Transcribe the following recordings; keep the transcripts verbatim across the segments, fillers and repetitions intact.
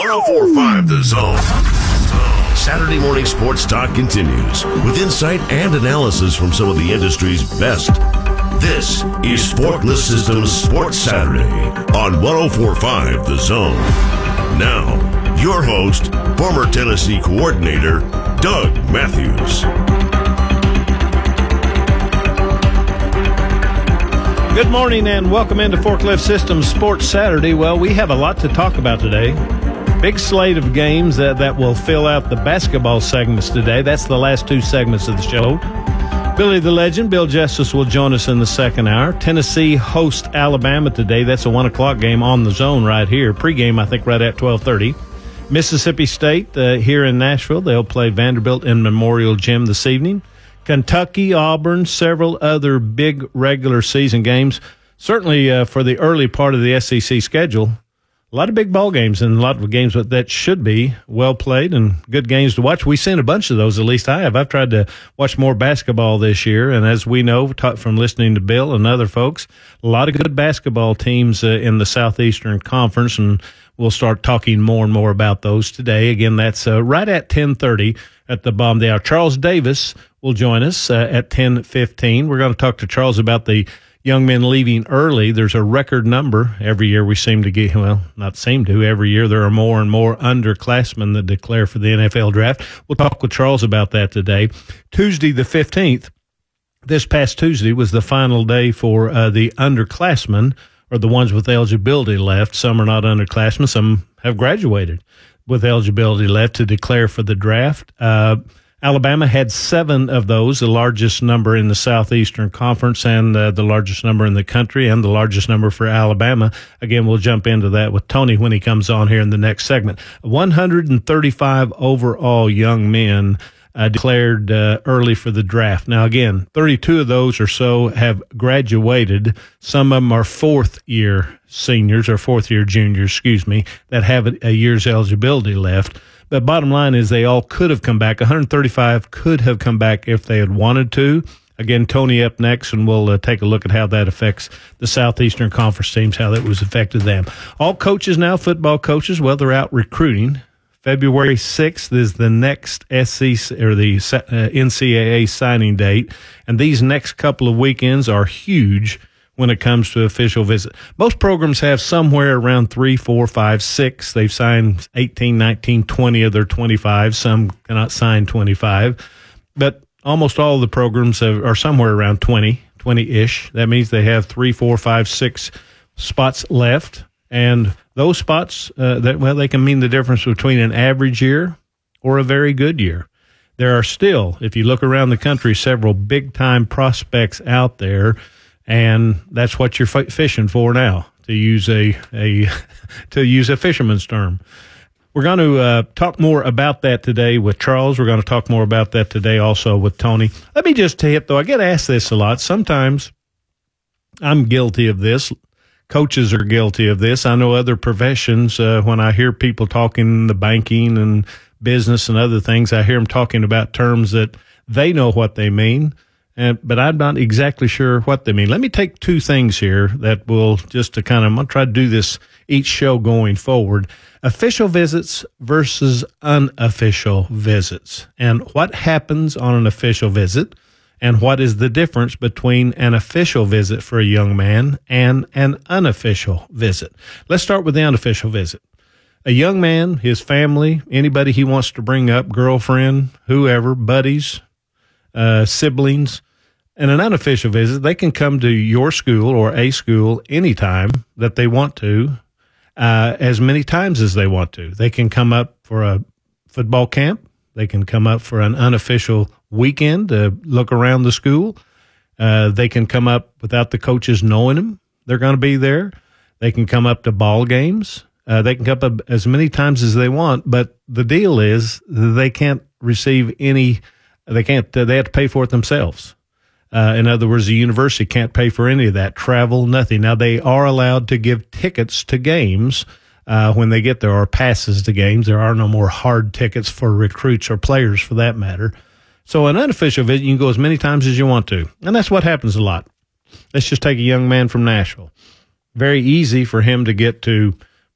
one oh four point five The Zone. Saturday morning sports talk continues with insight and analysis from some of the industry's best. This is Forklift Systems Sports Saturday on one oh four point five The Zone. Now, your host, former Tennessee coordinator, Doug Matthews. Good morning and welcome into Forklift Systems Sports Saturday. Well, we have a lot to talk about today. Big slate of games that, that will fill out the basketball segments today. That's the last two segments of the show. Billy the Legend, Bill Justice, will join us in the second hour. Tennessee hosts Alabama today. That's a one o'clock game on the Zone right here. Pre-game, I think, right at twelve thirty. Mississippi State uh, here in Nashville. They'll play Vanderbilt in Memorial Gym this evening. Kentucky, Auburn, several other big regular season games. Certainly uh, for the early part of the S E C schedule, a lot of big ball games and a lot of games that should be well played and good games to watch. We've seen a bunch of those, at least I have. I've tried to watch more basketball this year, and as we know from listening to Bill and other folks, a lot of good basketball teams uh, in the Southeastern Conference, and we'll start talking more and more about those today. Again, that's uh, right at ten thirty at the bottom of the hour. Charles Davis will join us uh, at ten fifteen. We're going to talk to Charles about the young men leaving early. There's a record number. Every year we seem to get, well, not seem to, every year there are more and more underclassmen that declare for the N F L draft. We'll talk with Charles about that today. Tuesday the fifteenth, this past Tuesday, was the final day for uh, the underclassmen, or the ones with eligibility left. Some are not underclassmen. Some have graduated with eligibility left to declare for the draft. Uh, Alabama had seven of those, the largest number in the Southeastern Conference and uh, the largest number in the country and the largest number for Alabama. Again, we'll jump into that with Tony when he comes on here in the next segment. one hundred thirty-five overall young men uh, declared uh, early for the draft. Now, again, thirty-two of those or so have graduated. Some of them are fourth-year seniors or fourth-year juniors, excuse me, that have a, a year's eligibility left. But bottom line is they all could have come back. one hundred thirty-five could have come back if they had wanted to. Again, Tony up next, and we'll uh, take a look at how that affects the Southeastern Conference teams, how that was affected them. All coaches now, football coaches, well, they're out recruiting. February sixth is the next S E C or the uh, N C double A signing date, and these next couple of weekends are huge when it comes to official visit. Most programs have somewhere around three, four, five, six. They've signed eighteen, nineteen, twenty of their twenty-five. Some cannot sign twenty-five. But almost all of the programs have, are somewhere around twenty, twenty-ish. That means they have three, four, five, six spots left. And those spots, uh, that well, they can mean the difference between an average year or a very good year. There are still, if you look around the country, several big-time prospects out there. And that's what you're f- fishing for now, to use a, a to use a fisherman's term. We're going to uh, talk more about that today with Charles. We're going to talk more about that today also with Tony. Let me just hit, though, I get asked this a lot. Sometimes I'm guilty of this. Coaches are guilty of this. I know other professions, uh, when I hear people talking the banking and business and other things, I hear them talking about terms that they know what they mean. And, but I'm not exactly sure what they mean. Let me take two things here that will just to kind of, I'm going to try to do this each show going forward. Official visits versus unofficial visits. And what happens on an official visit, and what is the difference between an official visit for a young man and an unofficial visit. Let's start with the unofficial visit. A young man, his family, anybody he wants to bring up, girlfriend, whoever, buddies, uh, siblings, and an unofficial visit, they can come to your school or a school anytime that they want to, uh, as many times as they want to. They can come up for a football camp. They can come up for an unofficial weekend to look around the school. Uh, they can come up without the coaches knowing them. They're going to be there. They can come up to ball games. Uh, they can come up as many times as they want, but the deal is they can't receive any, they can't, uh, they have to pay for it themselves. Uh, in other words, the university can't pay for any of that, travel, nothing. Now, they are allowed to give tickets to games uh, when they get there, or passes to games. There are no more hard tickets for recruits or players, for that matter. So an unofficial visit, you can go as many times as you want to, and that's what happens a lot. Let's just take a young man from Nashville. Very easy for him to get to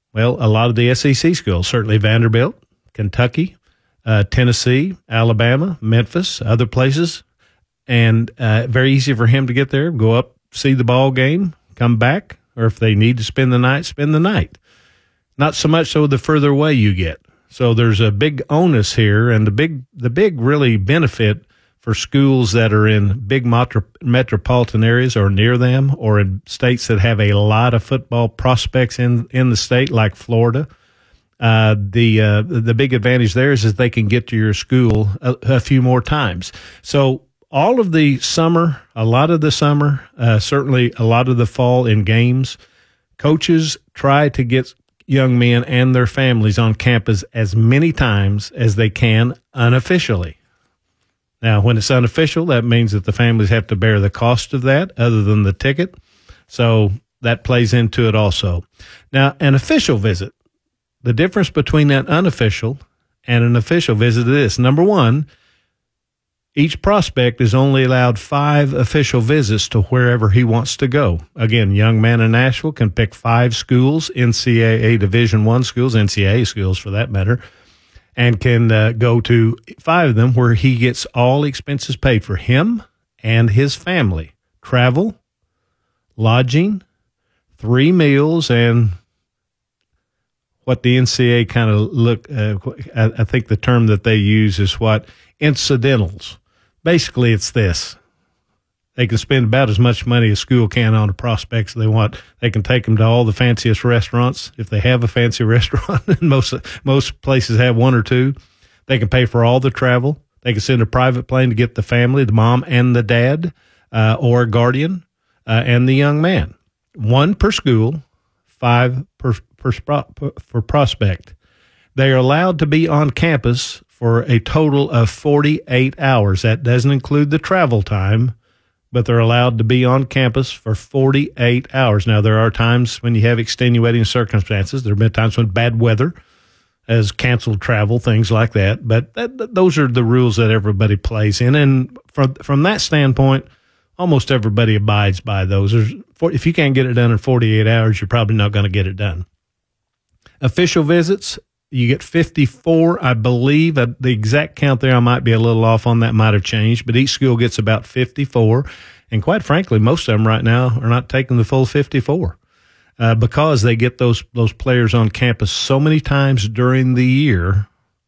Well, a lot of the S E C schools, certainly Vanderbilt, Kentucky, uh, Tennessee, Alabama, Memphis, other places. And uh, very easy for him to get there, go up, see the ball game, come back, or if they need to spend the night, spend the night. Not so much so the further away you get. So there's a big onus here, and the big the big really benefit for schools that are in big metro, metropolitan areas or near them, or in states that have a lot of football prospects in, in the state, like Florida. Uh, the uh, the big advantage there is that they can get to your school a, a few more times. So all of the summer, a lot of the summer, uh, certainly a lot of the fall in games, coaches try to get young men and their families on campus as many times as they can unofficially. Now, when it's unofficial, that means that the families have to bear the cost of that other than the ticket. So that plays into it also. Now, an official visit, the difference between that unofficial and an official visit is this. Number one, each prospect is only allowed five official visits to wherever he wants to go. Again, young man in Nashville can pick five schools, N C double A Division I schools, N C double A schools for that matter, and can uh, go to five of them where he gets all expenses paid for him and his family. Travel, lodging, three meals, and what the N C double A kind of look, uh, I think the term that they use is what? Incidentals. Basically, it's this. They can spend about as much money as school can on the prospects they want. They can take them to all the fanciest restaurants if they have a fancy restaurant, and most most places have one or two. They can pay for all the travel. They can send a private plane to get the family, the mom and the dad, uh, or a guardian, uh, and the young man. One per school, five per, per, per for prospect. They are allowed to be on campus for a total of forty-eight hours. That doesn't include the travel time, but they're allowed to be on campus for forty-eight hours. Now, there are times when you have extenuating circumstances. There have been times when bad weather has canceled travel, things like that. But that, those are the rules that everybody plays in. And from, from that standpoint, almost everybody abides by those. There's, if you can't get it done in forty-eight hours, you're probably not going to get it done. Official visits, you get fifty-four, I believe. Uh, the exact count there, I might be a little off on that, might have changed, but each school gets about fifty-four. And quite frankly, most of them right now are not taking the full fifty-four uh, because they get those those players on campus so many times during the year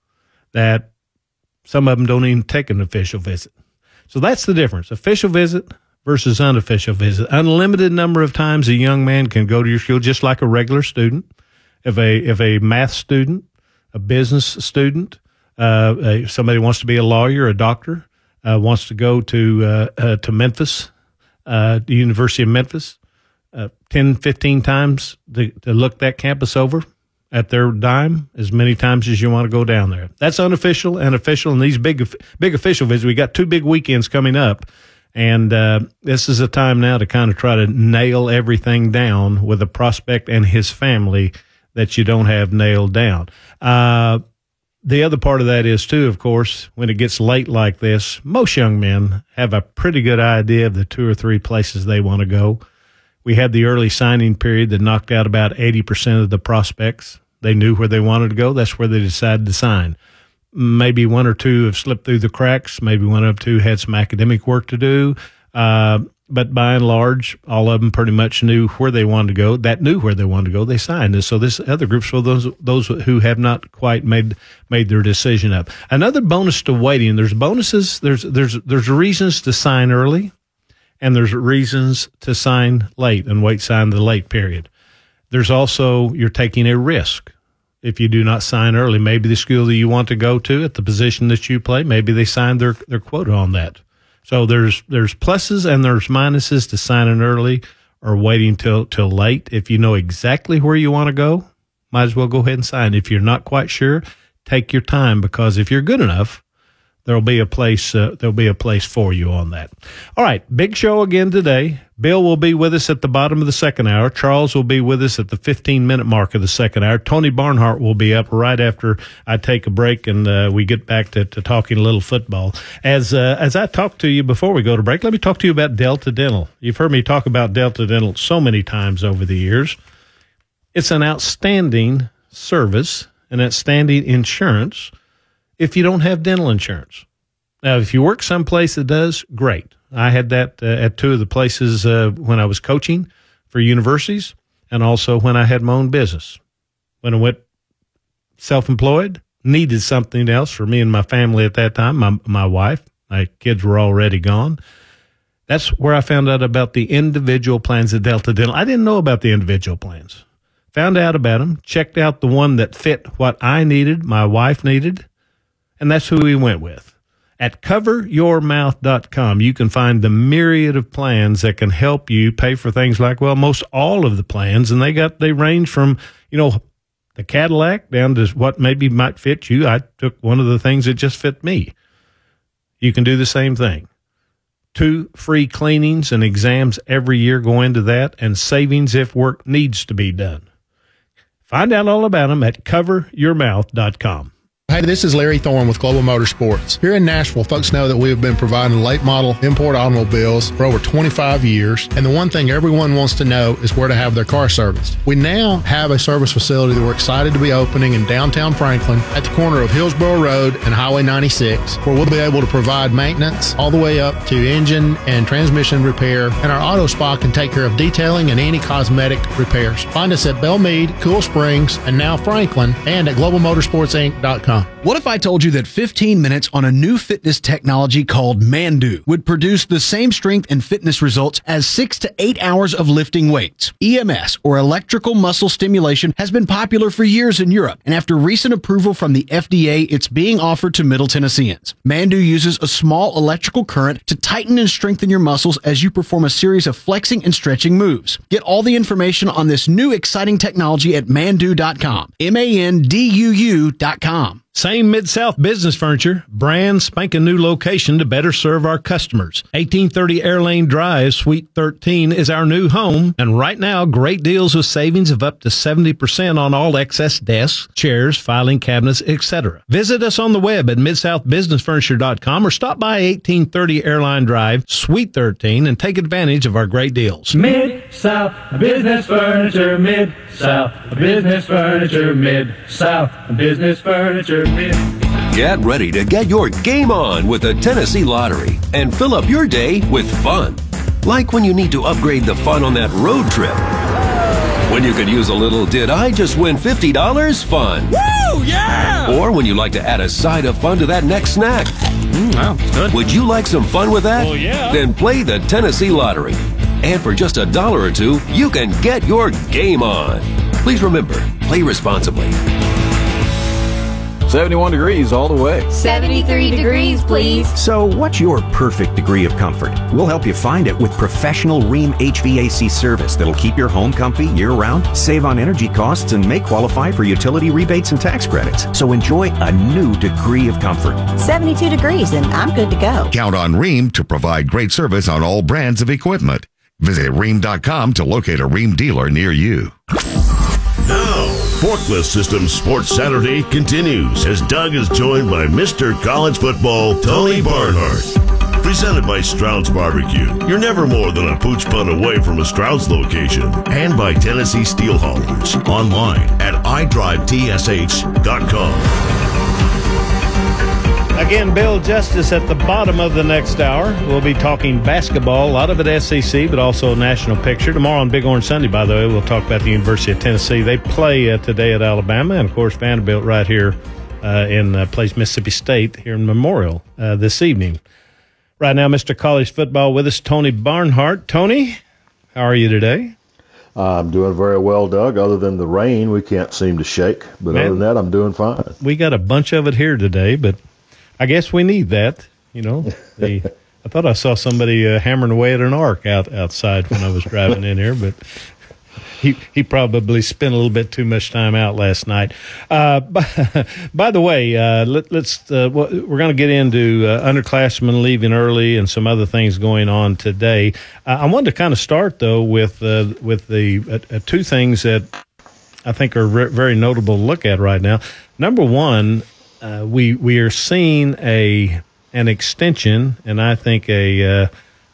that some of them don't even take an official visit. So that's the difference, official visit versus unofficial visit. Unlimited number of times a young man can go to your school just like a regular student. If a if a math student, a business student, uh, a, somebody wants to be a lawyer, a doctor, uh, wants to go to uh, uh, to Memphis, uh, the University of Memphis, uh, ten, fifteen times to, to look that campus over at their dime, as many times as you want to go down there. That's unofficial and official. And these big big official visits, we got two big weekends coming up. And uh, this is a time now to kind of try to nail everything down with a prospect and his family that you don't have nailed down. Uh, the other part of that is, too, of course, when it gets late like this, most young men have a pretty good idea of the two or three places they want to go. We had the early signing period that knocked out about eighty percent of the prospects. They knew where they wanted to go. That's where they decided to sign. Maybe one or two have slipped through the cracks. Maybe one or two had some academic work to do. Uh, But by and large, all of them pretty much knew where they wanted to go. That knew where they wanted to go, they signed. And so this other group, for those those who have not quite made made their decision up. Another bonus to waiting. There's bonuses. There's there's there's reasons to sign early, and there's reasons to sign late and wait sign the late period. There's also you're taking a risk if you do not sign early. Maybe the school that you want to go to at the position that you play, maybe they signed their their quota on that. So there's there's pluses and there's minuses to signing early or waiting till till late. If you know exactly where you want to go, might as well go ahead and sign. If you're not quite sure, take your time, because if you're good enough, there'll be a place uh, there'll be a place for you on that. All right, big show again today. Bill will be with us at the bottom of the second hour. Charles will be with us at the fifteen-minute mark of the second hour. Tony Barnhart will be up right after I take a break and uh, we get back to, to talking a little football. As uh, as I talked to you before we go to break, let me talk to you about Delta Dental. You've heard me talk about Delta Dental so many times over the years. It's an outstanding service, an outstanding insurance if you don't have dental insurance. Now, if you work someplace that does, great. I had that uh, at two of the places uh, when I was coaching for universities and also when I had my own business. When I went self-employed, needed something else for me and my family at that time, my, my wife, my kids were already gone. That's where I found out about the individual plans at Delta Dental. I didn't know about the individual plans. Found out about them, checked out the one that fit what I needed, my wife needed, and that's who we went with. At cover your mouth dot com, you can find the myriad of plans that can help you pay for things like, well, most all of the plans, and they got they range from, you know, the Cadillac down to what maybe might fit you. I took one of the things that just fit me. You can do the same thing. Two free cleanings and exams every year go into that, and savings if work needs to be done. Find out all about them at cover your mouth dot com. Hey, this is Larry Thorne with Global Motorsports. Here in Nashville, folks know that we have been providing late model import automobiles for over twenty-five years, and the one thing everyone wants to know is where to have their car serviced. We now have a service facility that we're excited to be opening in downtown Franklin at the corner of Hillsborough Road and Highway ninety-six, where we'll be able to provide maintenance all the way up to engine and transmission repair, and our auto spa can take care of detailing and any cosmetic repairs. Find us at Belmead, Cool Springs, and now Franklin, and at global motorsports inc dot com. What if I told you that fifteen minutes on a new fitness technology called Mandu would produce the same strength and fitness results as six to eight hours of lifting weights? E M S, or electrical muscle stimulation, has been popular for years in Europe, and after recent approval from the F D A, it's being offered to Middle Tennesseans. Mandu uses a small electrical current to tighten and strengthen your muscles as you perform a series of flexing and stretching moves. Get all the information on this new exciting technology at mandu dot com. M A N D U U dot com. Same Mid-South Business Furniture, brand spanking new location to better serve our customers. eighteen thirty Airlane Drive, Suite thirteen is our new home, and right now, great deals with savings of up to seventy percent on all excess desks, chairs, filing cabinets, et cetera. Visit us on the web at mid south business furniture dot com or stop by eighteen thirty Airline Drive, Suite thirteen, and take advantage of our great deals. Mid-South Business Furniture, Mid-South Business Furniture, Mid-South Business Furniture. Get ready to get your game on with the Tennessee Lottery and fill up your day with fun. Like when you need to upgrade the fun on that road trip. When you could use a little "did I just win fifty dollars" fun. Woo, yeah! Or when you like to add a side of fun to that next snack. Mm, wow, good. Would you like some fun with that? Well, yeah. Then play the Tennessee Lottery. And for just a dollar or two, you can get your game on. Please remember, play responsibly. seventy-one degrees all the way. seventy-three degrees, please. So what's your perfect degree of comfort? We'll help you find it with professional Rheem H V A C service that'll keep your home comfy year-round, save on energy costs, and may qualify for utility rebates and tax credits. So enjoy a new degree of comfort. seventy-two degrees, and I'm good to go. Count on Rheem to provide great service on all brands of equipment. Visit Rheem dot com to locate a Rheem dealer near you. Now, Forklift Systems Sports Saturday continues as Doug is joined by Mister College Football, Tony Barnhart. Presented by Stroud's Barbecue. You're never more than a pooch punt away from a Stroud's location. And by Tennessee Steel Haulers. Online at i drive t s h dot com. Again, Bill Justice at the bottom of the next hour. We'll be talking basketball, a lot of it S E C, but also national picture. Tomorrow on Big Orange Sunday, by the way, we'll talk about the University of Tennessee. They play uh, today at Alabama, and, of course, Vanderbilt right here uh, in uh, plays Mississippi State here in Memorial uh, this evening. Right now, Mister College Football with us, Tony Barnhart. Tony, how are you today? I'm doing very well, Doug. Other than the rain, we can't seem to shake. But Man, other than that, I'm doing fine. We got a bunch of it here today, but I guess we need that, you know. The I thought I saw somebody uh, hammering away at an arc out outside when I was driving in here, but he he probably spent a little bit too much time out last night. Uh, by, by the way, uh, let, let's uh, we're going to get into uh, underclassmen leaving early and some other things going on today. Uh, I wanted to kind of start though with uh, with the uh, uh, two things that I think are re- very notable to look at right now. Number one. Uh, we we are seeing a an extension, and I think a uh,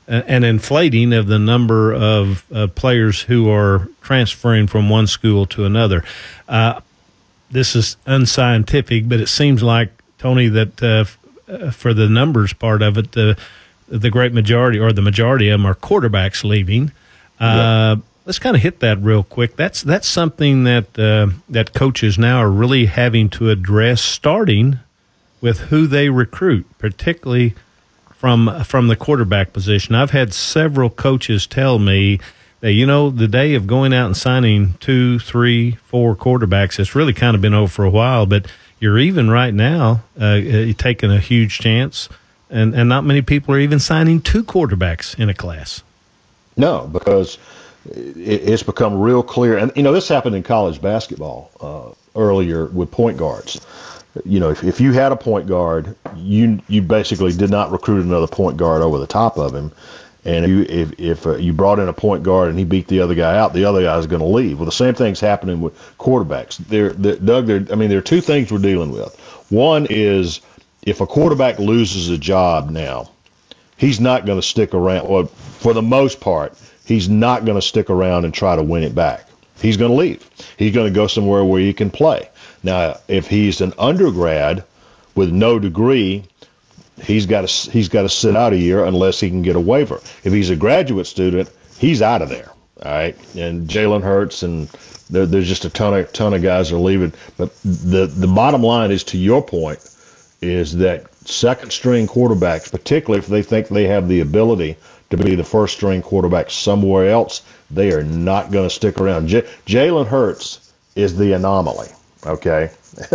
an inflating of the number of uh, players who are transferring from one school to another. Uh, this is unscientific, but it seems like, Tony, that uh, f- for the numbers part of it, the the great majority or the majority of them are quarterbacks leaving. Uh, yep. Let's kind of hit that real quick. That's that's something that uh, that coaches now are really having to address, starting with who they recruit, particularly from from the quarterback position. I've had several coaches tell me that, you know, the day of going out and signing two, three, four quarterbacks, it's really kind of been over for a while, but you're even right now uh, you're taking a huge chance, and, and not many people are even signing two quarterbacks in a class. No, because it's become real clear. And, you know, this happened in college basketball uh, earlier with point guards. You know, if, if you had a point guard, you you basically did not recruit another point guard over the top of him. And if you, if, if uh, you brought in a point guard and he beat the other guy out, the other guy is going to leave. Well, the same thing's happening with quarterbacks. They're, they're, Doug, they're, I mean, there are two things we're dealing with. One is if a quarterback loses a job now, he's not going to stick around. Or for the most part, he's not going to stick around and try to win it back. He's going to leave. He's going to go somewhere where he can play. Now, if he's an undergrad with no degree, he's got to he's got to sit out a year unless he can get a waiver. If he's a graduate student, he's out of there. All right, and Jalen Hurts and there, there's just a ton of ton of guys are leaving. But the the bottom line is, to your point, is that second string quarterbacks, particularly if they think they have the ability to be the first string quarterback somewhere else, they are not going to stick around. J- Jalen Hurts is the anomaly. Okay,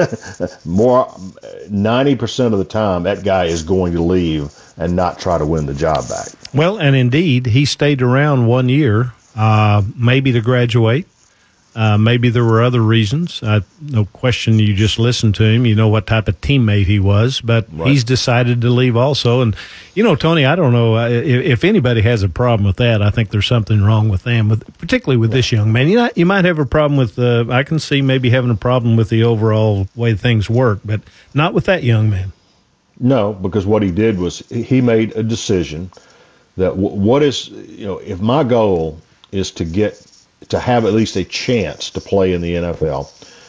more ninety percent of the time that guy is going to leave and not try to win the job back. Well, and indeed, he stayed around one year, uh, maybe to graduate. Uh, maybe there were other reasons. Uh, no question, you just listened to him. You know what type of teammate he was, but right. He's decided to leave also. And, you know, Tony, I don't know uh, if, if anybody has a problem with that. I think there's something wrong with them, with, particularly with right. this young man. You know, you might have a problem with, uh, I can see maybe having a problem with the overall way things work, but not with that young man. No, because what he did was he made a decision that w- what is, you know, if my goal is to get to have at least a chance to play in the N F L,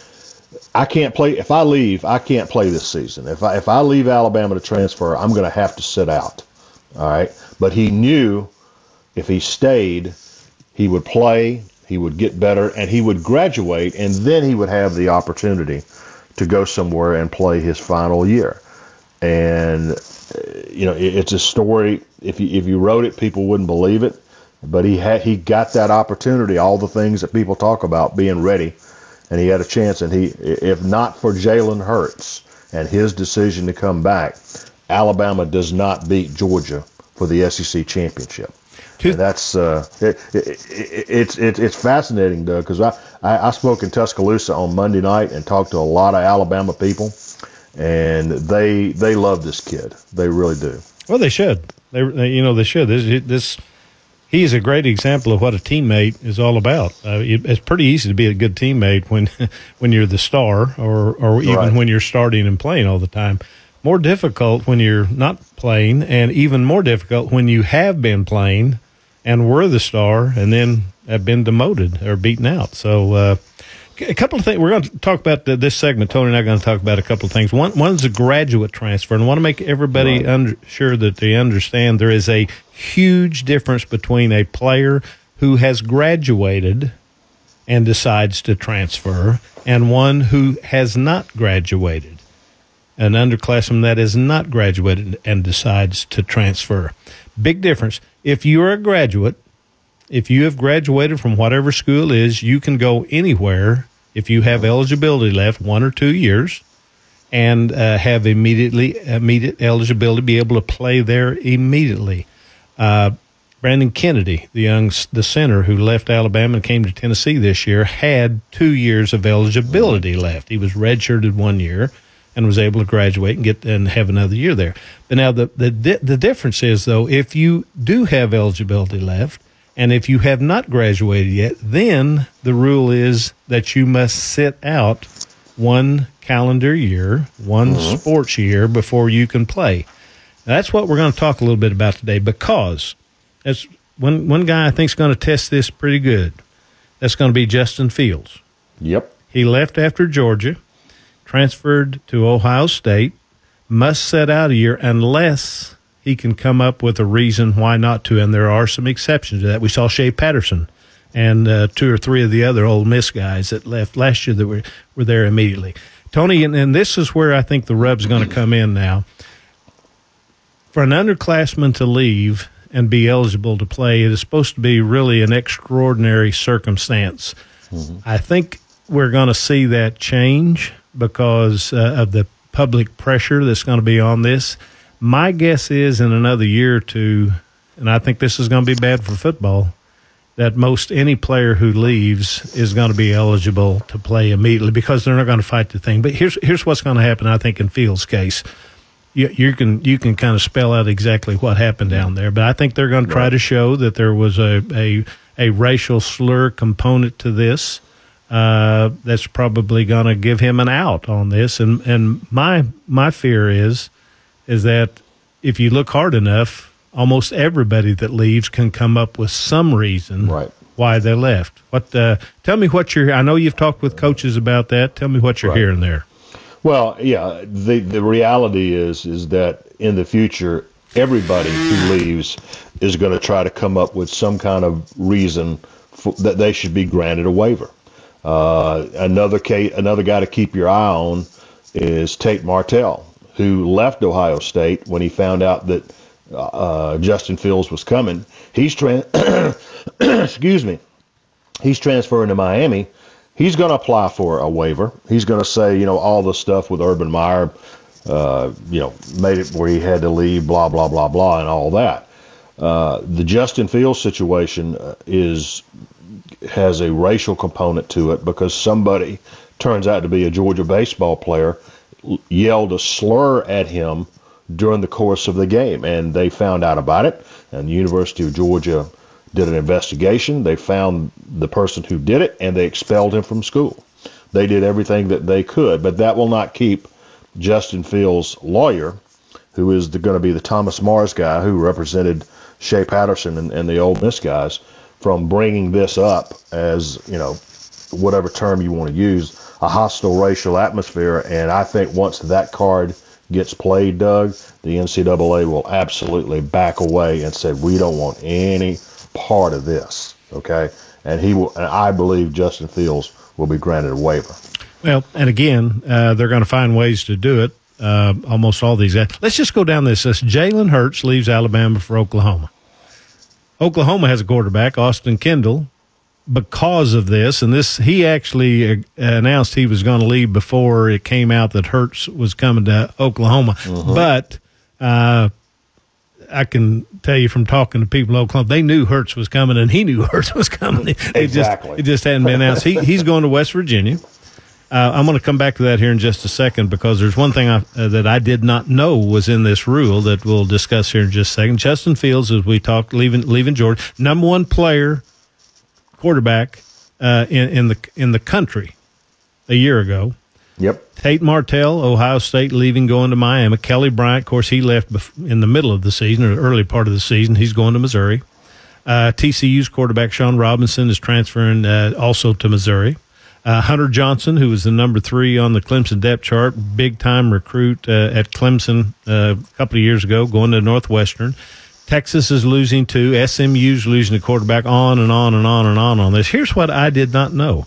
I can't play. If I leave, I can't play this season. If I if I leave Alabama to transfer, I'm going to have to sit out. All right. But he knew if he stayed, he would play, he would get better, and he would graduate, and then he would have the opportunity to go somewhere and play his final year. And you know, it, it's a story. If you if you wrote it, people wouldn't believe it. But he had he got that opportunity, all the things that people talk about, being ready, and he had a chance. And he, if not for Jalen Hurts and his decision to come back, Alabama does not beat Georgia for the S E C championship. And that's uh, it, it, it, it's it, it's fascinating, Doug, because I, I I spoke in Tuscaloosa on Monday night and talked to a lot of Alabama people, and they they love this kid. They really do. Well, they should. They, they you know they should. This this. He is a great example of what a teammate is all about. Uh, it, it's pretty easy to be a good teammate when when you're the star, or or even right. when you're starting and playing all the time. More difficult when you're not playing, and even more difficult when you have been playing and were the star and then have been demoted or beaten out. So uh, a couple of things. We're going to talk about the, this segment. Tony and I are going to talk about a couple of things. One One's a graduate transfer, and I want to make everybody right. under, sure that they understand there is a huge difference between a player who has graduated and decides to transfer and one who has not graduated, an underclassman that has not graduated and decides to transfer. Big difference. If you're a graduate, if you have graduated from whatever school is, you can go anywhere if you have eligibility left, one or two years, and uh, have immediately immediate eligibility, be able to play there immediately. Uh, Brandon Kennedy, the young the center who left Alabama and came to Tennessee this year, had two years of eligibility left. He was redshirted one year and was able to graduate and get and have another year there. But now the the the difference is, though, if you do have eligibility left and if you have not graduated yet, then the rule is that you must sit out one calendar year, one mm-hmm. sports year before you can play. That's what we're going to talk a little bit about today, because That's one one guy I think is going to test this pretty good. That's going to be Justin Fields. Yep. He left after Georgia, transferred to Ohio State, must set out a year unless he can come up with a reason why not to, and there are some exceptions to that. We saw Shea Patterson and uh, two or three of the other Ole Miss guys that left last year that were, were there immediately. Tony, and, and this is where I think the rub's going to come in now. For an underclassman to leave and be eligible to play, it is supposed to be really an extraordinary circumstance. Mm-hmm. I think we're going to see that change because uh, of the public pressure that's going to be on this. My guess is in another year or two, and I think this is going to be bad for football, that most any player who leaves is going to be eligible to play immediately because they're not going to fight the thing. But here's here's what's going to happen, I think, in Fields' case. You, you can you can kind of spell out exactly what happened down there, but I think they're going to try to show that there was a, a, a racial slur component to this. Uh, that's probably going to give him an out on this. And, and my my fear is is that if you look hard enough, almost everybody that leaves can come up with some reason right. why they left. What? Uh, tell me what you're. I know you've talked with coaches about that. Tell me what you're right. hearing there. Well, yeah. The the reality is is that in the future, everybody who leaves is going to try to come up with some kind of reason for, that they should be granted a waiver. Uh, another case, another guy to keep your eye on is Tate Martell, who left Ohio State when he found out that uh, Justin Fields was coming. He's tran- excuse me, he's transferring to Miami. He's going to apply for a waiver. He's going to say, you know, all the stuff with Urban Meyer, uh, you know, made it where he had to leave, blah blah blah blah, and all that. Uh, the Justin Fields situation is. has a racial component to it because somebody turns out to be a Georgia baseball player yelled a slur at him during the course of the game, and they found out about it, and the University of Georgia did an investigation. They found the person who did it, and they expelled him from school. They did everything that they could, but that will not keep Justin Fields' lawyer, who is going to be the Thomas Mars guy who represented Shea Patterson and, and the Ole Miss guys, from bringing this up as, you know, whatever term you want to use, a hostile racial atmosphere. And I think once that card gets played, Doug, the N C double A will absolutely back away and say, we don't want any part of this, okay? And he will, and I believe Justin Fields will be granted a waiver. Well, and again, uh, they're going to find ways to do it. Uh, almost all these guys. Let's just go down this list. Jalen Hurts leaves Alabama for Oklahoma. Oklahoma has a quarterback, Austin Kendall, because of this, and this he actually announced he was going to leave before it came out that Hurts was coming to Oklahoma. Mm-hmm. But uh, I can tell you from talking to people in Oklahoma, they knew Hurts was coming, and he knew Hurts was coming. It exactly. Just, it just hadn't been announced. He, he's going to West Virginia. Uh, I'm going to come back to that here in just a second because there's one thing I, uh, that I did not know was in this rule that we'll discuss here in just a second. Justin Fields, as we talked, leaving leaving Georgia, number one player, quarterback uh, in, in the in the country a year ago. Yep. Tate Martell, Ohio State, leaving, going to Miami. Kelly Bryant, of course, he left bef- in the middle of the season or early part of the season. He's going to Missouri. Uh, T C U's quarterback Sean Robinson is transferring uh, also to Missouri. Uh, Hunter Johnson, who was the number three on the Clemson depth chart, big-time recruit uh, at Clemson uh, a couple of years ago, going to Northwestern. Texas is losing two. S M U's losing a quarterback, on and on and on and on on this. Here's what I did not know.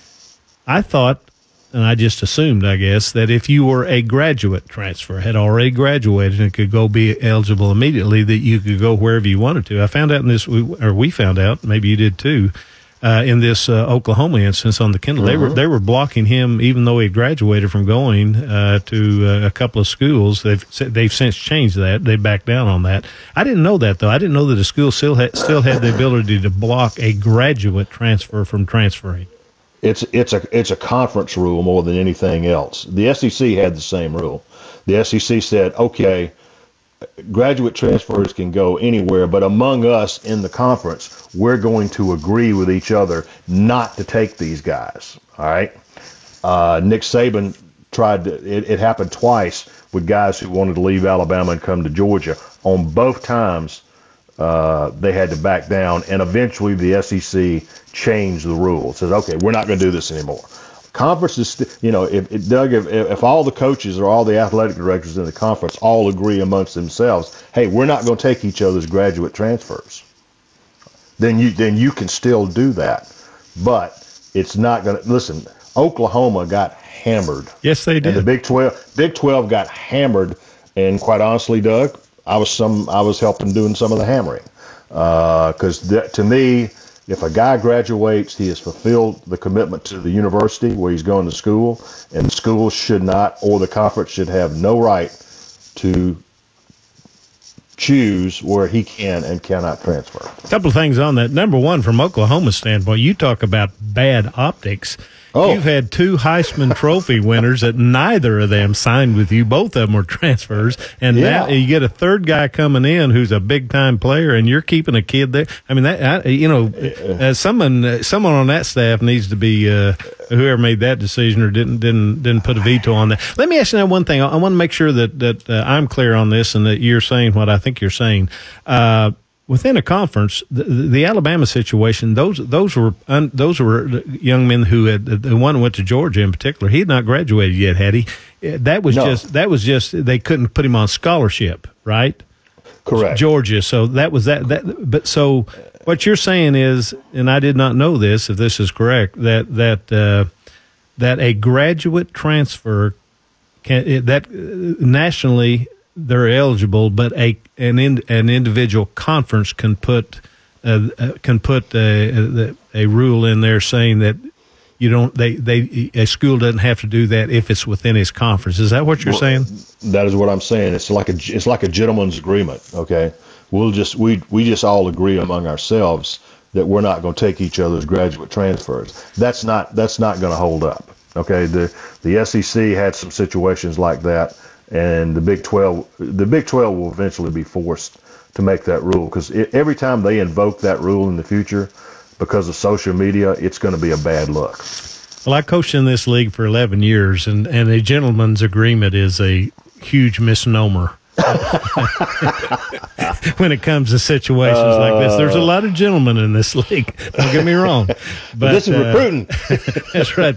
I thought, and I just assumed, I guess, that if you were a graduate transfer, had already graduated and could go be eligible immediately, that you could go wherever you wanted to. I found out in this, or we found out, maybe you did too, Uh, in this uh, Oklahoma instance on the Kendall, mm-hmm. they were they were blocking him even though he graduated from going uh, to uh, a couple of schools. They've they've since changed that. They backed down on that. I didn't know that though. I didn't know that a school still had, still had the ability to block a graduate transfer from transferring. It's it's a it's a conference rule more than anything else. The S E C had the same rule. The S E C said, okay, graduate transfers can go anywhere, but among us in the conference, we're going to agree with each other not to take these guys. All right. Uh, Nick Saban tried to, it, it happened twice with guys who wanted to leave Alabama and come to Georgia. On both times, uh, they had to back down, and eventually the S E C changed the rules. Says, okay, we're not going to do this anymore. Conferences, st- you know, if, if Doug, if, if all the coaches or all the athletic directors in the conference all agree amongst themselves, hey, we're not going to take each other's graduate transfers, then you then you can still do that. But it's not going to, listen, Oklahoma got hammered. Yes, they did. And the Big twelve, Big twelve got hammered. And quite honestly, Doug, I was some, I was helping doing some of the hammering. Because uh, to me, if a guy graduates, he has fulfilled the commitment to the university where he's going to school, and the school should not, or the conference should have no right to choose where he can and cannot transfer. A couple of things on that. Number one, from Oklahoma's standpoint, you talk about bad optics. Oh. You've had two Heisman Trophy winners that neither of them signed with you. Both of them were transfers. And yeah. now you get a third guy coming in who's a big-time player, and you're keeping a kid there. I mean, that I, you know, uh, someone uh, someone on that staff needs to be uh, whoever made that decision or didn't didn't didn't put a veto on that. Let me ask you now one thing. I, I want to make sure that, that uh, I'm clear on this and that you're saying what I think you're saying. Uh Within a conference, the, the Alabama situation, those those were un, those were young men who had, the one who went to Georgia in particular. He had not graduated yet, had he? That was no. just that was just they couldn't put him on scholarship, right? Correct. Georgia. So that was that. That but so what you're saying is, and I did not know this, if this is correct, that that uh, that a graduate transfer can that uh, nationally. They're eligible, but a an in, an individual conference can put uh, uh, can put a, a, a rule in there saying that you don't they, they a school doesn't have to do that if it's within his conference. Is that what you're well, saying? That is what I'm saying. It's like a it's like a gentleman's agreement. Okay, we'll just we we just all agree among ourselves that we're not going to take each other's graduate transfers. That's not that's not going to hold up. Okay, the the S E C had some situations like that. And the Big twelve, the Big twelve will eventually be forced to make that rule because every time they invoke that rule in the future, because of social media, it's going to be a bad look. Well, I coached in this league for eleven years, and, and a gentleman's agreement is a huge misnomer. When it comes to situations uh, like this, there's a lot of gentlemen in this league. Don't get me wrong, but this is uh, recruiting. That's right.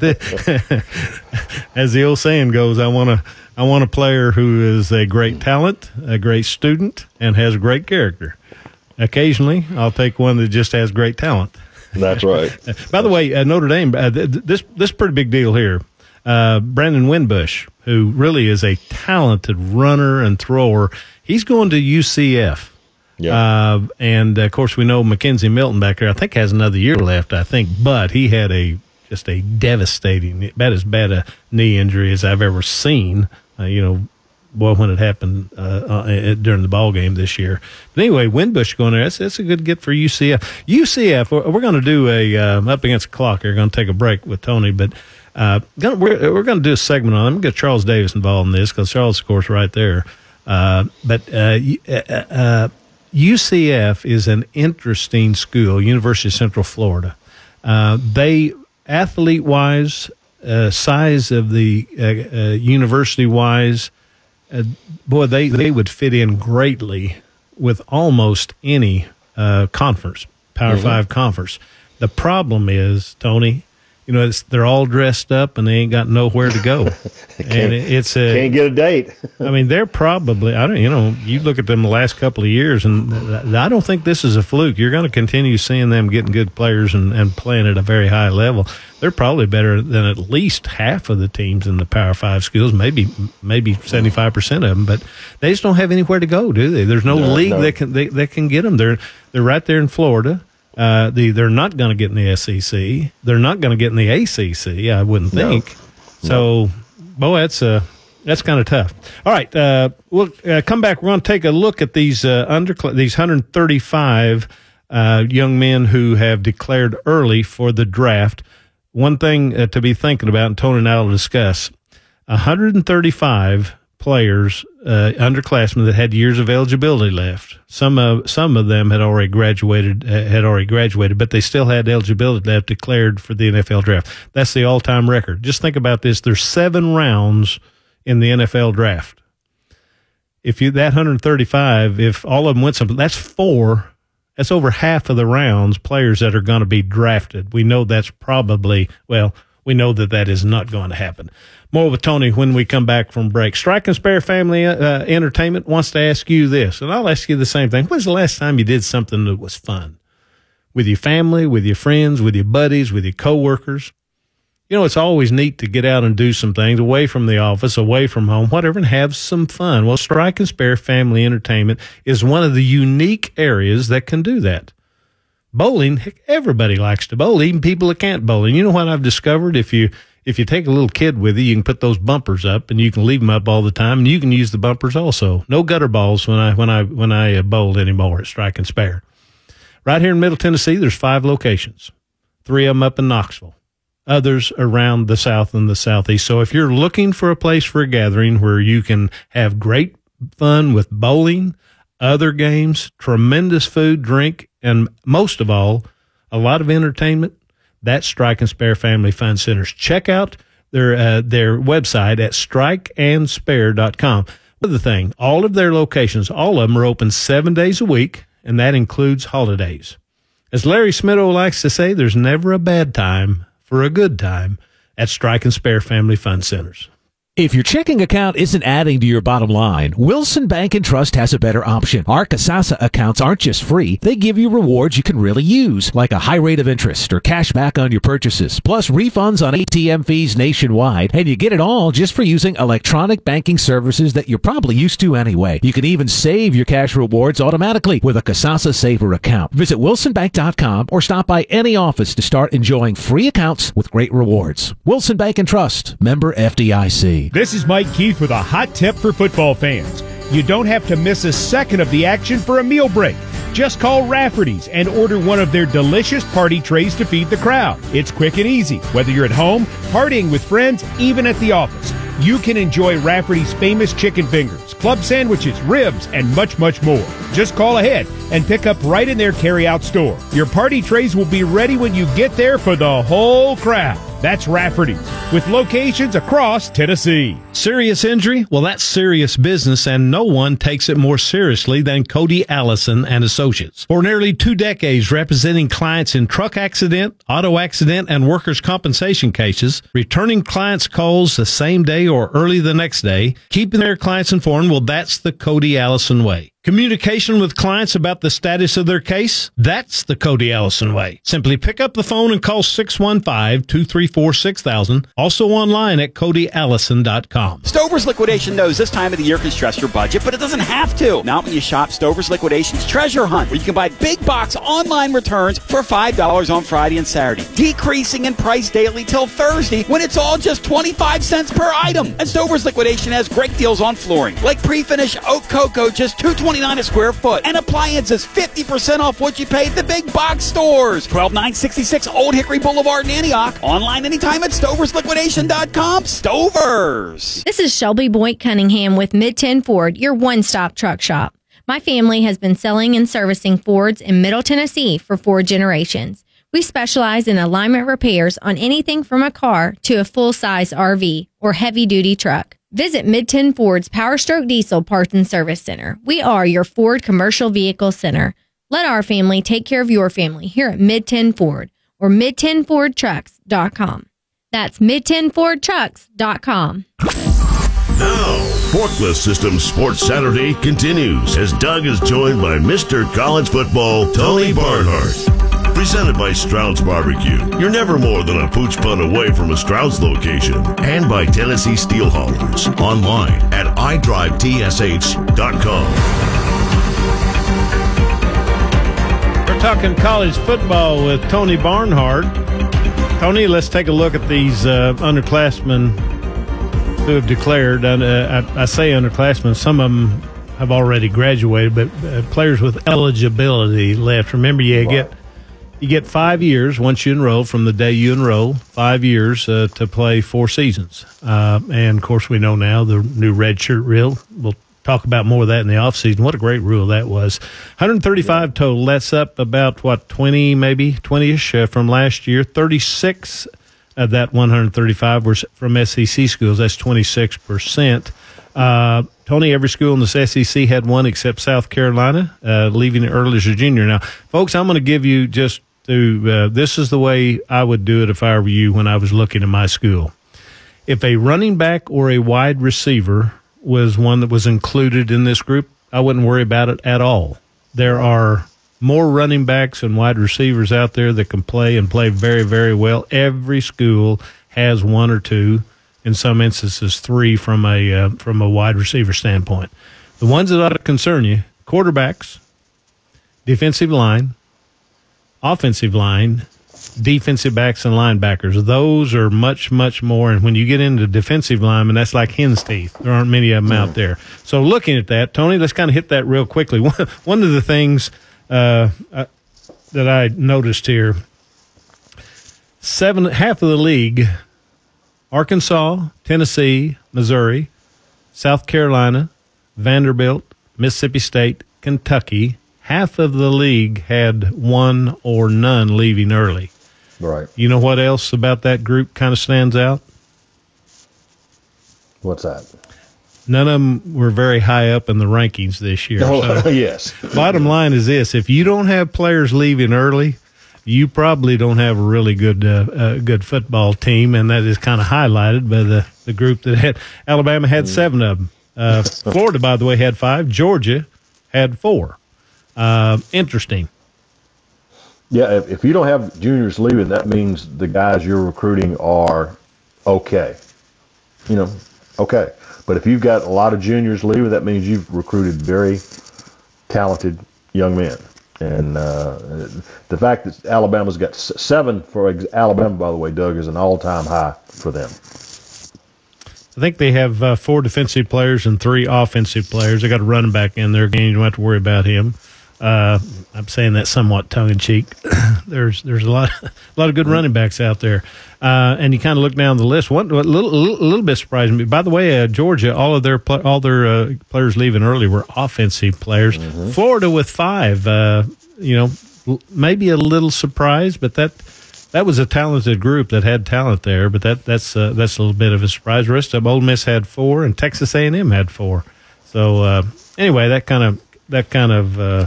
As the old saying goes, I want to. I want a player who is a great talent, a great student, and has great character. Occasionally, I'll take one that just has great talent. That's right. By the way, uh, Notre Dame, uh, th- this this pretty big deal here. Uh, Brandon Wimbush, who really is a talented runner and thrower, he's going to U C F. Yeah. Uh, and, uh, of course, we know Mackenzie Milton back there, I think, has another year left, I think. But he had a just a devastating, about as bad a knee injury as I've ever seen. Uh, you know, boy, when it happened uh, uh, during the ball game this year. But anyway, Wimbush going there, that's, that's a good get for U C F. U C F, we're, we're going to do a, uh, up against the clock here, we're going to take a break with Tony, but uh, gonna, we're, we're going to do a segment on it. I'm going to get Charles Davis involved in this because Charles, of course, right there. Uh, but uh, uh, uh, U C F is an interesting school, University of Central Florida. Uh, they, athlete-wise, Uh, size of the uh, uh, university-wise, uh, boy, they, they would fit in greatly with almost any uh, conference, Power mm-hmm. Five conference. The problem is, Tony, you know, it's, they're all dressed up and they ain't got nowhere to go. And it, it's a can't get a date. I mean, they're probably, I don't, you know, you look at them the last couple of years, and I don't think this is a fluke. You're going to continue seeing them getting good players and, and playing at a very high level. They're probably better than at least half of the teams in the Power Five schools, maybe maybe seventy-five percent of them. But they just don't have anywhere to go, do they? There's no, no league no. that can they, that can get them. They're they're right there in Florida. Uh, the, they're not going to get in the S E C. They're not going to get in the A C C, I wouldn't think. No. So, no. boy, that's uh, that's kind of tough. All right, uh, we'll uh, come back. We're going to take a look at these uh, under these one hundred thirty-five uh, young men who have declared early for the draft. One thing uh, to be thinking about, and Tony and I will discuss, one hundred thirty-five players, uh, underclassmen that had years of eligibility left. Some of some of them had already graduated, uh, had already graduated, but they still had eligibility left declared for the N F L draft. That's the all-time record. Just think about this: there's seven rounds in the N F L draft. if you that one hundred thirty-five, if all of them went something, that's four. That's over half of the rounds players that are going to be drafted. We know that's probably, well, we know that that is not going to happen. More with Tony when we come back from break. Strike and Spare Family uh, Entertainment wants to ask you this, and I'll ask you the same thing. When's the last time you did something that was fun? With your family, with your friends, with your buddies, with your coworkers? You know, it's always neat to get out and do some things away from the office, away from home, whatever, and have some fun. Well, Strike and Spare Family Entertainment is one of the unique areas that can do that. Bowling, heck, everybody likes to bowl, even people that can't bowl. And you know what I've discovered? If you if you take a little kid with you, you can put those bumpers up, and you can leave them up all the time, and you can use the bumpers also. No gutter balls when I when I when I uh, bowled anymore at Strike and Spare. Right here in Middle Tennessee, there's five locations, three of them up in Knoxville, others around the south and the southeast. So if you're looking for a place for a gathering where you can have great fun with bowling, other games, tremendous food, drink, and most of all, a lot of entertainment, that's Strike and Spare Family Fun Centers. Check out their uh, their website at strike and spare dot com. Another thing, all of their locations, all of them are open seven days a week, and that includes holidays. As Larry Smitto likes to say, there's never a bad time for a good time at Strike and Spare Family Fun Centers. If your checking account isn't adding to your bottom line, Wilson Bank and Trust has a better option. Our Kasasa accounts aren't just free. They give you rewards you can really use, like a high rate of interest or cash back on your purchases, plus refunds on A T M fees nationwide, and you get it all just for using electronic banking services that you're probably used to anyway. You can even save your cash rewards automatically with a Kasasa Saver account. Visit wilson bank dot com or stop by any office to start enjoying free accounts with great rewards. Wilson Bank and Trust, member F D I C. This is Mike Keith with a hot tip for football fans. You don't have to miss a second of the action for a meal break. Just call Rafferty's and order one of their delicious party trays to feed the crowd. It's quick and easy. Whether you're at home, partying with friends, even at the office, you can enjoy Rafferty's famous chicken fingers, club sandwiches, ribs, and much, much more. Just call ahead and pick up right in their carry-out store. Your party trays will be ready when you get there for the whole crowd. That's Rafferty's, with locations across Tennessee. Serious injury? Well, that's serious business, and no one takes it more seriously than Cody Allison and Associates. For nearly two decades, representing clients in truck accident, auto accident, and workers' compensation cases, returning clients' calls the same day or early the next day, keeping their clients informed, well, that's the Cody Allison way. Communication with clients about the status of their case? That's the Cody Allison way. Simply pick up the phone and call six one five, two three four, six thousand. Also online at cody allison dot com. Stover's Liquidation knows this time of the year can stress your budget, but it doesn't have to. Not when you shop Stover's Liquidation's Treasure Hunt, where you can buy big box online returns for five dollars on Friday and Saturday, decreasing in price daily till Thursday when it's all just twenty-five cents per item. And Stover's Liquidation has great deals on flooring, like pre-finished oak cocoa, just two dollars and twenty-nine cents a square foot, and appliances fifty percent off what you pay at the big box stores. twelve nine sixty-six Old Hickory Boulevard in Antioch. Online anytime at stovers liquidation dot com. Stovers. This is Shelby Boyd Cunningham with Mid ten Ford, your one-stop truck shop. My family has been selling and servicing Fords in Middle Tennessee for four generations. We specialize in alignment repairs on anything from a car to a full-size R V or heavy-duty truck. Visit Mid ten Ford's Power Stroke Diesel Parts and Service Center. We are your Ford Commercial Vehicle Center. Let our family take care of your family here at Mid ten Ford or mid ten ford trucks dot com. That's mid ten ford trucks dot com. Now, Forklift Systems Sports Saturday continues as Doug is joined by Mister College Football, Tony Barnhart. Presented by Stroud's Barbecue. You're never more than a pooch punt away from a Stroud's location. And by Tennessee Steel Haulers. Online at i drive t s h dot com. We're talking college football with Tony Barnhart. Tony, let's take a look at these uh, underclassmen who have declared. Uh, I, I say underclassmen, some of them have already graduated, but uh, players with eligibility left. Remember, you right. get you get five years once you enroll from the day you enroll, five years uh, to play four seasons. Uh, and, of course, we know now the new redshirt rule. We'll talk about more of that in the offseason. What a great rule that was. one hundred thirty-five yeah. total. That's up about, what, twenty, maybe twenty-ish uh, from last year. thirty-six of that one hundred thirty-five were from S E C schools. That's twenty-six percent. Uh, Tony, every school in the S E C had one except South Carolina, uh, leaving early as a junior. Now, folks, I'm going to give you just to uh, this is the way I would do it if I were you when I was looking at my school. If a running back or a wide receiver was one that was included in this group, I wouldn't worry about it at all. There are more running backs and wide receivers out there that can play and play very, very well. Every school has one or two, in some instances three from a uh, from a wide receiver standpoint. The ones that ought to concern you, quarterbacks, defensive line, offensive line, defensive backs and linebackers. Those are much, much more. And when you get into defensive linemen, that's like hen's teeth. There aren't many of them out there. So looking at that, Tony, let's kind of hit that real quickly. One, one of the things uh, uh, that I noticed here, seven half of the league, Arkansas, Tennessee, Missouri, South Carolina, Vanderbilt, Mississippi State, Kentucky, half of the league had one or none leaving early. Right. You know what else about that group kind of stands out? What's that? None of them were very high up in the rankings this year. Oh, so yes. Bottom line is this: if you don't have players leaving early, you probably don't have a really good uh, uh, good football team, and that is kind of highlighted by the, the group that had Alabama had mm. seven of them. Uh, Florida, by the way, had five. Georgia had four. Uh, interesting. Yeah, if, if you don't have juniors leaving, that means the guys you're recruiting are okay. You know, okay. But if you've got a lot of juniors leaving, that means you've recruited very talented young men. And uh, the fact that Alabama's got seven for Alabama, by the way, Doug, is an all-time high for them. I think they have uh, four defensive players and three offensive players. They got a running back in there. Again, you don't have to worry about him. Uh, I'm saying that somewhat tongue-in-cheek. there's there's a lot a lot of good running backs out there, uh, and you kind of look down the list. One a little, a little bit surprising me. By the way, uh, Georgia, all of their all their uh, players leaving early were offensive players. Mm-hmm. Florida with five. Uh, you know, maybe a little surprised, but that that was a talented group that had talent there. But that that's uh, that's a little bit of a surprise. The rest of them, Ole Miss had four, and Texas A and M had four. So uh, anyway, that kind of that kind of. Uh,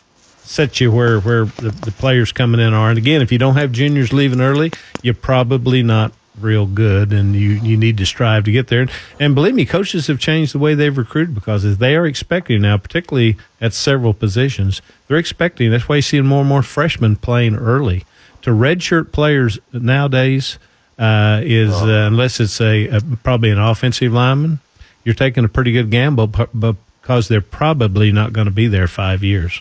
Set you where where the, the players coming in are. And again, if you don't have juniors leaving early, you're probably not real good, and you, you need to strive to get there. And, and believe me, coaches have changed the way they've recruited, because they are expecting now, particularly at several positions, they're expecting. That's why you're seeing more and more freshmen playing early. To redshirt players nowadays uh, is uh, unless it's a, a probably an offensive lineman, you're taking a pretty good gamble, because they're probably not going to be there five years.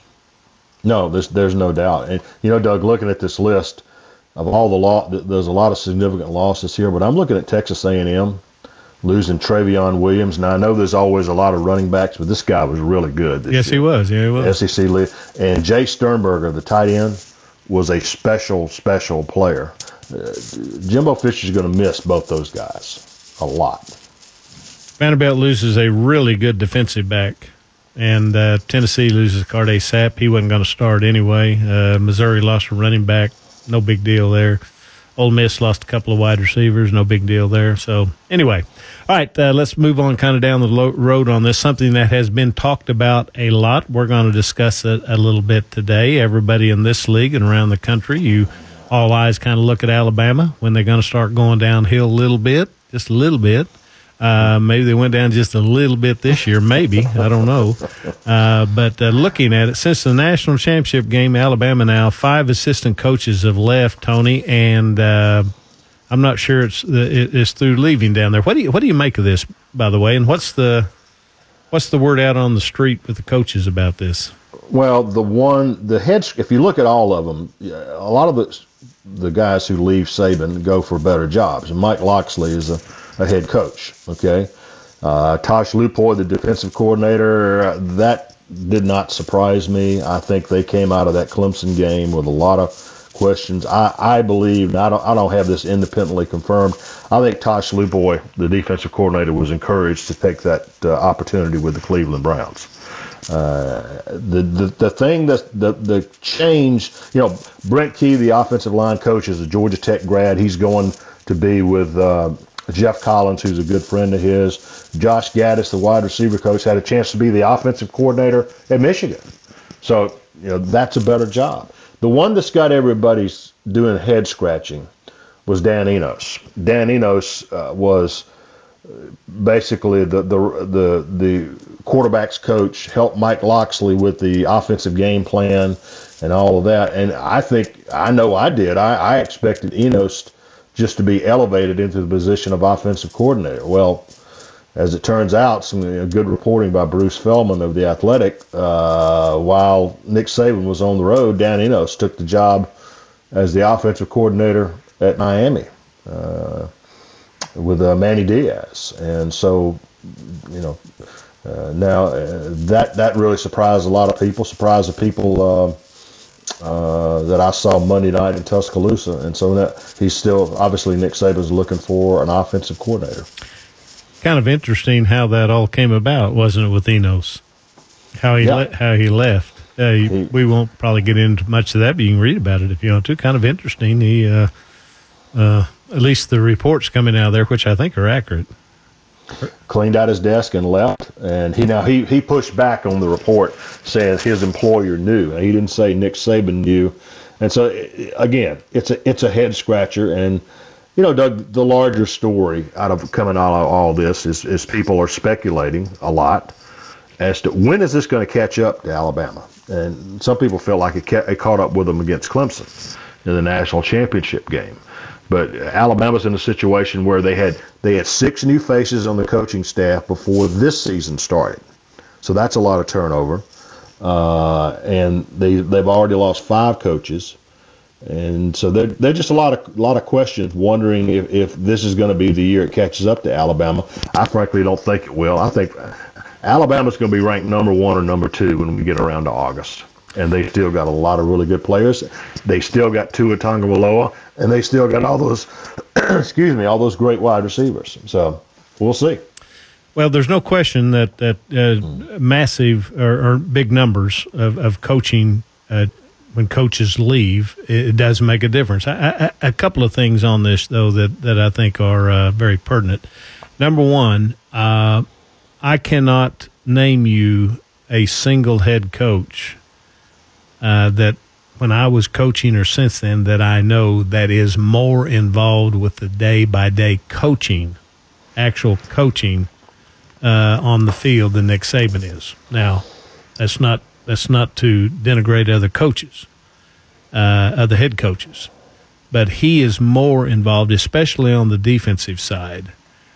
No, there's, there's no doubt. And, you know, Doug, looking at this list of all the law, there's a lot of significant losses here, but I'm looking at Texas A and M losing Travion Williams. Now, I know there's always a lot of running backs, but this guy was really good this Yes, year. he was. Yeah, he was. S E C lead. And Jay Sternberger, the tight end, was a special, special player. Uh, Jimbo Fisher's going to miss both those guys a lot. Vanderbilt loses a really good defensive back. And uh, Tennessee loses Carday Sapp. He wasn't going to start anyway. Uh, Missouri lost a running back. No big deal there. Ole Miss lost a couple of wide receivers. No big deal there. So, anyway. All right, uh, let's move on kind of down the lo- road on this. Something that has been talked about a lot. We're going to discuss it a little bit today. Everybody in this league and around the country, you all eyes kind of look at Alabama when they're going to start going downhill a little bit, just a little bit. Uh, maybe they went down just a little bit this year, maybe. I don't know. Uh, but uh, looking at it, since the national championship game, Alabama now, five assistant coaches have left, Tony, and uh, I'm not sure it's it's through leaving down there. What do you what do you make of this, by the way? And what's the what's the word out on the street with the coaches about this? Well, the one the head, if you look at all of them, a lot of the the guys who leave Saban go for better jobs. And Mike Locksley is a a head coach, okay? Uh, Tosh Lupoy, the defensive coordinator, uh, that did not surprise me. I think they came out of that Clemson game with a lot of questions. I, I believe, and I don't, I don't have this independently confirmed, I think Tosh Lupoy, the defensive coordinator, was encouraged to take that uh, opportunity with the Cleveland Browns. Uh, the, the the thing that the the change, you know, Brent Key, the offensive line coach, is a Georgia Tech grad. He's going to be with uh, Jeff Collins, who's a good friend of his. Josh Gaddis, the wide receiver coach, had a chance to be the offensive coordinator at Michigan. So, you know, that's a better job. The one that's got everybody's doing head scratching was Dan Enos. Dan Enos uh, was basically the, the the the quarterback's coach, helped Mike Locksley with the offensive game plan and all of that. And I think, I know I did, I, I expected Enos just to be elevated into the position of offensive coordinator. Well, as it turns out, some you know, good reporting by Bruce Feldman of The Athletic, uh, while Nick Saban was on the road, Dan Enos took the job as the offensive coordinator at Miami uh, with uh, Manny Diaz. And so, you know, uh, now uh, that that really surprised a lot of people, surprised the people uh, uh, that I saw Monday night in Tuscaloosa. And so that he's still, obviously Nick Saban's looking for an offensive coordinator. Kind of interesting how that all came about, wasn't it, with Enos? How he Yeah. le- how he left. Uh, he, we won't probably get into much of that, but you can read about it if you want to. Kind of interesting. He, uh, uh, at least the reports coming out of there, which I think are accurate. Cleaned out his desk and left. And he now he, he pushed back on the report, saying his employer knew. He didn't say Nick Saban knew. And so again, it's a it's a head scratcher. And you know, Doug, the larger story out of coming out of all this is is people are speculating a lot as to when is this going to catch up to Alabama. And some people feel like it, ca- it caught up with them against Clemson in the national championship game. But Alabama's in a situation where they had they had six new faces on the coaching staff before this season started. So that's a lot of turnover. Uh, and they they've already lost five coaches. And so there there're just a lot of lot of questions, wondering if, if this is going to be the year it catches up to Alabama. I frankly don't think it will. I think Alabama's going to be ranked number one or number two when we get around to August. And they still got a lot of really good players. They still got Tua Tagovailoa, and they still got all those, excuse me, all those great wide receivers. So we'll see. Well, there's no question that that uh, massive or, or big numbers of, of coaching uh, when coaches leave, it does make a difference. I, I, a couple of things on this, though, that, that I think are uh, very pertinent. Number one, uh, I cannot name you a single head coach uh, that when I was coaching or since then that I know that is more involved with the day-by-day coaching, actual coaching uh, on the field than Nick Saban is. Now, that's not That's not to denigrate other coaches, uh, other head coaches, but he is more involved, especially on the defensive side.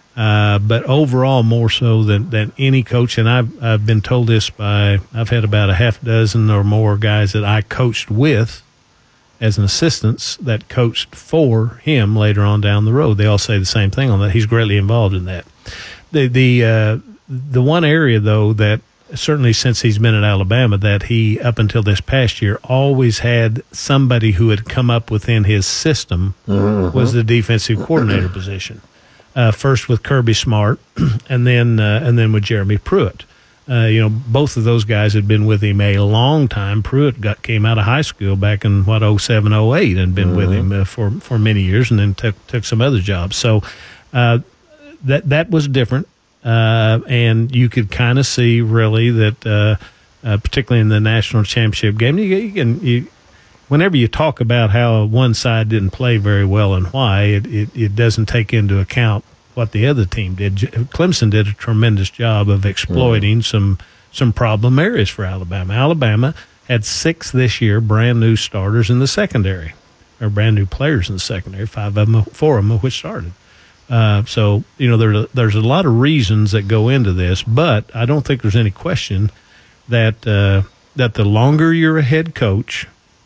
Uh, but overall, more so than, than any coach. And I've I've been told this by I've had about a half dozen or more guys that I coached with as an assistants that coached for him later on down the road. They all say the same thing on that. He's greatly involved in that. The the uh, the one area though that certainly since he's been at Alabama, that he, up until this past year, always had somebody who had come up within his system mm-hmm. was the defensive coordinator position. Uh, first with Kirby Smart, and then uh, and then with Jeremy Pruitt. Uh, you know, both of those guys had been with him a long time. Pruitt got came out of high school back in what oh seven, oh eight, and been mm-hmm. with him uh, for for many years, and then took took some other jobs. So uh, that that was different. Uh, and you could kind of see really that, uh, uh, particularly in the national championship game, you, you can, you, whenever you talk about how one side didn't play very well and why, it, it, it doesn't take into account what the other team did. Clemson did a tremendous job of exploiting mm. some some problem areas for Alabama. Alabama had six this year brand new starters in the secondary, or brand new players in the secondary. Five of them, four of them, which started. Uh, so, you know, there, there's a lot of reasons that go into this, but I don't think there's any question that uh, that the longer you're a head coach,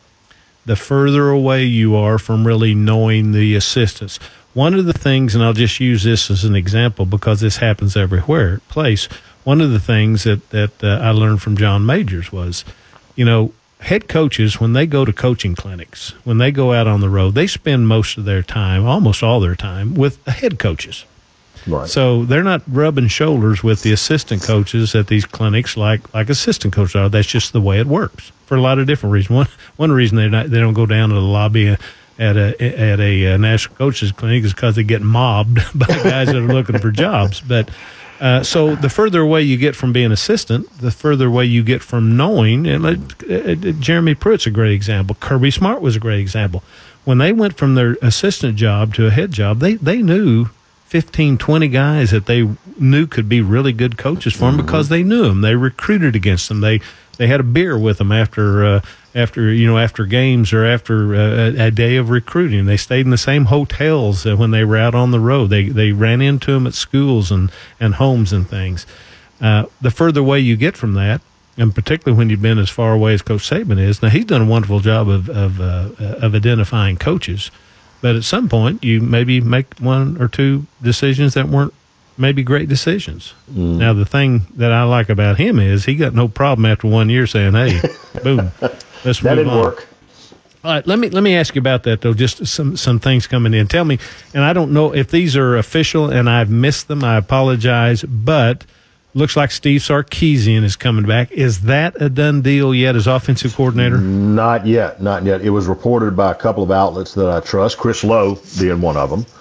the further away you are from really knowing the assistants. One of the things, and I'll just use this as an example because this happens everywhere, place, one of the things that, that uh, I learned from John Majors was, you know, head coaches, when they go to coaching clinics, when they go out on the road, they spend most of their time, almost all their time, with head coaches. Right. So they're not rubbing shoulders with the assistant coaches at these clinics like, like assistant coaches are. That's just the way it works for a lot of different reasons. One one reason they not they don't go down to the lobby at a at a, uh national coaches clinic is because they get mobbed by guys that are looking for jobs. But uh, so the further away you get from being assistant, the further away you get from knowing. And uh, uh, Jeremy Pruitt's a great example. Kirby Smart was a great example. When they went from their assistant job to a head job, they they knew fifteen, twenty guys that they knew could be really good coaches for them because they knew them. They recruited against them. They they had a beer with them after uh, after you know after games or after uh, a, a day of recruiting. They stayed in the same hotels uh, when they were out on the road. They they ran into them at schools and, and homes and things. Uh, the further away you get from that, and particularly when you've been as far away as Coach Saban is, now he's done a wonderful job of of, uh, of identifying coaches. But at some point, you maybe make one or two decisions that weren't maybe great decisions. Mm. Now, the thing that I like about him is he got no problem after one year saying, "Hey, boom, let's that move didn't on." work. All right, let me let me ask you about that though. Just some some things coming in. Tell me, and I don't know if these are official, and I've missed them. I apologize, but looks like Steve Sarkisian is coming back. Is that a done deal yet as offensive coordinator? Not yet, not yet. It was reported by a couple of outlets that I trust, Chris Lowe being one of them,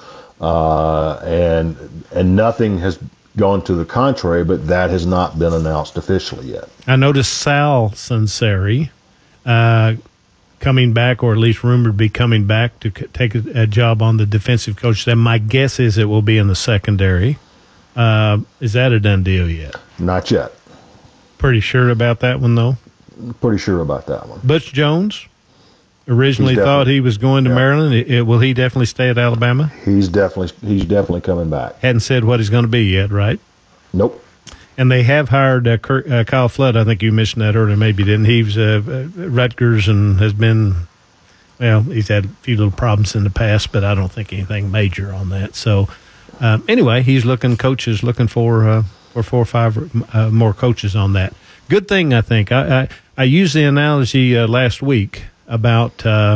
uh, and and nothing has gone to the contrary, but that has not been announced officially yet. I noticed Sal Sunseri uh, coming back, or at least rumored to be coming back to c- take a, a job on the defensive coach. And my guess is it will be in the secondary. Uh, is that a done deal yet? Not yet. Pretty sure about that one, though? Pretty sure about that one. Butch Jones originally thought he was going to yeah. Maryland. It, it, will he definitely stay at Alabama? He's definitely he's definitely coming back. Hadn't said what he's going to be yet, right? Nope. And they have hired uh, Kurt, uh, Kyle Flood. I think you mentioned that earlier. Maybe you didn't. He was uh, uh, Rutgers and has been, well, he's had a few little problems in the past, but I don't think anything major on that. So, Um, anyway, he's looking coaches, looking for uh, for four or five uh, more coaches on that. Good thing, I think. I I, I used the analogy uh, last week about uh,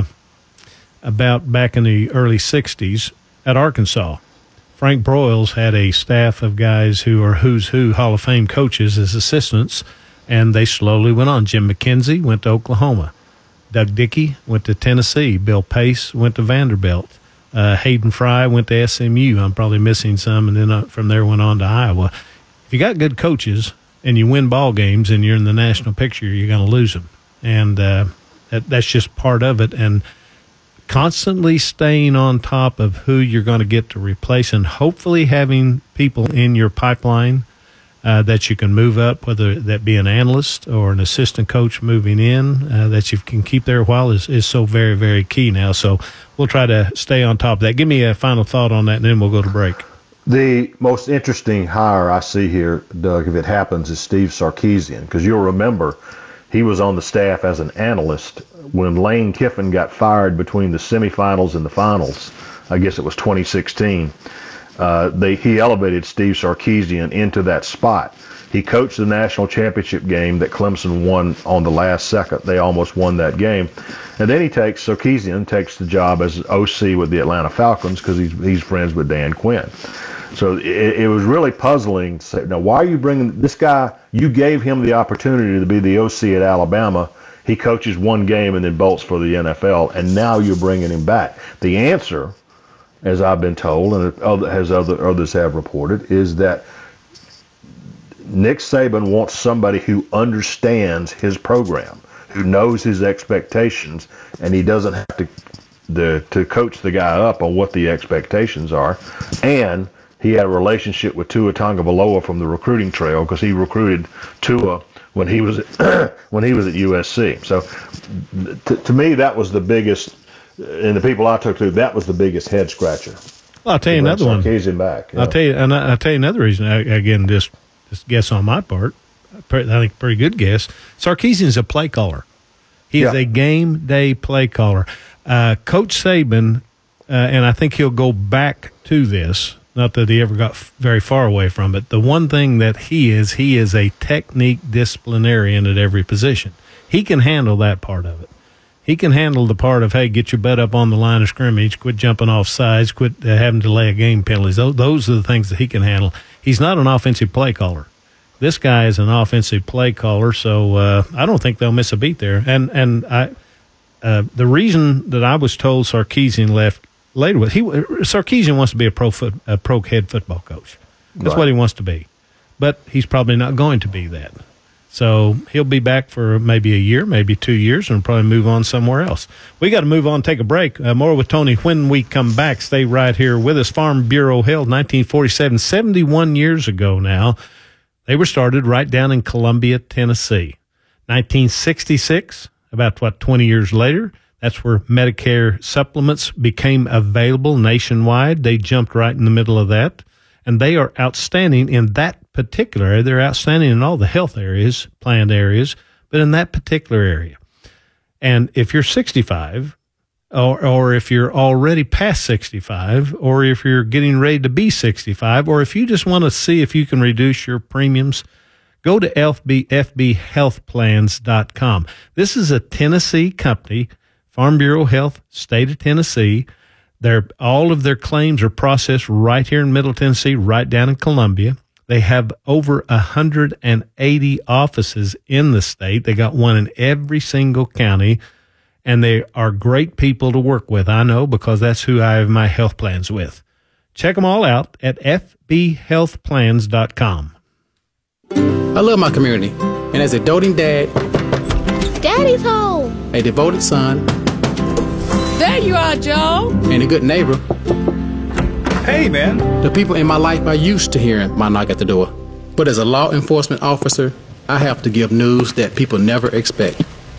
about back in the early sixties at Arkansas. Frank Broyles had a staff of guys who are who's who Hall of Fame coaches as assistants, and they slowly went on. Jim McKenzie went to Oklahoma. Doug Dickey went to Tennessee. Bill Pace went to Vanderbilt. Uh, Hayden Fry went to S M U. I'm probably missing some, and then uh, from there went on to Iowa. If you got good coaches and you win ball games and you're in the national picture, you're going to lose them, and uh, that, that's just part of it. And constantly staying on top of who you're going to get to replace, and hopefully having people in your pipeline uh, that you can move up, whether that be an analyst or an assistant coach moving in, uh, that you can keep there a while is, is so very, very key now. So we'll try to stay on top of that. Give me a final thought on that, and then we'll go to break. The most interesting hire I see here, Doug, if it happens, is Steve Sarkisian, because you'll remember he was on the staff as an analyst when Lane Kiffin got fired between the semifinals and the finals. I guess it was twenty sixteen. Uh, they, he elevated Steve Sarkisian into that spot. He coached the national championship game that Clemson won on the last second. They almost won that game. And then he takes, Sarkisian takes the job as O C with the Atlanta Falcons because he's, he's friends with Dan Quinn. So it, it was really puzzling to say, now, why are you bringing this guy? You gave him the opportunity to be the O C at Alabama. He coaches one game and then bolts for the N F L, and now you're bringing him back. The answer, as I've been told, and as other, others have reported, is that Nick Saban wants somebody who understands his program, who knows his expectations, and he doesn't have to the, to coach the guy up on what the expectations are. And he had a relationship with Tua Tagovailoa from the recruiting trail because he recruited Tua when he was at, when he was at U S C. So t- to me, that was the biggest. And the people I talked to, that was the biggest head scratcher. Well, I'll tell you another one. Sarkisian back. I'll know. tell you, and I'll tell you another reason. Again, just just guess on my part. I think a pretty good guess. Sarkisian is a play caller. He yeah. is a game day play caller. Uh, Coach Saban, uh, and I think he'll go back to this. Not that he ever got f- very far away from it. The one thing that he is, he is a technique disciplinarian at every position. He can handle that part of it. He can handle the part of, hey, get your butt up on the line of scrimmage, quit jumping off sides, quit uh, having to delay a game penalties. Those, those are the things that he can handle. He's not an offensive play caller. This guy is an offensive play caller, so uh, I don't think they'll miss a beat there. And and I uh, the reason that I was told Sarkisian left later was he Sarkisian wants to be a pro foot, a pro head football coach. That's right. What he wants to be, but he's probably not going to be that. So he'll be back for maybe a year, maybe two years, and probably move on somewhere else. We got to move on, take a break. Uh, more with Tony when we come back. Stay right here with us. Farm Bureau held nineteen forty-seven, seventy-one years ago now. They were started right down in Columbia, Tennessee. nineteen sixty-six, about, what, twenty years later, that's where Medicare supplements became available nationwide. They jumped right in the middle of that. And they are outstanding in that particular area. They're outstanding in all the health areas, planned areas, but in that particular area. And if you're sixty-five, or, or if you're already past sixty-five, or if you're getting ready to be sixty-five, or if you just want to see if you can reduce your premiums, go to F B health plans dot com. This is a Tennessee company, Farm Bureau Health, State of Tennessee. They're, all of their claims are processed right here in Middle Tennessee, right down in Columbia. They have over one hundred eighty offices in the state. They got one in every single county, and they are great people to work with. I know, because that's who I have my health plans with. Check them all out at F B health plans dot com. I love my community, and as a doting dad, Daddy's home, a devoted son, there you are, Joe, and a good neighbor. Hey, man. The people in my life are used to hearing my knock at the door. But as a law enforcement officer, I have to give news that people never expect.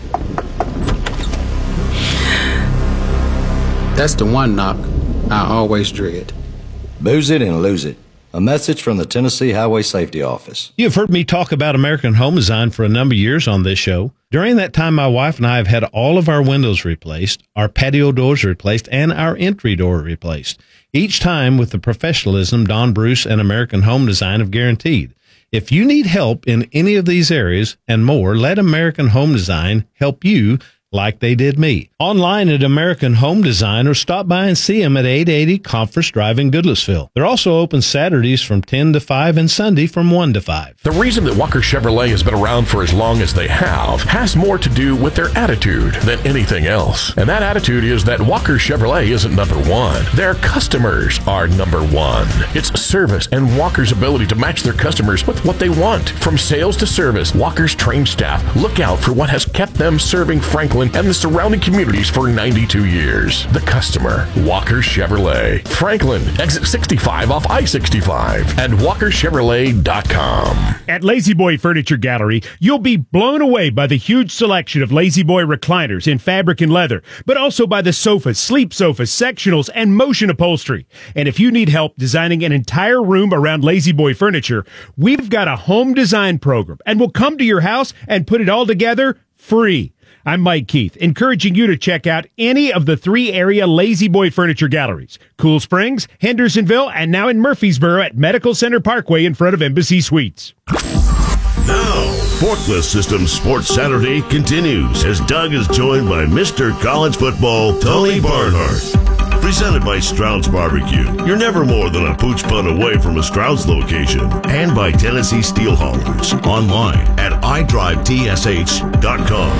That's the one knock I always dread. Booze it and lose it. A message from the Tennessee Highway Safety Office. You've heard me talk about American Home Design for a number of years on this show. During that time, my wife and I have had all of our windows replaced, our patio doors replaced, and our entry door replaced. Each time with the professionalism Don Bruce and American Home Design have guaranteed. If you need help in any of these areas and more, let American Home Design help you like they did me. Online at American Home Design, or stop by and see them at eight eighty Conference Drive in Goodlettsville. They're also open Saturdays from ten to five and Sunday from one to five. The reason that Walker Chevrolet has been around for as long as they have has more to do with their attitude than anything else. And that attitude is that Walker Chevrolet isn't number one. Their customers are number one. It's service and Walker's ability to match their customers with what they want. From sales to service, Walker's trained staff look out for what has kept them serving Franklin and the surrounding communities for ninety-two years. The customer, Walker Chevrolet. Franklin, exit sixty-five off I sixty-five, and walker chevrolet dot com. At Lazy Boy Furniture Gallery, you'll be blown away by the huge selection of Lazy Boy recliners in fabric and leather, but also by the sofas, sleep sofas, sectionals, and motion upholstery. And if you need help designing an entire room around Lazy Boy furniture, we've got a home design program, and we'll come to your house and put it all together free. I'm Mike Keith, encouraging you to check out any of the three area Lazy Boy Furniture Galleries: Cool Springs, Hendersonville, and now in Murfreesboro at Medical Center Parkway in front of Embassy Suites. Now, Forklift Systems Sports Saturday continues as Doug is joined by Mister College Football, Tony Barnhart. Presented by Stroud's Barbecue. You're never more than a pooch punt away from a Stroud's location. And by Tennessee Steel Haulers. Online at i drive t s h dot com.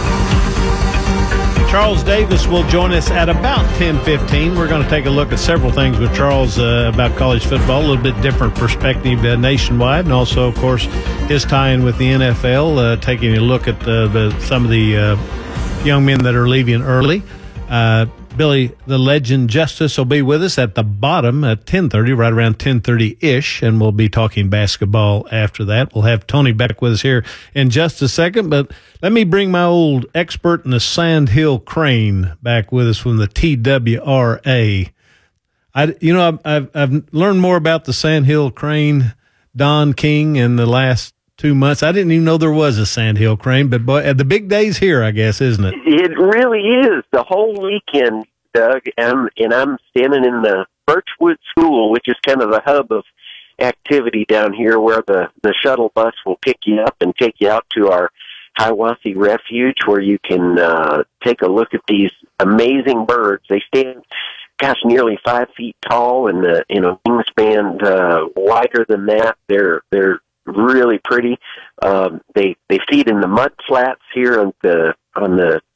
Charles Davis will join us at about ten fifteen. We're going to take a look at several things with Charles uh, about college football, a little bit different perspective uh, nationwide, and also, of course, his tie-in with the N F L, uh, taking a look at uh, the some of the uh, young men that are leaving early. Uh, Billy, the legend Justice, will be with us at the bottom at ten thirty, right around ten thirty-ish, and we'll be talking basketball after that. We'll have Tony back with us here in just a second, but let me bring my old expert in the Sandhill Crane back with us from the T W R A. I, you know, I've, I've, I've learned more about the Sandhill Crane, Don King, in the last two months. I didn't even know there was a Sandhill Crane, but boy, the big day's here, I guess, isn't it? It really is. The whole weekend, Doug, and, and I'm standing in the Birchwood School, which is kind of the hub of activity down here, where the, the shuttle bus will pick you up and take you out to our Hiawassee Refuge, where you can uh, take a look at these amazing birds. They stand, gosh, nearly five feet tall, and uh, in a wingspan uh, wider than that. They're they're really pretty. Um, they they feed in the mud flats here on the on the Tennessee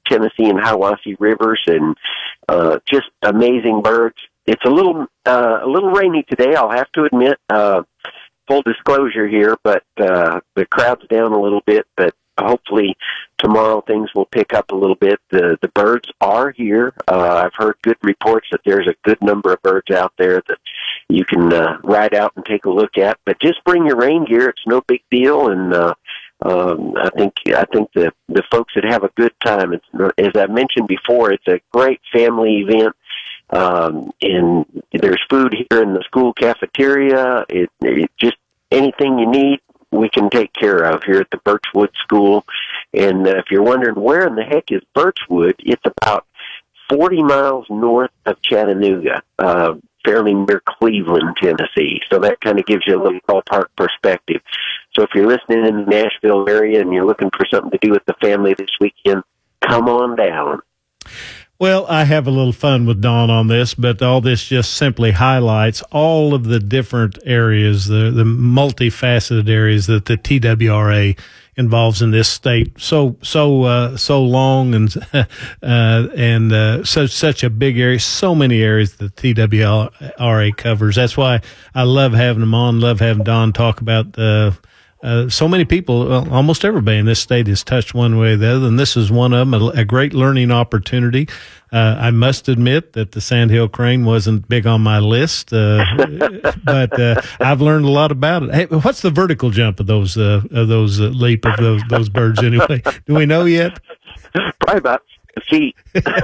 Tennessee and Hiawassee rivers, and uh, just amazing birds. It's a little uh, a little rainy today, I'll have to admit. Uh, full disclosure here, but uh, the crowd's down a little bit. But hopefully tomorrow things will pick up a little bit. The the birds are here. Uh, I've heard good reports that there's a good number of birds out there that you can uh, ride out and take a look at. But just bring your rain gear; it's no big deal, and uh, Um, I think I think the the folks that have a good time. It's, as I mentioned before, it's a great family event. Um, and there's food here in the school cafeteria. It, it just anything you need, we can take care of here at the Birchwood School. And uh, if you're wondering where in the heck is Birchwood, it's about forty miles north of Chattanooga, uh, fairly near Cleveland, Tennessee. So that kind of gives you a little ballpark perspective. So if you're listening in the Nashville area and you're looking for something to do with the family this weekend, come on down. Well, I have a little fun with Dawn on this, but all this just simply highlights all of the different areas, the, the multifaceted areas that the T W R A involves in this state. So, so, uh, so long and, uh, and, uh, such, such a big area, so many areas that the T W R A covers. That's why I love having them on, love having Dawn talk about, uh, Uh, so many people, well, almost everybody in this state is touched one way or the other, and this is one of them, a, a great learning opportunity. Uh, I must admit that the Sandhill Crane wasn't big on my list, uh, but uh, I've learned a lot about it. Hey, what's the vertical jump of those uh, of those uh, leap of those those birds anyway? Do we know yet? Probably about feet.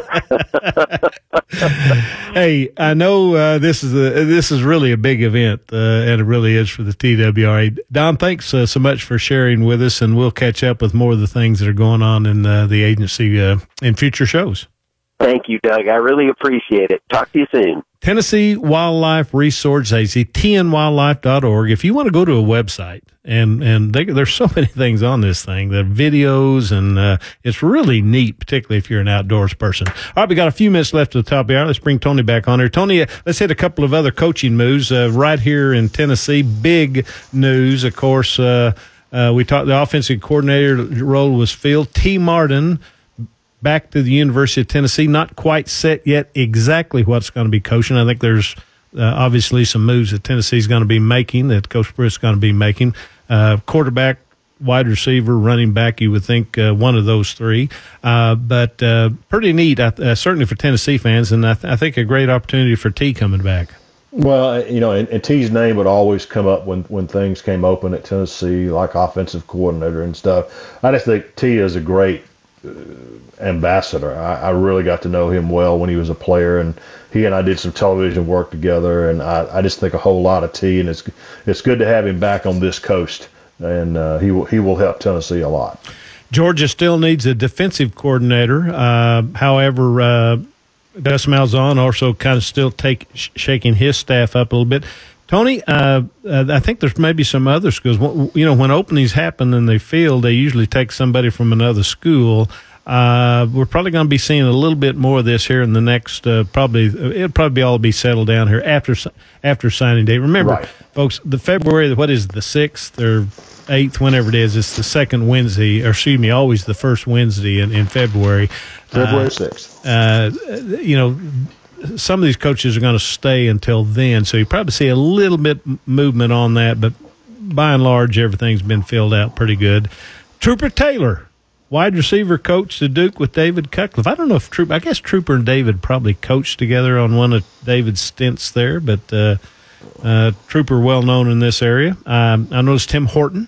Hey, I know uh, this is a this is really a big event, uh, and it really is for the T W R A. Don, thanks uh, so much for sharing with us, and we'll catch up with more of the things that are going on in uh, the agency uh, in future shows. Thank you, Doug. I really appreciate it. Talk to you soon. Tennessee Wildlife Resource Agency, T N wildlife dot org. If you want to go to a website, and and they, there's so many things on this thing, the videos, and uh, it's really neat, particularly if you're an outdoors person. All right, we got a few minutes left at the top of the hour. Let's bring Tony back on here. Tony, uh, let's hit a couple of other coaching moves uh, right here in Tennessee. Big news, of course. Uh, uh, we talked. The offensive coordinator role was filled. T. Martin back to the University of Tennessee. Not quite set yet exactly what's going to be coaching. I think there's uh, obviously some moves that Tennessee's going to be making, that Coach Britt's going to be making. Uh, quarterback, wide receiver, running back, you would think uh, one of those three. Uh, but uh, pretty neat, uh, certainly for Tennessee fans, and I, th- I think a great opportunity for T coming back. Well, you know, and, and T's name would always come up when, when things came open at Tennessee, like offensive coordinator and stuff. I just think T is a great uh, ambassador. I, I really got to know him well when he was a player, and he and I did some television work together, and I, I just think a whole lot of T, and it's it's good to have him back on this coast, and uh, he will he will help Tennessee a lot. Georgia still needs a defensive coordinator. Uh, however, uh, Gus Malzahn also kind of still take sh- shaking his staff up a little bit. Tony, uh, uh, I think there's maybe some other schools. You know, when openings happen and they fill, they usually take somebody from another school. Uh, we're probably going to be seeing a little bit more of this here in the next, uh, probably, it'll probably all be settled down here after after signing day. Remember, right, folks, the February, what is it, the sixth or eighth, whenever it is, it's the second Wednesday, or excuse me, always the first Wednesday in, in February. February sixth. Uh, uh, you know, some of these coaches are going to stay until then, so you probably see a little bit movement on that, but by and large, everything's been filled out pretty good. Trooper Taylor, wide receiver coach to Duke with David Cutcliffe. I don't know if Trooper, I guess Trooper and David probably coached together on one of David's stints there, but uh, uh, Trooper well known in this area. Um, I noticed Tim Horton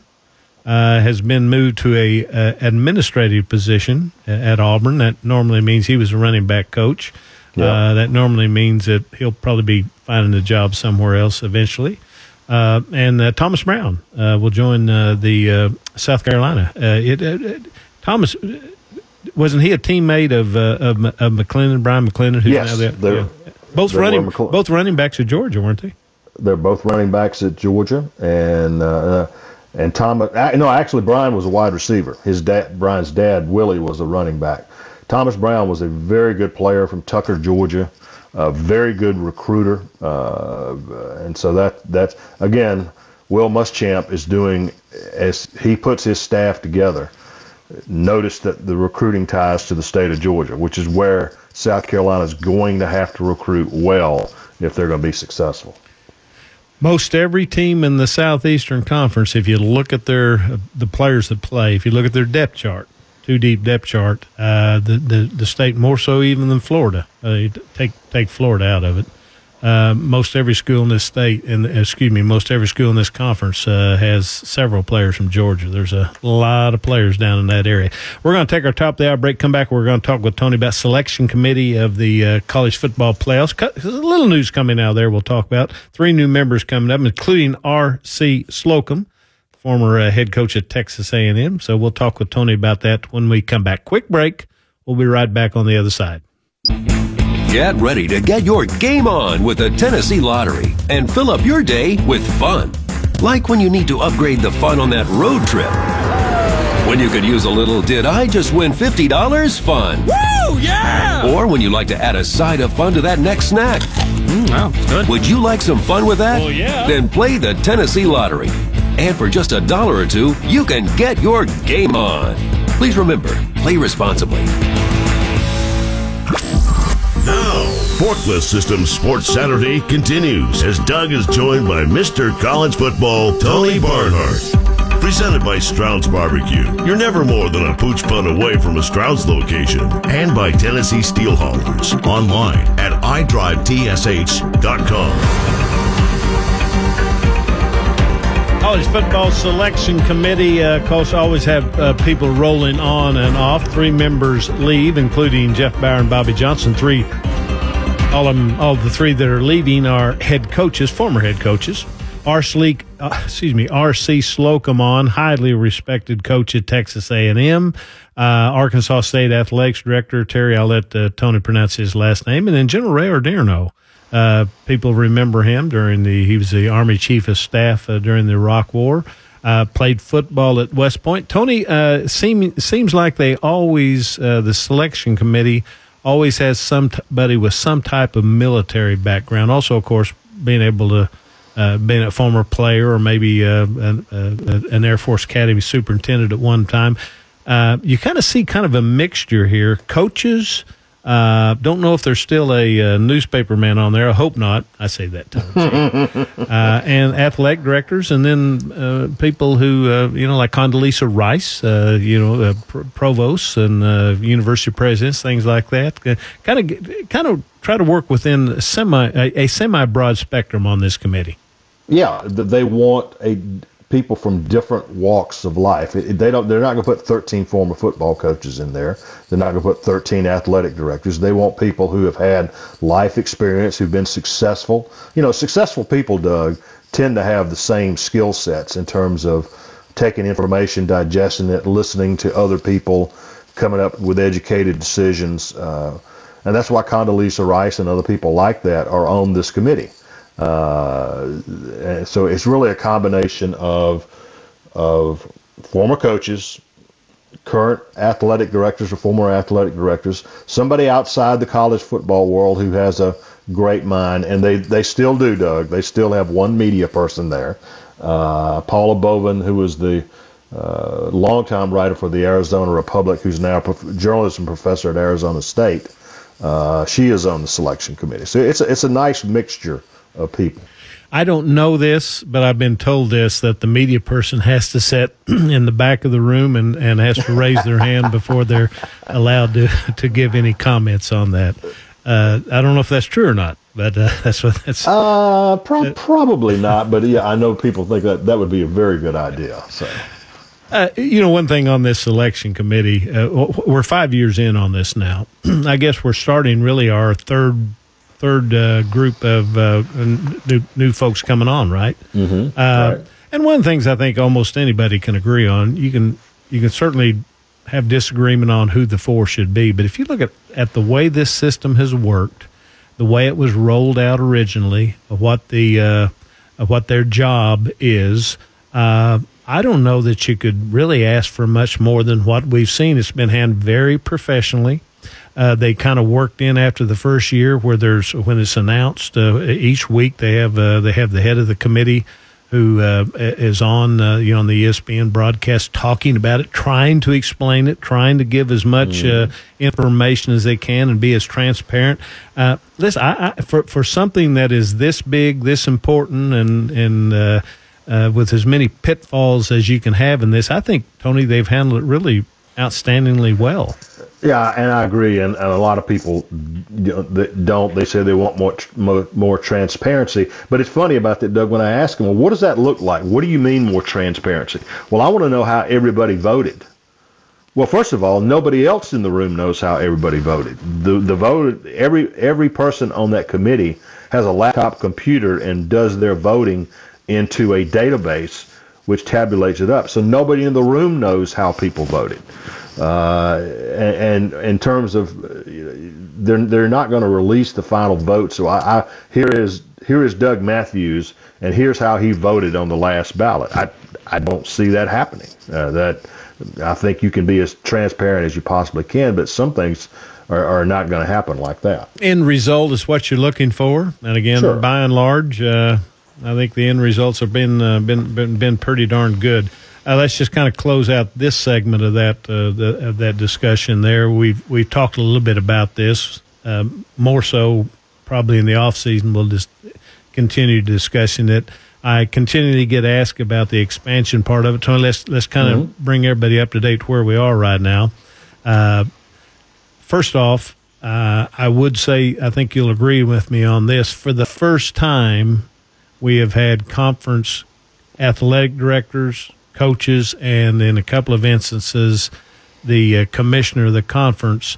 uh, has been moved to a, a administrative position at Auburn. That normally means he was a running back coach. Yeah. Uh, that normally means that he'll probably be finding a job somewhere else eventually. Uh, and uh, Thomas Brown uh, will join uh, the uh, South Carolina. Uh, it, it, Thomas, wasn't he a teammate of uh, of, of McClendon, Brian McClendon? Who's yes, now there? Yeah. Both running both running backs at Georgia, weren't they? They're both running backs at Georgia, and uh, and Thomas. No, actually, Brian was a wide receiver. His dad, Brian's dad, Willie, was a running back. Thomas Brown was a very good player from Tucker, Georgia, a very good recruiter, uh, and so that that's again, Will Muschamp is doing as he puts his staff together. notice that the recruiting ties to the state of Georgia, which is where South Carolina is going to have to recruit well if they're going to be successful. Most every team in the Southeastern Conference, if you look at their the players that play, if you look at their depth chart, two deep depth chart, uh, the, the the state more so even than Florida. Uh, take take Florida out of it. Uh, most every school in this state, and excuse me, most every school in this conference uh, has several players from Georgia. There's a lot of players down in that area. We're going to take our top of the hour break. Come back. We're going to talk with Tony about selection committee of the uh, college football playoffs. There's a little news coming out there. We'll talk about three new members coming up, including R C Slocum, former uh, head coach at Texas A and M. So we'll talk with Tony about that when we come back. Quick break. We'll be right back on the other side. Get ready to get your game on with the Tennessee Lottery and fill up your day with fun. Like when you need to upgrade the fun on that road trip. When you could use a little "did I just win fifty dollars" fun. Woo, yeah! Or when you like to add a side of fun to that next snack. Mm, wow, good. Would you like some fun with that? Oh, yeah. Then play the Tennessee Lottery. And for just a dollar or two, you can get your game on. Please remember, play responsibly. Now, Forklift Systems Sports Saturday continues as Doug is joined by Mister College Football, Tony Barnhart. Presented by Stroud's Barbecue. You're never more than a pooch punt away from a Stroud's location. And by Tennessee Steel Haulers. Online at i drive t s h dot com. College football selection committee, uh, of course, always have uh, people rolling on and off. Three members leave, including Jeff Bauer and Bobby Johnson. Three, all of them, all the three that are leaving are head coaches, former head coaches. R. Sleek, uh, excuse me, R C Slocum, highly respected coach at Texas A and M. Uh, Arkansas State Athletics Director Terry, I'll let uh, Tony pronounce his last name, and then General Ray Odierno. Uh, people remember him during the, he was the Army Chief of Staff uh, during the Iraq War, uh, played football at West Point. Tony, uh, seem, seems like they always, uh, the selection committee always has somebody with some type of military background. Also, of course, being able to, uh, being a former player or maybe uh, an, uh, an Air Force Academy superintendent at one time. Uh, you kind of see kind of a mixture here. Coaches, Uh, don't know if there's still a uh, newspaper man on there. I hope not. I say that time. uh, and athletic directors, and then uh, people who, uh, you know, like Condoleezza Rice, uh, you know, uh, pr- provosts and uh, university presidents, things like that. Uh, kind of, kind of try to work within a semi a, a semi-broad spectrum on this committee. Yeah, they want a people from different walks of life. It, they don't. They're not going to put thirteen former football coaches in there. They're not going to put thirteen athletic directors. They want people who have had life experience, who've been successful. You know, successful people, Doug, tend to have the same skill sets in terms of taking information, digesting it, listening to other people, coming up with educated decisions. Uh, and that's why Condoleezza Rice and other people like that are on this committee. Uh, so it's really a combination of of former coaches, current athletic directors or former athletic directors, somebody outside the college football world who has a great mind, and they, they still do, Doug. They still have one media person there, uh, Paula Bovin, who was the uh, longtime writer for the Arizona Republic, who's now a prof- journalism professor at Arizona State. Uh, she is on the selection committee. So it's a, it's a nice mixture of people. I don't know this, but I've been told this, that the media person has to sit in the back of the room and, and has to raise their hand before they're allowed to, to give any comments on that. Uh, I don't know if that's true or not, but uh, that's what that's. Uh, pro- uh, probably not, but yeah, I know people think that that would be a very good idea. So. Uh, you know, one thing on this selection committee, uh, we're five years in on this now. I guess we're starting really our third third uh, group of uh, new, new folks coming on, right? Mm-hmm. Uh, right? And one of the things I think almost anybody can agree on, you can you can certainly have disagreement on who the four should be, but if you look at, at the way this system has worked, the way it was rolled out originally, of what the uh, of what their job is, uh, I don't know that you could really ask for much more than what we've seen. It's been handled very professionally. Uh, they kind of worked in after the first year, where there's when it's announced uh, each week they have uh, they have the head of the committee who uh, is on uh, you know on the E S P N broadcast talking about it, trying to explain it, trying to give as much uh, information as they can and be as transparent. Uh, listen, I, I, for for something that is this big, this important, and and uh, uh, with as many pitfalls as you can have in this, I think, Tony, they've handled it really outstandingly well. Yeah, and I agree. And, and a lot of people don't. They say they want more, more more transparency. But it's funny about that, Doug. When I ask them, well, what does that look like? What do you mean more transparency? Well, I want to know how everybody voted. Well, first of all, nobody else in the room knows how everybody voted. The the vote every every person on that committee has a laptop computer and does their voting into a database which tabulates it up. So nobody in the room knows how people voted. Uh, and, and in terms of, they're they're not going to release the final vote. So I, I here is here is Doug Matthews, and here's how he voted on the last ballot. I I don't see that happening. Uh, that I think you can be as transparent as you possibly can, but some things are, are not going to happen like that. End result is what you're looking for, and again, Sure. by and large, uh, I think the end results have been uh, been, been been pretty darn good. Uh, let's just kind of close out this segment of that uh, the, of that discussion. There, we've we've talked a little bit about this, um, more so probably in the off season. We'll just continue discussing it. I continually get asked about the expansion part of it. Tony, let's let's kind of Mm-hmm. bring everybody up to date where we are right now. Uh, first off, uh, I would say I think you'll agree with me on this. For the first time, we have had conference athletic directors, coaches, and in a couple of instances, the uh, commissioner of the conference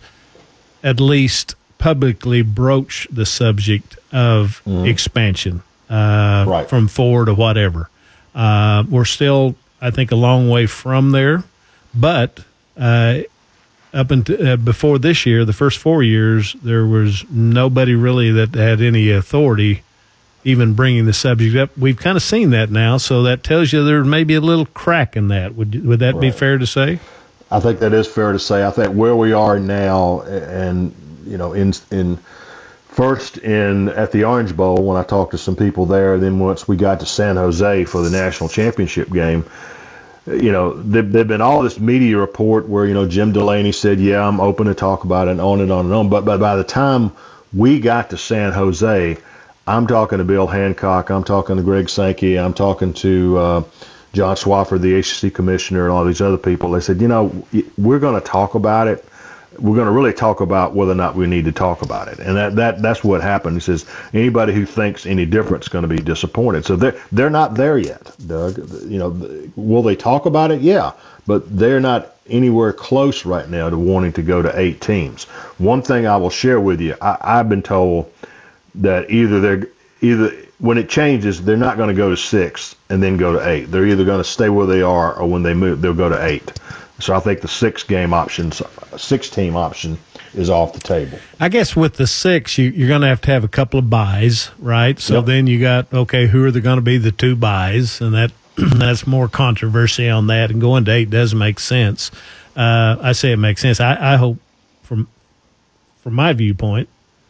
at least publicly broach the subject of Mhm. expansion uh, Right. from four to whatever. Uh, we're still, I think, a long way from there, but uh, up until uh, before this year, the first four years, there was nobody really that had any authority even bringing the subject up. We've kind of seen that now, so that tells you there may be a little crack in that. Would would that be Right. fair to say? I think that is fair to say. I think where we are now, and you know, in in first in at the Orange Bowl when I talked to some people there, then once we got to San Jose for the national championship game, you know, there there'd been all this media report where you know Jim Delaney said, "Yeah, I'm open to talk about it," and on and on and on. But but by the time we got to San Jose, I'm talking to Bill Hancock, I'm talking to Greg Sankey, I'm talking to uh, John Swafford, the A C C commissioner, and all these other people. They said, you know, we're going to talk about it. We're going to really talk about whether or not we need to talk about it. And that, that that's what happened. He says, anybody who thinks any different is going to be disappointed. So they're, they're not there yet, Doug. You know, will they talk about it? Yeah. But they're not anywhere close right now to wanting to go to eight teams. One thing I will share with you, I, I've been told that either they're either when it changes, they're not going to go to six and then go to eight. They're either going to stay where they are, or when they move, they'll go to eight. So I think the six game options, six team option, is off the table. I guess with the six, you, you're going to have to have a couple of buys, right? So Yep. then you got, okay, who are the going to be the two buys? And that that's more controversy on that. And going to eight does make sense. Uh, I say it makes sense. I, I hope, from from my viewpoint,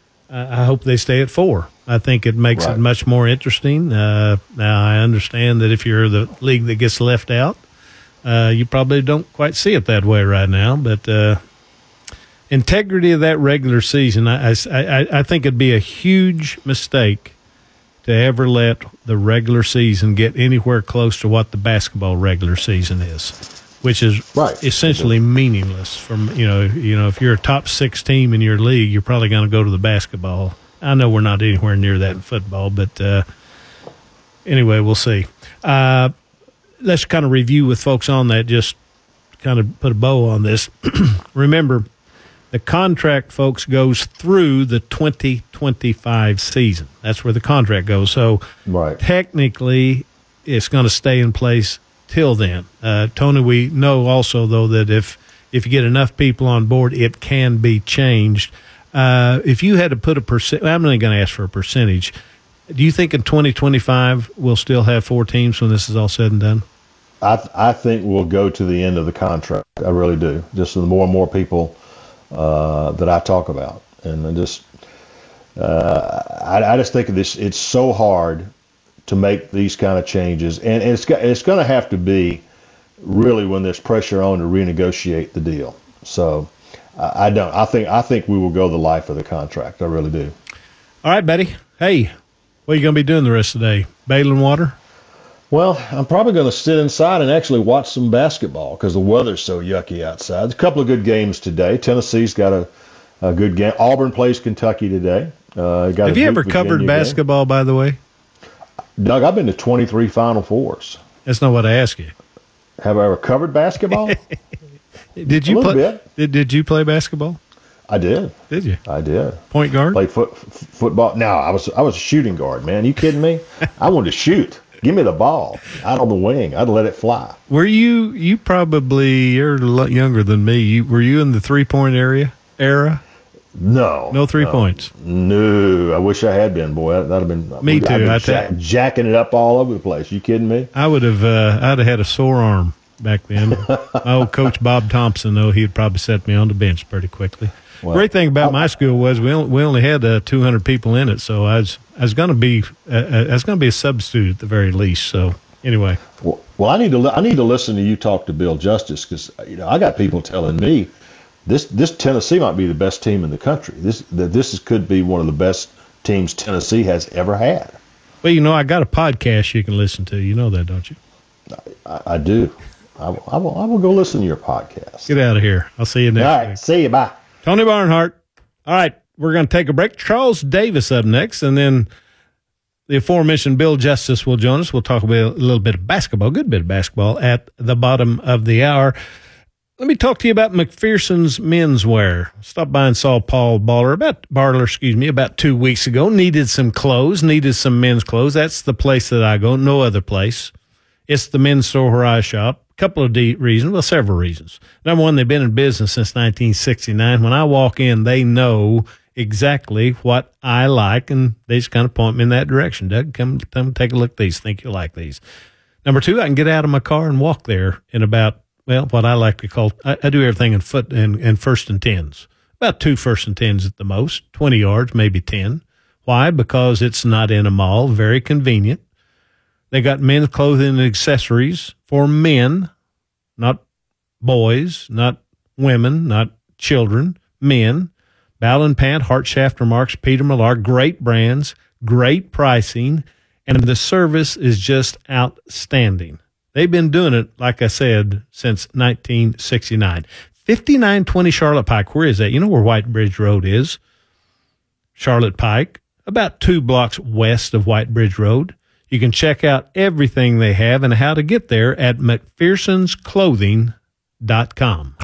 I I hope they stay at four. I think it makes Right. it much more interesting. Uh, now, I understand that if you're the league that gets left out, uh, you probably don't quite see it that way right now. But uh, integrity of that regular season, I, I, I, I think it'd be a huge mistake to ever let the regular season get anywhere close to what the basketball regular season is, which is Right. essentially meaningless. From you know, you know, if you're a top six team in your league, you're probably going to go to the basketball. I know we're not anywhere near that in football, but uh, anyway, we'll see. Uh, let's kind of review with folks on that. Just kind of put a bow on this. Remember, the contract, folks, goes through the twenty twenty-five season. That's where the contract goes. So Right. technically, it's going to stay in place till then. Uh, Tony, we know also, though, that if, if you get enough people on board, it can be changed. Uh, if you had to put a percent, I'm not going to ask for a percentage. Do you think in twenty twenty-five we'll still have four teams when this is all said and done? I I think we'll go to the end of the contract. I really do. Just the more and more people uh, that I talk about, and I just uh, I, I just think of this. It's so hard to make these kind of changes, and, and it's got, it's going to have to be really when there's pressure on to renegotiate the deal. So I, I don't. I think I think we will go the life of the contract. I really do. All right, buddy. Hey, what are you going to be doing the rest of the day? Bailing water? Well, I'm probably going to sit inside and actually watch some basketball because the weather's so yucky outside. There's a couple of good games today. Tennessee's got a, a good game. Auburn plays Kentucky today. Uh, got Have you ever covered Virginia basketball, game. by the way? Doug, I've been to twenty-three Final Fours. That's not what I asked you. Have I ever covered basketball? Did you a play? Bit. Did Did you play basketball? I did. Did you? I did. Point guard? Played foot, f- football. No, I was I was a shooting guard, man. You kidding me? I wanted to shoot. Give me the ball out on the wing. I'd let it fly. Were you? You probably you're a lot younger than me. You, were you in the three point area era? No. No three no, points. No. I wish I had been, boy. That, that'd have been me too. I'd been I jack, jacking it up all over the place. You kidding me? I would have. Uh, I'd have had a sore arm back then. My old coach Bob Thompson, though, he'd probably set me on the bench pretty quickly. Well, Great thing about I, my school was we only, we only had uh, two hundred people in it, so I was I was going to be uh, I was going to be a substitute at the very least. So anyway, well, well, I need to I need to listen to you talk to Bill Justice because you know I got people telling me this this Tennessee might be the best team in the country. This that this is, could be one of the best teams Tennessee has ever had. Well, you know, I got a podcast you can listen to. You know that, don't you? I, I do. I, I will. I will go listen to your podcast. Get out of here. I'll see you next All right. week. See you. Bye. Tony Barnhart. All right, we're going to take a break. Charles Davis up next, and then the aforementioned Bill Justice will join us. We'll talk about a little bit of basketball, a good bit of basketball, at the bottom of the hour. Let me talk to you about McPherson's Menswear. Stopped by and saw Paul Baller, about Barler, excuse me, about two weeks ago. Needed some clothes, needed some men's clothes. That's the place that I go, no other place. It's the men's store where I shop. A couple of de- reasons, well, several reasons. Number one, they've been in business since nineteen sixty-nine. When I walk in, they know exactly what I like, and they just kind of point me in that direction. Doug, come, come take a look at these. Think you like these. Number two, I can get out of my car and walk there in about, well, what I like to call, I, I do everything in foot and, and first and tens. About two first and tens at the most, twenty yards, maybe ten. Why? Because it's not in a mall, very convenient. They got men's clothing and accessories for men, not boys, not women, not children, men. Ballon Pant, Hart Shafter Marks, Peter Millar, great brands, great pricing, and the service is just outstanding. They've been doing it, like I said, since nineteen sixty-nine. fifty-nine twenty Charlotte Pike, where is that? You know where White Bridge Road is? Charlotte Pike, about two blocks west of White Bridge Road. You can check out everything they have and how to get there at mcphersons clothing dot com.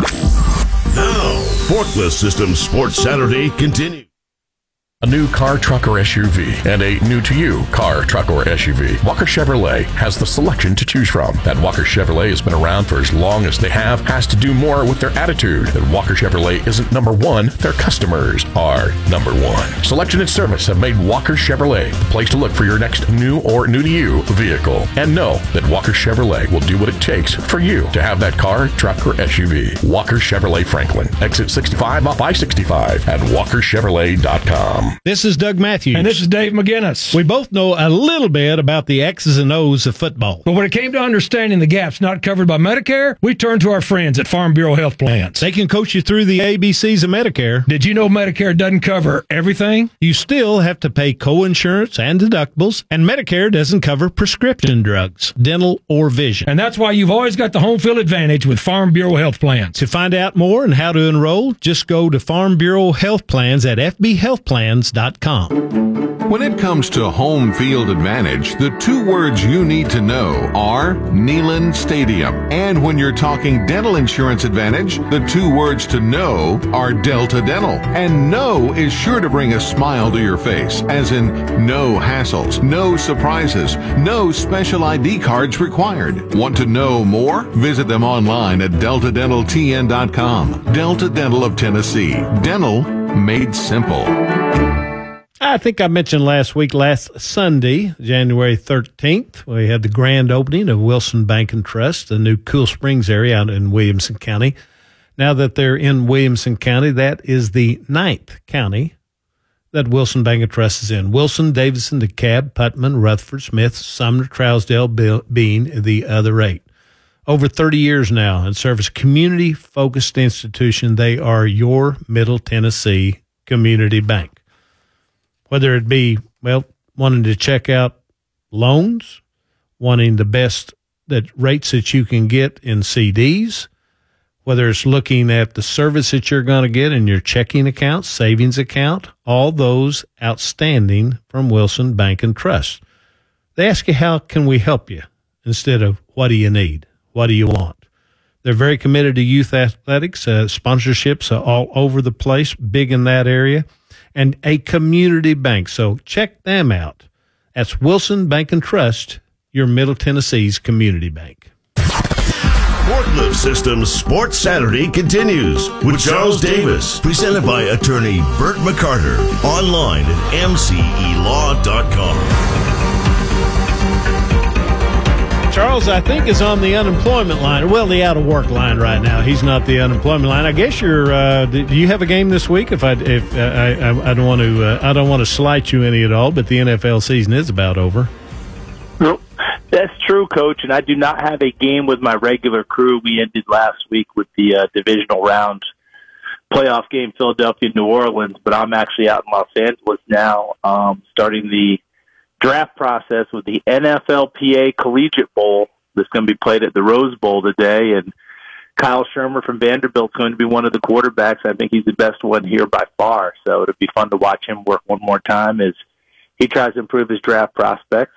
Now, Forklift Systems Sports Saturday continues. A new car, truck, or S U V, and a new-to-you car, truck, or S U V. Walker Chevrolet has the selection to choose from. That Walker Chevrolet has been around for as long as they have, has to do more with their attitude. That Walker Chevrolet isn't number one, their customers are number one. Selection and service have made Walker Chevrolet the place to look for your next new or new-to-you vehicle. And know that Walker Chevrolet will do what it takes for you to have that car, truck, or S U V. Walker Chevrolet Franklin, exit sixty-five off I sixty-five at walker chevrolet dot com. This is Doug Matthews. And this is Dave McGinnis. We both know a little bit about the X's and O's of football. But when it came to understanding the gaps not covered by Medicare, we turned to our friends at Farm Bureau Health Plans. They can coach you through the A B Cs of Medicare. Did you know Medicare doesn't cover everything? You still have to pay co-insurance and deductibles, and Medicare doesn't cover prescription drugs, dental, or vision. And that's why you've always got the home field advantage with Farm Bureau Health Plans. To find out more and how to enroll, just go to Farm Bureau Health Plans at f b health plans dot com. When it comes to home field advantage, the two words you need to know are Neyland Stadium. And when you're talking dental insurance advantage, the two words to know are Delta Dental. And no is sure to bring a smile to your face, as in no hassles, no surprises, no special I D cards required. Want to know more? Visit them online at delta dental t n dot com. Delta Dental of Tennessee. Dental made simple. I think I mentioned last week, last Sunday, January thirteenth, we had the grand opening of Wilson Bank and Trust, the new Cool Springs area out in Williamson County. Now that they're in Williamson County, that is the ninth county that Wilson Bank and Trust is in. Wilson, Davidson, DeKalb, Putman, Rutherford, Smith, Sumner, Trousdale, Bill, being the other eight. Over thirty years now and serve as a community-focused institution. They are your Middle Tennessee community bank. Whether it be, well, wanting to check out loans, wanting the best that rates that you can get in C Ds, whether it's looking at the service that you're going to get in your checking account, savings account, all those outstanding from Wilson Bank and Trust. They ask you, how can we help you? Instead of, what do you need? What do you want? They're very committed to youth athletics, uh, sponsorships uh, all over the place, big in that area, and a community bank. So check them out. That's Wilson Bank and Trust, your Middle Tennessee's community bank. Forklift Systems Sports Saturday continues with Charles Davis, presented by attorney Bert McCarter, online at m c e law dot com. Charles, I think, is on the unemployment line. Well, the out-of-work line right now. He's not the unemployment line. I guess you're. Uh, do you have a game this week? If I, if uh, I, I, I don't want to, uh, I don't want to slight you any at all. But the N F L season is about over. Nope, that's true, Coach. And I do not have a game with my regular crew. We ended last week with the uh, divisional round playoff game, Philadelphia, New Orleans. But I'm actually out in Los Angeles now, um, starting the draft process with the N F L P A Collegiate Bowl that's going to be played at the Rose Bowl today. And Kyle Shermer from Vanderbilt's going to be one of the quarterbacks. I think he's the best one here by far. So it'll be fun to watch him work one more time as he tries to improve his draft prospects.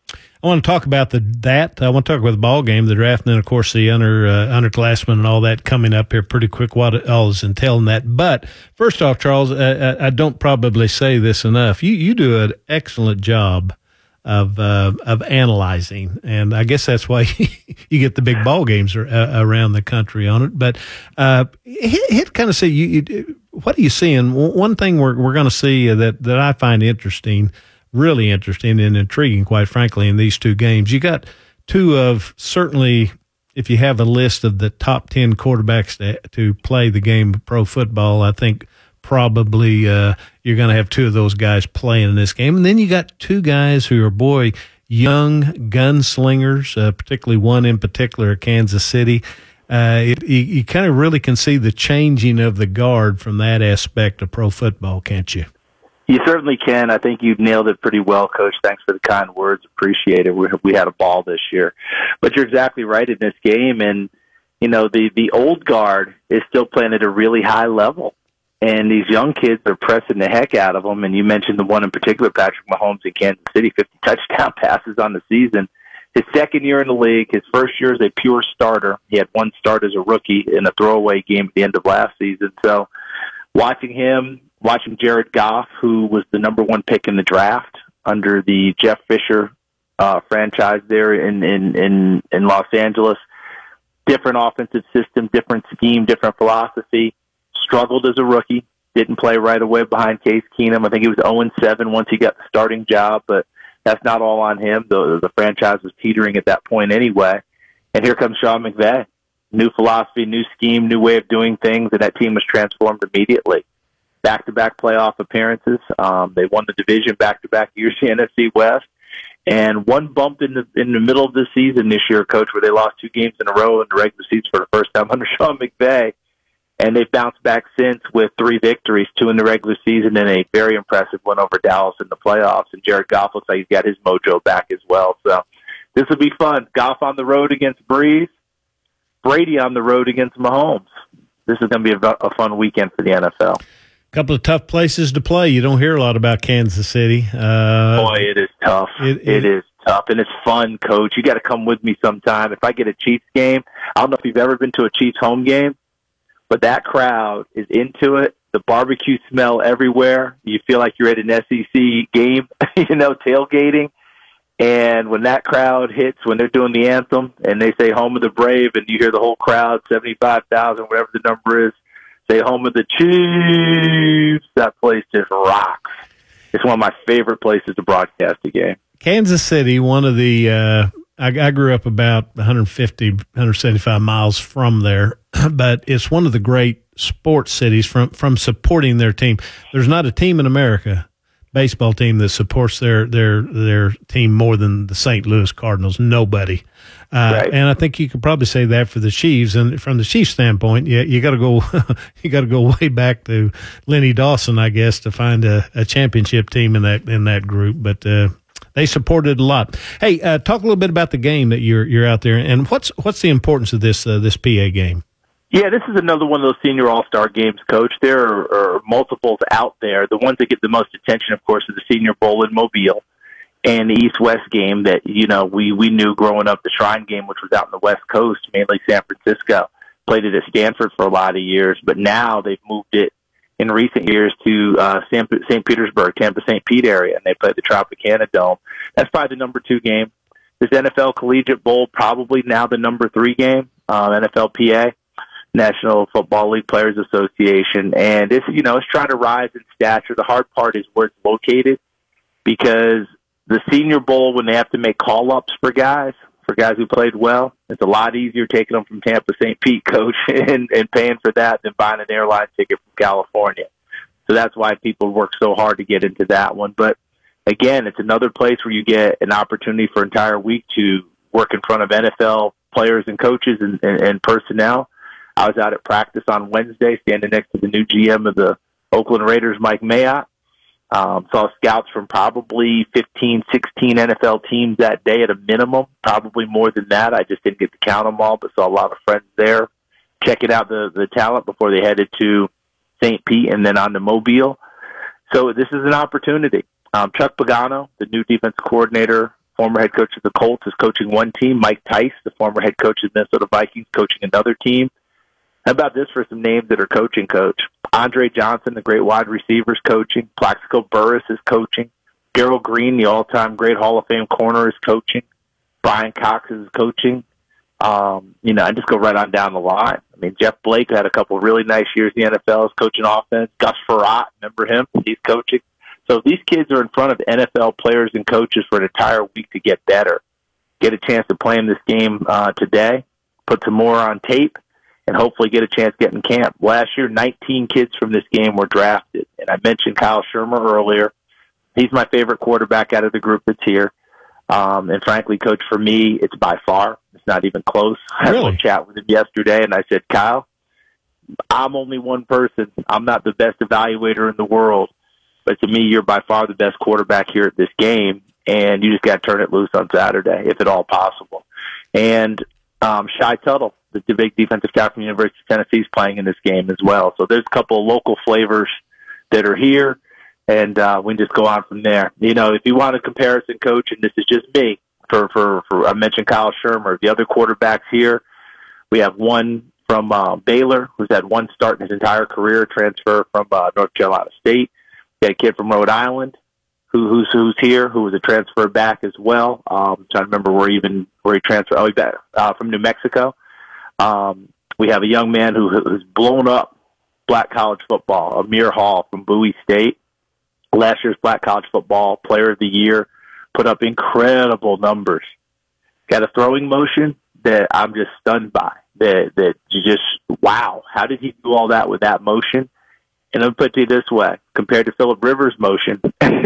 I want to talk about the that. I want to talk about the ball game, the draft, and then, of course, the under, uh, underclassmen and all that coming up here pretty quick, what it all is entailing that. But first off, Charles, uh, I don't probably say this enough. You you do an excellent job of uh, of analyzing, and I guess that's why you get the big ball games are, uh, around the country on it. But uh, hit, hit kind of see, you, you, what are you seeing? One thing we're we're going to see that, that I find interesting, really interesting and intriguing, quite frankly, in these two games. You got two of, certainly, if you have a list of the top ten quarterbacks to, to play the game of pro football, I think probably uh, you're going to have two of those guys playing in this game. And then you got two guys who are, boy, young gunslingers, uh, particularly one in particular, Kansas City. Uh, it, you, you kind of really can see the changing of the guard from that aspect of pro football, can't you? You certainly can. I think you've nailed it pretty well, Coach. Thanks for the kind words. Appreciate it. We, we had a ball this year. But you're exactly right in this game. And, you know, the, the old guard is still playing at a really high level. And these young kids are pressing the heck out of them. And you mentioned the one in particular, Patrick Mahomes in Kansas City, fifty touchdown passes on the season. His second year in the league, his first year as a pure starter. He had one start as a rookie in a throwaway game at the end of last season. So watching him, watching Jared Goff, who was the number one pick in the draft under the Jeff Fisher uh, franchise there in, in, in, in Los Angeles, different offensive system, different scheme, different philosophy. Struggled as a rookie, didn't play right away behind Case Keenum. I think he was oh and seven once he got the starting job, but that's not all on him. The, the franchise was teetering at that point anyway. And here comes Sean McVay. New philosophy, new scheme, new way of doing things, and that team was transformed immediately. Back-to-back playoff appearances. Um, they won the division back-to-back years, the N F C West. And one bump in the in the middle of the season this year, Coach, where they lost two games in a row in the regular season for the first time under Sean McVay. And they've bounced back since with three victories, two in the regular season and a very impressive one over Dallas in the playoffs. And Jared Goff looks like he's got his mojo back as well. So this will be fun. Goff on the road against Breeze, Brady on the road against Mahomes. This is going to be a, a fun weekend for the N F L. A couple of tough places to play. You don't hear a lot about Kansas City. Uh, Boy, it is tough. It, it, it is tough, and it's fun, Coach. You got to come with me sometime. If I get a Chiefs game, I don't know if you've ever been to a Chiefs home game, but that crowd is into it. The barbecue smell everywhere. You feel like you're at an S E C game, you know, tailgating. And when that crowd hits, when they're doing the anthem and they say home of the brave, and you hear the whole crowd, seventy-five thousand, whatever the number is, say home of the Chiefs, that place just rocks. It's one of my favorite places to broadcast a game. Kansas City, one of the uh, I, I grew up about one fifty, one seventy-five miles from there, but it's one of the great sports cities from, from supporting their team. There's not a team in America, baseball team, that supports their their their team more than the Saint Louis Cardinals. Nobody. Uh, right. And I think you could probably say that for the Chiefs. And from the Chiefs standpoint, yeah, you got to go, you got to go way back to Lenny Dawson, I guess, to find a, a championship team in that in that group. But uh, they supported a lot. Hey, uh, talk a little bit about the game that you're you're out there, and what's what's the importance of this uh, this P A game? Yeah, this is another one of those senior all-star games, Coach. There are, are multiples out there. The ones that get the most attention, of course, are the Senior Bowl in Mobile and the East-West game that, you know, we, we knew growing up, the Shrine game, which was out in the West Coast, mainly San Francisco. Played it at Stanford for a lot of years, but now they've moved it in recent years to uh, Saint Petersburg, Tampa-Saint Pete area, and they play the Tropicana Dome. That's probably the number two game. This N F L Collegiate Bowl, probably now the number three game, uh, N F L P A. National Football League Players Association, and it's, you know, it's trying to rise in stature. The hard part is where it's located, because the Senior Bowl, when they have to make call-ups for guys, for guys who played well, it's a lot easier taking them from Tampa Saint Pete, Coach, and, and paying for that than buying an airline ticket from California. So that's why people work so hard to get into that one. But again, it's another place where you get an opportunity for an entire week to work in front of N F L players and coaches and, and, and personnel. I was out at practice on Wednesday, standing next to the new G M of the Oakland Raiders, Mike Mayock. Um, saw scouts from probably fifteen, sixteen N F L teams that day at a minimum, probably more than that. I just didn't get to count them all, but saw a lot of friends there checking out the, the talent before they headed to Saint Pete and then on to Mobile. So this is an opportunity. Um, Chuck Pagano, the new defense coordinator, former head coach of the Colts, is coaching one team. Mike Tice, the former head coach of the Minnesota Vikings, coaching another team. How about this for some names that are coaching, Coach? Andre Johnson, the great wide receivers, coaching. Plaxico Burress is coaching. Darrell Green, the all-time great Hall of Fame corner, is coaching. Brian Cox is coaching. Um, you know, I just go right on down the line. I mean, Jeff Blake had a couple of really nice years in the N F L as coaching offense. Gus Frerotte, remember him? He's coaching. So these kids are in front of N F L players and coaches for an entire week to get better. Get a chance to play in this game uh, today, put some more on tape, and hopefully get a chance to get in camp. Last year, nineteen kids from this game were drafted. And I mentioned Kyle Shermer earlier. He's my favorite quarterback out of the group that's here. Um, and frankly, Coach, for me, it's by far. It's not even close. I had a little chat with him yesterday, and I said, Kyle, I'm only one person. I'm not the best evaluator in the world. But to me, you're by far the best quarterback here at this game, and you just got to turn it loose on Saturday, if at all possible. And um, Shy Tuttle, the, the big defensive guy from the University of Tennessee, is playing in this game as well. So there's a couple of local flavors that are here, and uh, we can just go on from there. You know, if you want a comparison, Coach, and this is just me, for, for, for I mentioned Kyle Shermer, the other quarterbacks here, we have one from uh, Baylor, who's had one start in his entire career, transfer from uh, North Carolina State. We had a kid from Rhode Island who, who's who's here, who was a transfer back as well. Um, trying to remember where even where he transferred. Oh, he's back uh, from New Mexico. Um, we have a young man who has blown up black college football, Amir Hall from Bowie State. Last year's black college football player of the year, put up incredible numbers. Got a throwing motion that I'm just stunned by. That that you just, wow, how did he do all that with that motion? And I'll put it to you this way, compared to Phillip Rivers' motion,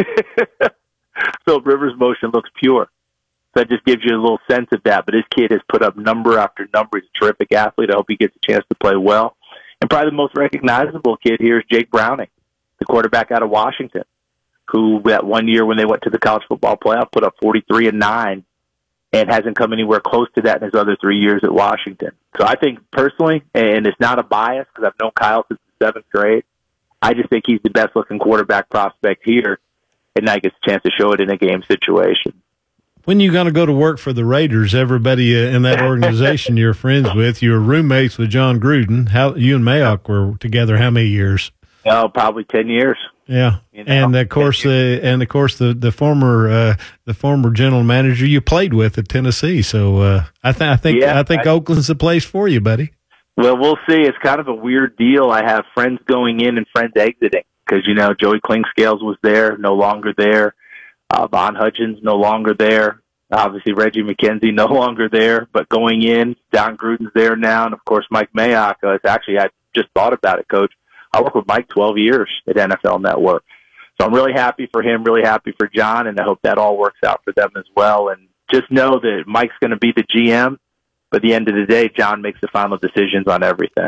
Phillip Rivers' motion looks pure. So that just gives you a little sense of that. But this kid has put up number after number. He's a terrific athlete. I hope he gets a chance to play well. And probably the most recognizable kid here is Jake Browning, the quarterback out of Washington, who that one year when they went to the college football playoff put up forty-three and nine and hasn't come anywhere close to that in his other three years at Washington. So I think personally, and it's not a bias because I've known Kyle since the seventh grade, I just think he's the best-looking quarterback prospect here, and now gets a chance to show it in a game situation. When you going to go to work for the Raiders? Everybody uh, in that organization you're friends with, you were roommates with John Gruden. How you and Mayock were together? How many years? Oh, probably ten years. Yeah, you know? and of course, uh, and of course, the the former uh, the former general manager you played with at Tennessee. So uh, I, th- I think yeah, I think I, Oakland's the place for you, buddy. Well, we'll see. It's kind of a weird deal. I have friends going in and friends exiting because, you know, Joey Klingscales was there, no longer there. Uh, Von Hudgens, no longer there. Obviously, Reggie McKenzie no longer there, but going in, Don Gruden's there now, and of course, Mike Mayock. Uh, it's actually, I just thought about it, Coach. I worked with Mike twelve years at N F L Network. So I'm really happy for him, really happy for John, and I hope that all works out for them as well. And just know that Mike's going to be the G M, but at the end of the day, John makes the final decisions on everything.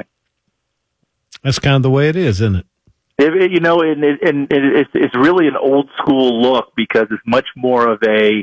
That's kind of the way it is, isn't it? It, it, you know, and, it, and it, it's, it's really an old school look because it's much more of a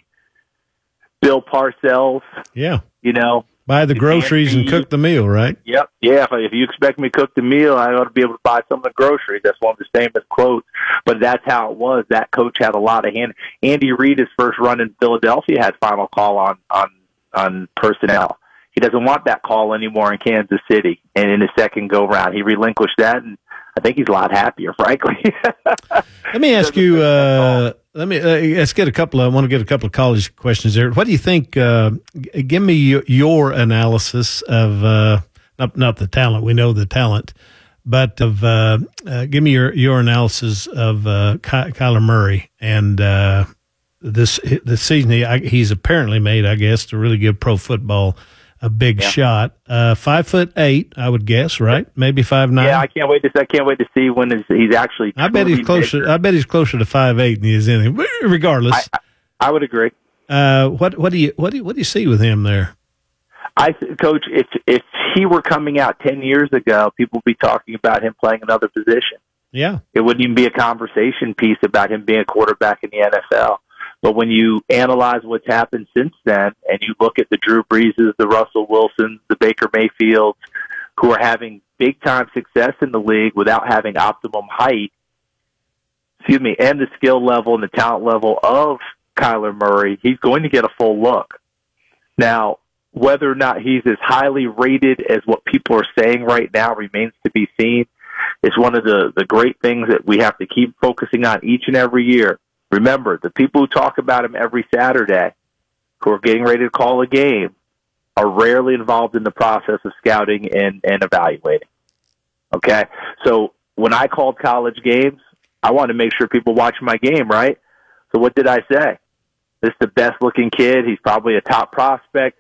Bill Parcells. Yeah. You know, buy the groceries and cook the meal, right? Yep. Yeah. If, if you expect me to cook the meal, I ought to be able to buy some of the groceries. That's one of the famous quotes. But that's how it was. That coach had a lot of hand. Andy Reid, his first run in Philadelphia, had final call on on on personnel. He doesn't want that call anymore in Kansas City. And in his second go round, he relinquished that, and I think he's a lot happier, frankly. Let me ask you. Uh, let me uh, let's get a couple. Of, I want to get a couple of college questions there. What do you think? Uh, g- give me your, your analysis of uh, not not the talent. We know the talent, but of uh, uh, give me your, your analysis of uh, Ky- Kyler Murray and uh, this this season. He, I, he's apparently made, I guess, to really give pro football a big yeah. shot. Uh, five foot eight, I would guess, right? Maybe five nine. Yeah, I can't wait to. I can't wait to see when he's, he's actually. I bet he's closer. Bigger. I bet he's closer to five eight than he is anything. Regardless, I, I would agree. Uh, what what do you what do you, what do you see with him there? I, Coach, if if he were coming out ten years ago, people would be talking about him playing another position. Yeah, it wouldn't even be a conversation piece about him being a quarterback in the N F L. But when you analyze what's happened since then, and you look at the Drew Breeses, the Russell Wilsons, the Baker Mayfields, who are having big-time success in the league without having optimum height, excuse me, and the skill level and the talent level of Kyler Murray, he's going to get a full look. Now, whether or not he's as highly rated as what people are saying right now remains to be seen. It's one of the, the great things that we have to keep focusing on each and every year. Remember, the people who talk about him every Saturday, who are getting ready to call a game, are rarely involved in the process of scouting and, and evaluating. Okay? So when I called college games, I wanted to make sure people watch my game, right? So what did I say? This is the best-looking kid. He's probably a top prospect.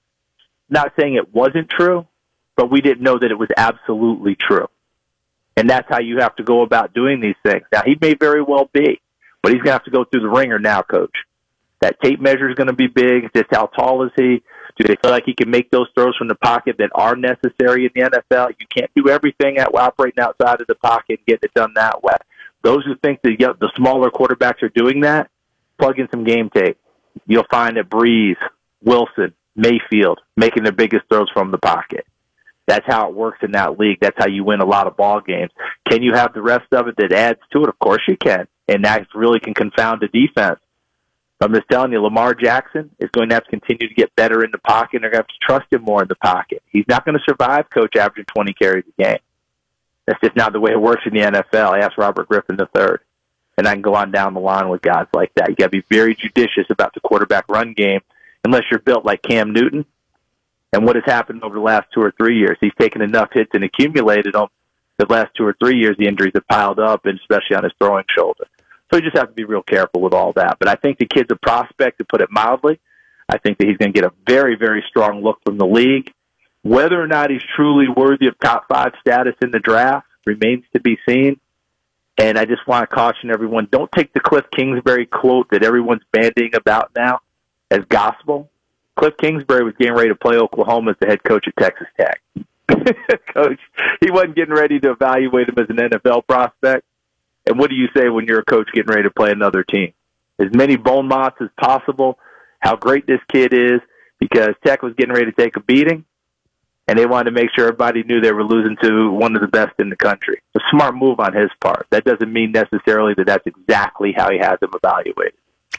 Not saying it wasn't true, but we didn't know that it was absolutely true. And that's how you have to go about doing these things. Now, he may very well be. But he's going to have to go through the ringer now, Coach. That tape measure is going to be big. Just how tall is he? Do they feel like he can make those throws from the pocket that are necessary in the N F L? You can't do everything at operating outside of the pocket and getting it done that way. Those who think the, the smaller quarterbacks are doing that, plug in some game tape. You'll find that Breeze, Wilson, Mayfield making their biggest throws from the pocket. That's how it works in that league. That's how you win a lot of ball games. Can you have the rest of it that adds to it? Of course you can. And that really can confound the defense. I'm just telling you, Lamar Jackson is going to have to continue to get better in the pocket, and they're going to have to trust him more in the pocket. He's not going to survive, Coach, averaging twenty carries a game. That's just not the way it works in the N F L. I asked Robert Griffin the third. And I can go on down the line with guys like that. You got to be very judicious about the quarterback run game unless you're built like Cam Newton. And what has happened over the last two or three years? He's taken enough hits and accumulated them. The last two or three years, the injuries have piled up, and especially on his throwing shoulder. So you just have to be real careful with all that. But I think the kid's a prospect, to put it mildly. I think that he's going to get a very, very strong look from the league. Whether or not he's truly worthy of top five status in the draft remains to be seen. And I just want to caution everyone, don't take the Cliff Kingsbury quote that everyone's bandying about now as gospel. Cliff Kingsbury was getting ready to play Oklahoma as the head coach at Texas Tech. Coach, he wasn't getting ready to evaluate him as an N F L prospect. And what do you say when you're a coach getting ready to play another team? As many bon mots as possible, how great this kid is, because Tech was getting ready to take a beating, and they wanted to make sure everybody knew they were losing to one of the best in the country. A smart move on his part. That doesn't mean necessarily that that's exactly how he has them evaluated.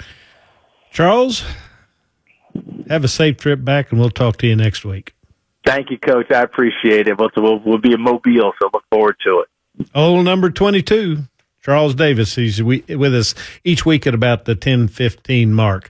Charles, have a safe trip back, and we'll talk to you next week. Thank you, Coach. I appreciate it. We'll, we'll, we'll be in Mobile, so look forward to it. Old number twenty-two, Charles Davis. He's with us each week at about the ten fifteen mark.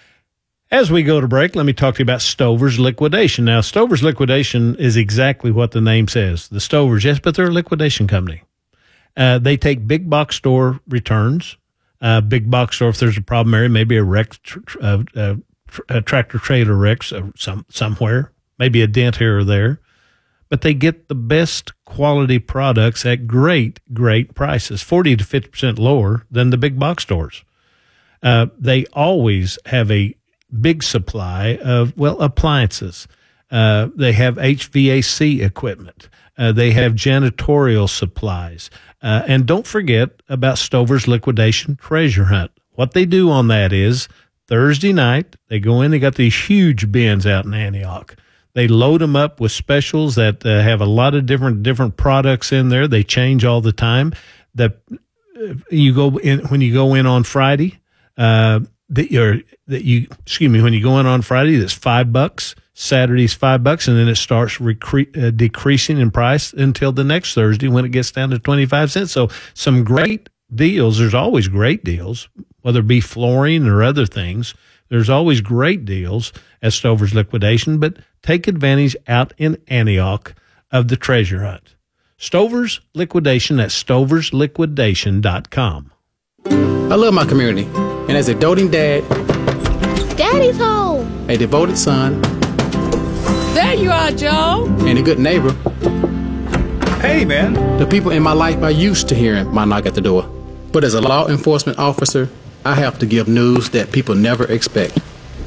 As we go to break, let me talk to you about Stover's Liquidation. Now, Stover's Liquidation is exactly what the name says. The Stovers, yes, but they're a liquidation company. Uh, they take big box store returns. Uh, big box store, if there's a problem area, maybe a wrecked tr- uh, uh, tr- uh, tractor trailer wrecks uh, some somewhere, maybe a dent here or there, but they get the best quality products at great, great prices, forty to fifty percent lower than the big box stores. Uh, they always have a big supply of, well, appliances. Uh, they have H V A C equipment. Uh, they have janitorial supplies. Uh, and don't forget about Stover's Liquidation Treasure Hunt. What they do on that is Thursday night, they go in, they got these huge bins out in Antioch. They load them up with specials that uh, have a lot of different different products in there. They change all the time. That uh, you go in when you go in on Friday, uh, that you're that you excuse me when you go in on Friday, that's five bucks. Saturday's five bucks, and then it starts recre- uh, decreasing in price until the next Thursday when it gets down to twenty-five cents. So some great deals. There's always great deals, whether it be flooring or other things. There's always great deals at Stover's Liquidation, but take advantage out in Antioch of the treasure hunt. Stover's Liquidation at stovers liquidation dot com. I love my community, and as a doting dad, Daddy's home. a devoted son, There you are, Joe. and a good neighbor, Hey, man. the people in my life are used to hearing my knock at the door. But as a law enforcement officer, I have to give news that people never expect.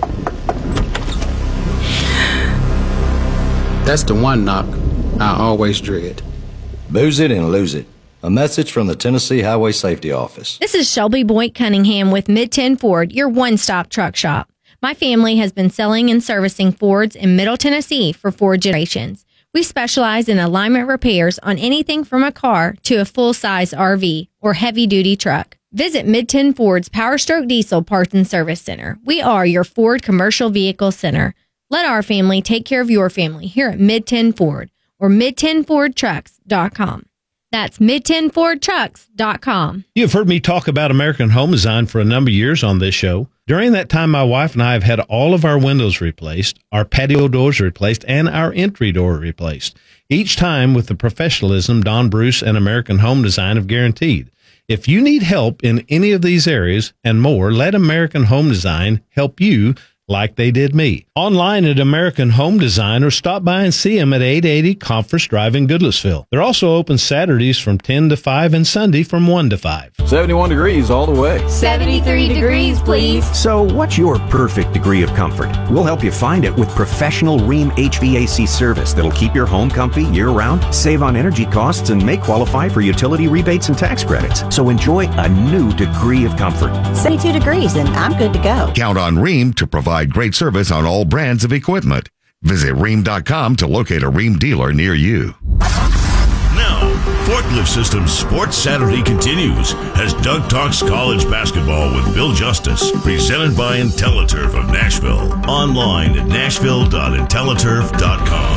That's the one knock I always dread. Booze it and lose it. A message from the Tennessee Highway Safety Office. This is Shelby Boyd Cunningham with Mid ten Ford, your one-stop truck shop. My family has been selling and servicing Fords in Middle Tennessee for four generations. We specialize in alignment repairs on anything from a car to a full-size R V or heavy-duty truck. Visit Mid ten Ford's Power Stroke Diesel Parts and Service Center. We are your Ford Commercial Vehicle Center. Let our family take care of your family here at Mid ten Ford or mid ten ford trucks dot com. That's mid ten ford trucks dot com. You've heard me talk about American Home Design for a number of years on this show. During that time, my wife and I have had all of our windows replaced, our patio doors replaced, and our entry door replaced. Each time with the professionalism Don Bruce and American Home Design have guaranteed. If you need help in any of these areas and more, let American Home Design help you like they did me. Online at American Home Design, or stop by and see them at eight eighty Conference Drive in Goodlettsville. They're also open Saturdays from ten to five and Sunday from one to five. seventy-one degrees all the way. seventy-three degrees, please. So, what's your perfect degree of comfort? We'll help you find it with professional Rheem H V A C service that'll keep your home comfy year-round, save on energy costs, and may qualify for utility rebates and tax credits. So enjoy a new degree of comfort. seventy-two degrees, and I'm good to go. Count on Rheem to provide great service on all brands of equipment. Visit Rheem dot com to locate a Rheem dealer near you. Now, Forklift Systems Sports Saturday continues as Doug talks college basketball with Bill Justice, presented by IntelliTurf of Nashville. Online at nashville dot intelliturf dot com.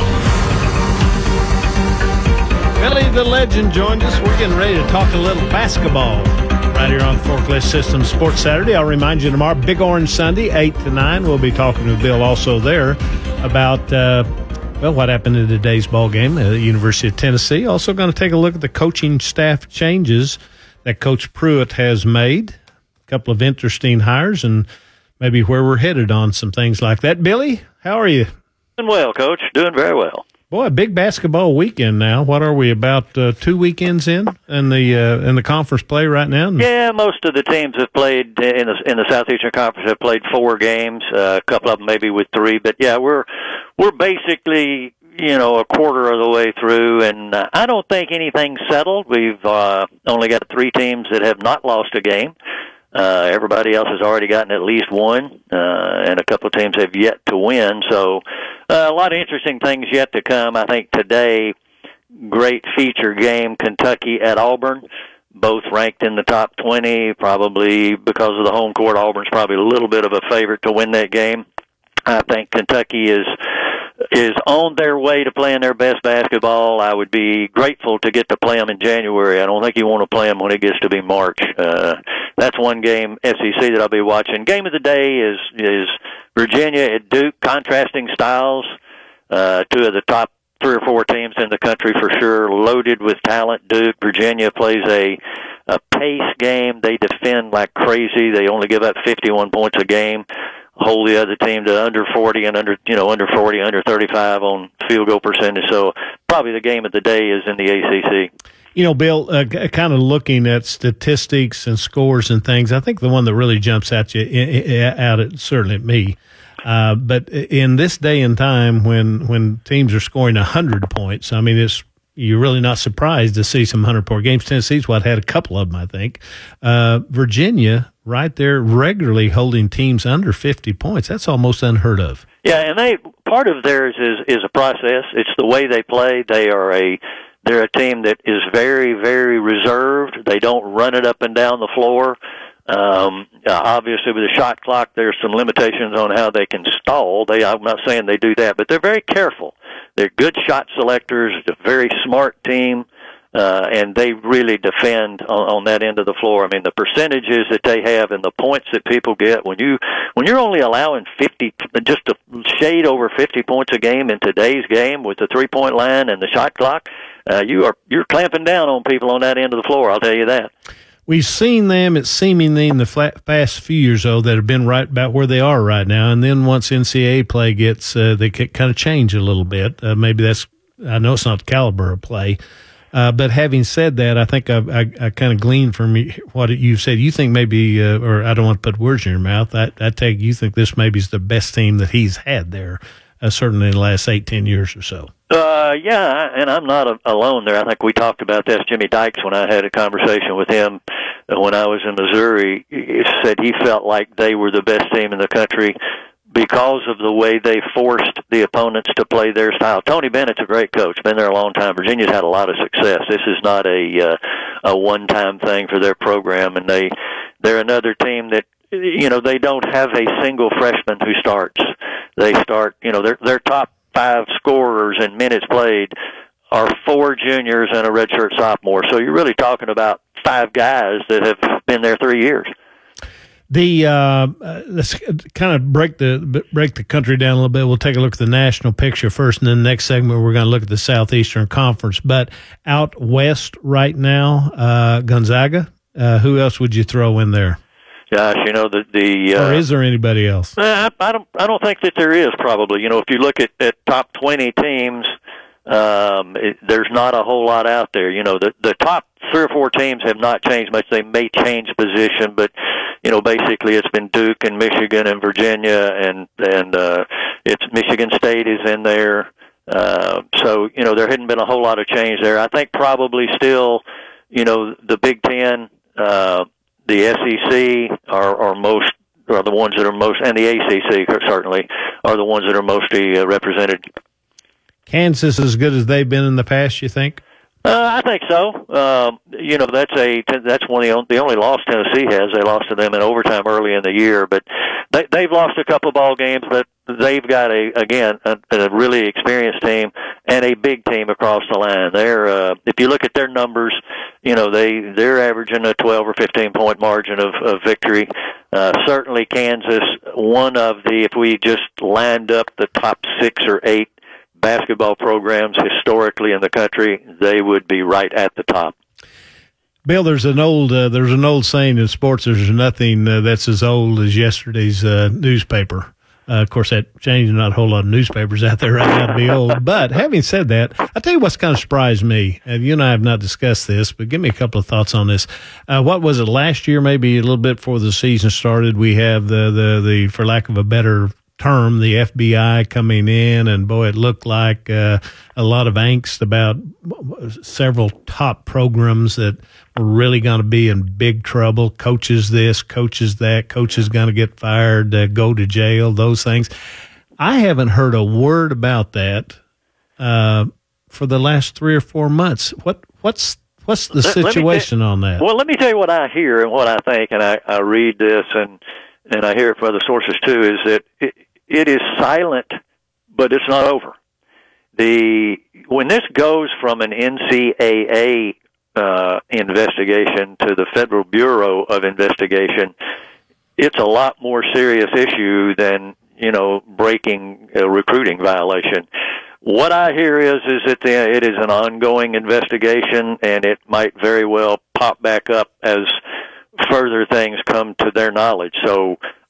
Billy the Legend joined us. We're getting ready to talk a little basketball right here on Forklift Systems Sports Saturday. I'll remind you tomorrow, Big Orange Sunday, eight to nine. We'll be talking to Bill also there about, uh, well, what happened in today's ball game at the University of Tennessee. Also going to take a look at the coaching staff changes that Coach Pruitt has made. A couple of interesting hires and maybe where we're headed on some things like that. Billy, how are you? Doing well, Coach. Doing very well. Boy, a big basketball weekend now. What are we, about uh, two weekends in in the uh, in the conference play right now? Yeah, most of the teams have played in the in the Southeastern Conference have played four games. Uh, a couple of them maybe with three, but yeah, we're we're basically you know a quarter of the way through, and uh, I don't think anything's settled. We've uh, only got three teams that have not lost a game. Uh, everybody else has already gotten at least one, uh, and a couple of teams have yet to win. So uh, a lot of interesting things yet to come. I think today, great feature game, Kentucky at Auburn, both ranked in the top twenty, probably because of the home court. Auburn's probably a little bit of a favorite to win that game. I think Kentucky is is on their way to playing their best basketball. I would be grateful to get to play them in January. I don't think you want to play them when it gets to be March. Uh, that's one game, S E C, that I'll be watching. Game of the day is is Virginia at Duke, contrasting styles. Uh, two of the top three or four teams in the country for sure, loaded with talent. Duke, Virginia plays a, a pace game. They defend like crazy. They only give up fifty-one points a game. hold the other team to under forty and under, you know, under forty, under thirty-five on field goal percentage. So probably the game of the day is in the A C C. You know, Bill, uh, kind of looking at statistics and scores and things, I think the one that really jumps at you, out at certainly at me, uh, but in this day and time when when teams are scoring one hundred points, I mean, it's you're really not surprised to see some one hundred-point games. Tennessee's what had a couple of them, I think. Uh, Virginia, right there, regularly holding teams under fifty points. That's almost unheard of. Yeah, and they part of theirs is is a process. It's the way they play. They are a They're a team that is very, very reserved. They don't run it up and down the floor. Um, uh, obviously, with the shot clock, there's some limitations on how they can stall. They, I'm not saying they do that, but they're very careful. They're good shot selectors. It's a very smart team, uh, and they really defend on, on that end of the floor. I mean, the percentages that they have and the points that people get when you when you're only allowing fifty, just a shade over fifty points a game in today's game with the three-point line and the shot clock. Uh, you are you're clamping down on people on that end of the floor. I'll tell you that. We've seen them, it's seemingly in the flat, past few years, though, that have been right about where they are right now. And then once N C double A play gets, uh, they kind of change a little bit. Uh, maybe that's, I know it's not the caliber of play. Uh, but having said that, I think I, I, I kind of gleaned from what you've said. You think maybe, uh, or I don't want to put words in your mouth, I, I take you think this maybe is the best team that he's had there, uh, certainly in the last eight, ten years or so. Uh, yeah, and I'm not a, alone there. I think we talked about this. Jimmy Dykes, when I had a conversation with him when I was in Missouri, he said he felt like they were the best team in the country because of the way they forced the opponents to play their style. Tony Bennett's a great coach, been there a long time. Virginia's had a lot of success. This is not a uh, a one-time thing for their program, and they they're another team that, you know, they don't have a single freshman who starts. They start, you know, their their top five scorers in minutes played are four juniors and a redshirt sophomore. So you're really talking about five guys that have been there three years. The uh, let's kind of break the break the country down a little bit. We'll take a look at the national picture first, and then the next segment we're going to look at the Southeastern Conference. But out west right now, uh, Gonzaga. Uh, who else would you throw in there? Gosh, you know the the. Uh, or is there anybody else? I, I don't. I don't think that there is. Probably, you know, if you look at, at top twenty teams, um, it, there's not a whole lot out there. You know, the the top three or four teams have not changed much. They may change position, but you know, basically it's been Duke and Michigan and Virginia, and and uh, it's Michigan State is in there. Uh, so you know, there hadn't been a whole lot of change there. I think probably still, you know, the Big Ten. Uh, The S E C are, are most are the ones that are most, and the A C C certainly are the ones that are mostly uh, represented. Kansas as good as they've been in the past, you think? Uh, I think so. Um, you know, that's a that's one of the only, the only loss Tennessee has. They lost to them in overtime early in the year, but they, they've lost a couple of ball games. But they've got a again a, a really experienced team and a big team across the line. They're uh, if you look at their numbers, you know they they're averaging a twelve or fifteen point margin of, of victory. Uh, certainly, Kansas, one of the if we just lined up the top six or eight basketball programs historically in the country, they would be right at the top. Bill, there's an old uh, there's an old saying in sports: there's nothing uh, that's as old as yesterday's uh, newspaper. Uh, of course, that changed. Not a whole lot of newspapers out there right now to be old. But having said that, I'll tell you what's kind of surprised me. And you and I have not discussed this, but give me a couple of thoughts on this. Uh, what was it last year? Maybe a little bit before the season started, we have the the the for lack of a better term, the F B I coming in, and boy, it looked like uh, a lot of angst about several top programs that were really going to be in big trouble. Coaches this, coaches that, coaches going to get fired, uh, go to jail, those things. I haven't heard a word about that uh, for the last three or four months. What what's what's the situation ta- on that? Well, let me tell you what I hear and what I think, and I, I read this and and I hear it from other sources too, is that it, it is silent, but it's not over. The when this goes from an N C double A uh, investigation to the Federal Bureau of Investigation, it's a lot more serious issue than, you know, breaking a recruiting violation. What I hear is is that the, it is an ongoing investigation, and it might very well pop back up as further things come to their knowledge. So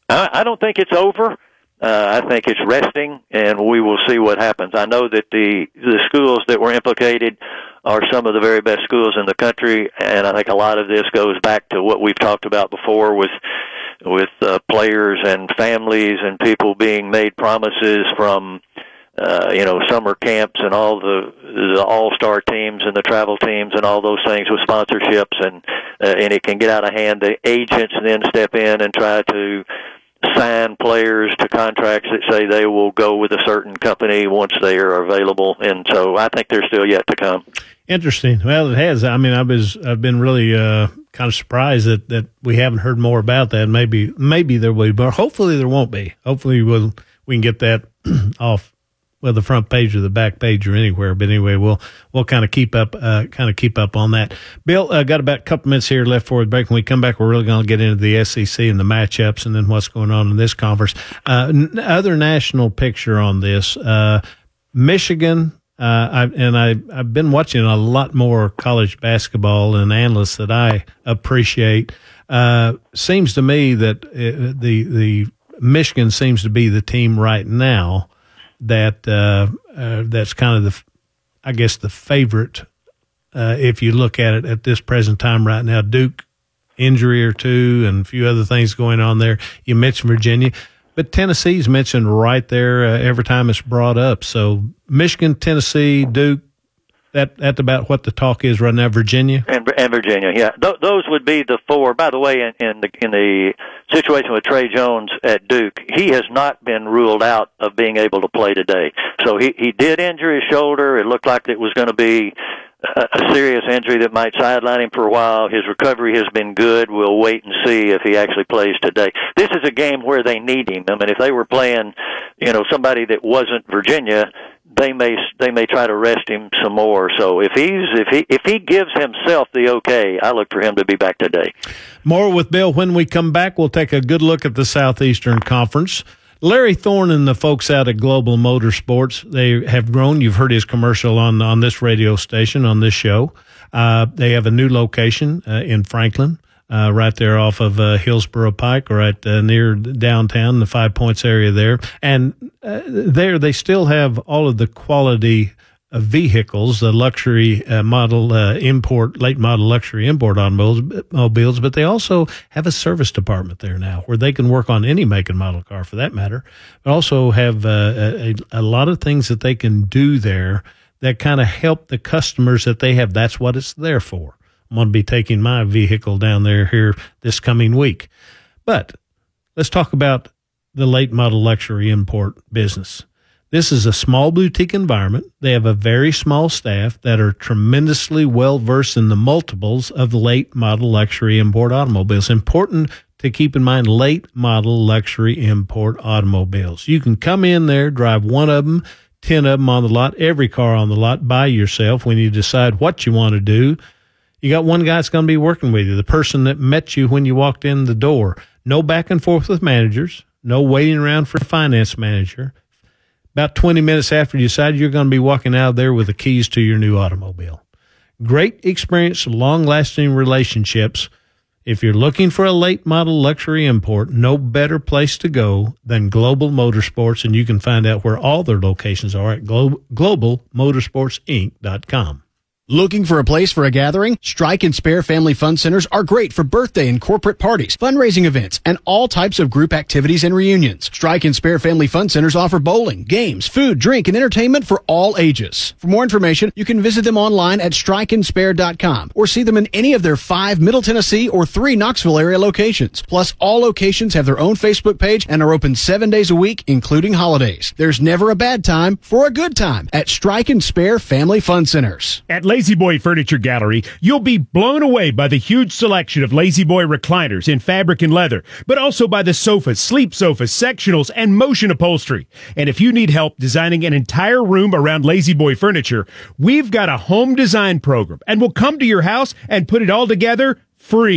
I, I don't think it's over. Uh, I think it's resting, and we will see what happens. I know that the the schools that were implicated are some of the very best schools in the country, and I think a lot of this goes back to what we've talked about before with with uh, players and families and people being made promises from uh, you know summer camps and all the the all-star teams and the travel teams and all those things with sponsorships, and uh, and it can get out of hand. The agents then step in and try to sign players to contracts that say they will go with a certain company once they are available, and so I think they're still yet to come. Interesting. Well, it has. I mean, I was I've been really uh, kind of surprised that, that we haven't heard more about that. Maybe maybe there will be, but hopefully there won't be. Hopefully we'll we can get that off. Well, the front page or the back page or anywhere, but anyway, we'll we'll kind of keep up, uh, kind of keep up on that. Bill, uh, got about a couple minutes here left for the break. When we come back, we're really going to get into the S E C and the matchups, and then what's going on in this conference. Uh, n- other national picture on this, uh, Michigan, uh, I, and I I've been watching a lot more college basketball and analysts that I appreciate. Uh, seems to me that uh, the the Michigan seems to be the team right now that uh, uh, that's kind of the, I guess, the favorite uh, if you look at it at this present time right now. Duke injury or two and a few other things going on there. You mentioned Virginia, but Tennessee's mentioned right there uh, every time it's brought up. So Michigan, Tennessee, Duke, that that's about what the talk is right now. Virginia and, and Virginia, yeah, Th- those would be the four. By the way, in, in the in the situation with Trey Jones at Duke, he has not been ruled out of being able to play today. So he he did injure his shoulder. It looked like it was going to be a, a serious injury that might sideline him for a while. His recovery has been good. We'll wait and see if he actually plays today. This is a game where they need him. I mean, if they were playing, you know, somebody that wasn't Virginia, they may they may try to rest him some more. So if he's if he if he gives himself the okay, I look for him to be back today. More with Bill when we come back. We'll take a good look at the Southeastern Conference. Larry Thorne and the folks out at Global Motorsports, they have grown. You've heard his commercial on on this radio station, on this show. Uh, they have a new location uh, in Franklin. Uh, right there off of uh, Hillsborough Pike, right uh, near downtown, the Five Points area there. And uh, there they still have all of the quality of vehicles, the luxury uh, model uh, import, late model luxury import automobiles, but they also have a service department there now where they can work on any make and model car for that matter, but also have uh, a, a lot of things that they can do there that kind of help the customers that they have. That's what it's there for. I'm going to be taking my vehicle down there here this coming week. But let's talk about the late model luxury import business. This is a small boutique environment. They have a very small staff that are tremendously well versed in the multiples of late model luxury import automobiles. Important to keep in mind, late model luxury import automobiles. You can come in there, drive one of them, ten of them on the lot, every car on the lot by yourself when you decide what you want to do. You got one guy that's going to be working with you, the person that met you when you walked in the door. No back and forth with managers, no waiting around for a finance manager. About twenty minutes after you decide, you're going to be walking out of there with the keys to your new automobile. Great experience, long-lasting relationships. If you're looking for a late model luxury import, no better place to go than Global Motorsports, and you can find out where all their locations are at glo- global motorsports inc dot com. Looking for a place for a gathering? Strike and Spare Family Fun Centers are great for birthday and corporate parties, fundraising events, and all types of group activities and reunions. Strike and Spare Family Fun Centers offer bowling, games, food, drink, and entertainment for all ages. For more information, you can visit them online at strike and spare dot com or see them in any of their five Middle Tennessee or three Knoxville area locations. Plus, all locations have their own Facebook page and are open seven days a week, including holidays. There's never a bad time for a good time at Strike and Spare Family Fun Centers. At Lazy Boy Furniture Gallery, you'll be blown away by the huge selection of Lazy Boy recliners in fabric and leather, but also by the sofas, sleep sofas, sectionals, and motion upholstery. And if you need help designing an entire room around Lazy Boy furniture, we've got a home design program, and we'll come to your house and put it all together free.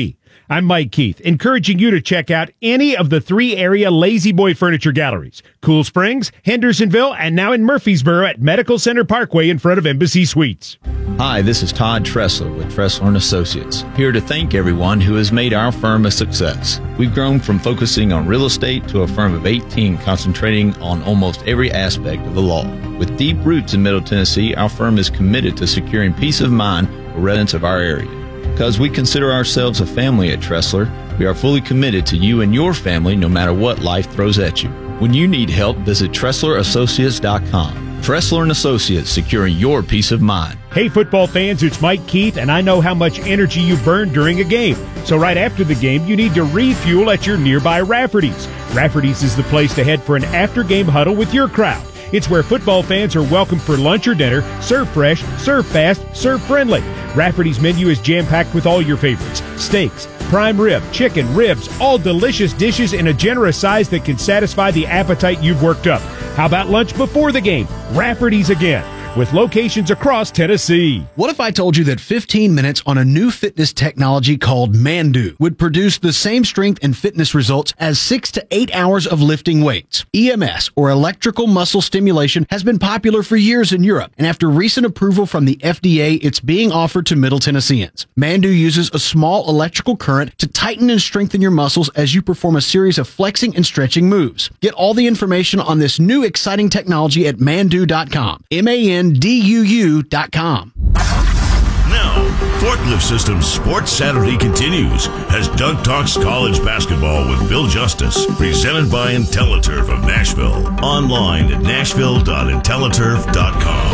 I'm Mike Keith, encouraging you to check out any of the three area Lazy Boy Furniture galleries: Cool Springs, Hendersonville, and now in Murfreesboro at Medical Center Parkway in front of Embassy Suites. Hi, this is Todd Tressler with Tressler and Associates, here to thank everyone who has made our firm a success. We've grown from focusing on real estate to a firm of eighteen concentrating on almost every aspect of the law. With deep roots in Middle Tennessee, our firm is committed to securing peace of mind for residents of our area. Because we consider ourselves a family at Tressler, we are fully committed to you and your family no matter what life throws at you. When you need help, visit Tressler Associates dot com. Tressler and Associates, securing your peace of mind. Hey, football fans, it's Mike Keith, and I know how much energy you burn during a game. So right after the game, you need to refuel at your nearby Rafferty's. Rafferty's is the place to head for an after-game huddle with your crowd. It's where football fans are welcome for lunch or dinner, serve fresh, serve fast, serve friendly. Rafferty's menu is jam-packed with all your favorites: steaks, prime rib, chicken, ribs, all delicious dishes in a generous size that can satisfy the appetite you've worked up. How about lunch before the game? Rafferty's again, with locations across Tennessee. What if I told you that fifteen minutes on a new fitness technology called Mandu would produce the same strength and fitness results as six to eight hours of lifting weights? E M S, or electrical muscle stimulation, has been popular for years in Europe, and after recent approval from the F D A, it's being offered to Middle Tennesseans. Mandu uses a small electrical current to tighten and strengthen your muscles as you perform a series of flexing and stretching moves. Get all the information on this new exciting technology at mandu dot com. M A N D U U dot com. Now, Forklift Systems Sports Saturday continues as Doug talks college basketball with Bill Justice, presented by IntelliTurf of Nashville. Online at nashville dot intelliturf dot com.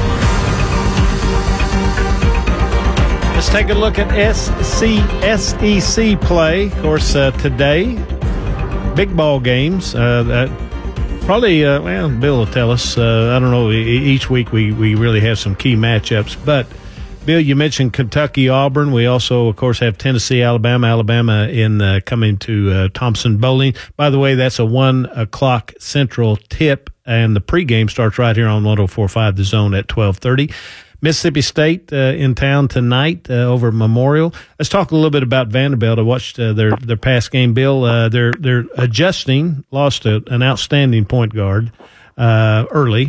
Let's take a look at S E C play. Of course, uh, today, big ball games. Uh, that Probably, uh, well, Bill will tell us. Uh, I don't know. Each week we, we really have some key matchups. But, Bill, you mentioned Kentucky, Auburn. We also, of course, have Tennessee, Alabama. Alabama in uh, coming to uh, Thompson Bowling. By the way, that's a one o'clock Central tip, and the pregame starts right here on one oh four point five The Zone at twelve thirty. Mississippi State uh, in town tonight uh, over Memorial. Let's talk a little bit about Vanderbilt. I watched uh, their their past game. Bill, uh, they're they're adjusting. Lost a, an outstanding point guard uh, early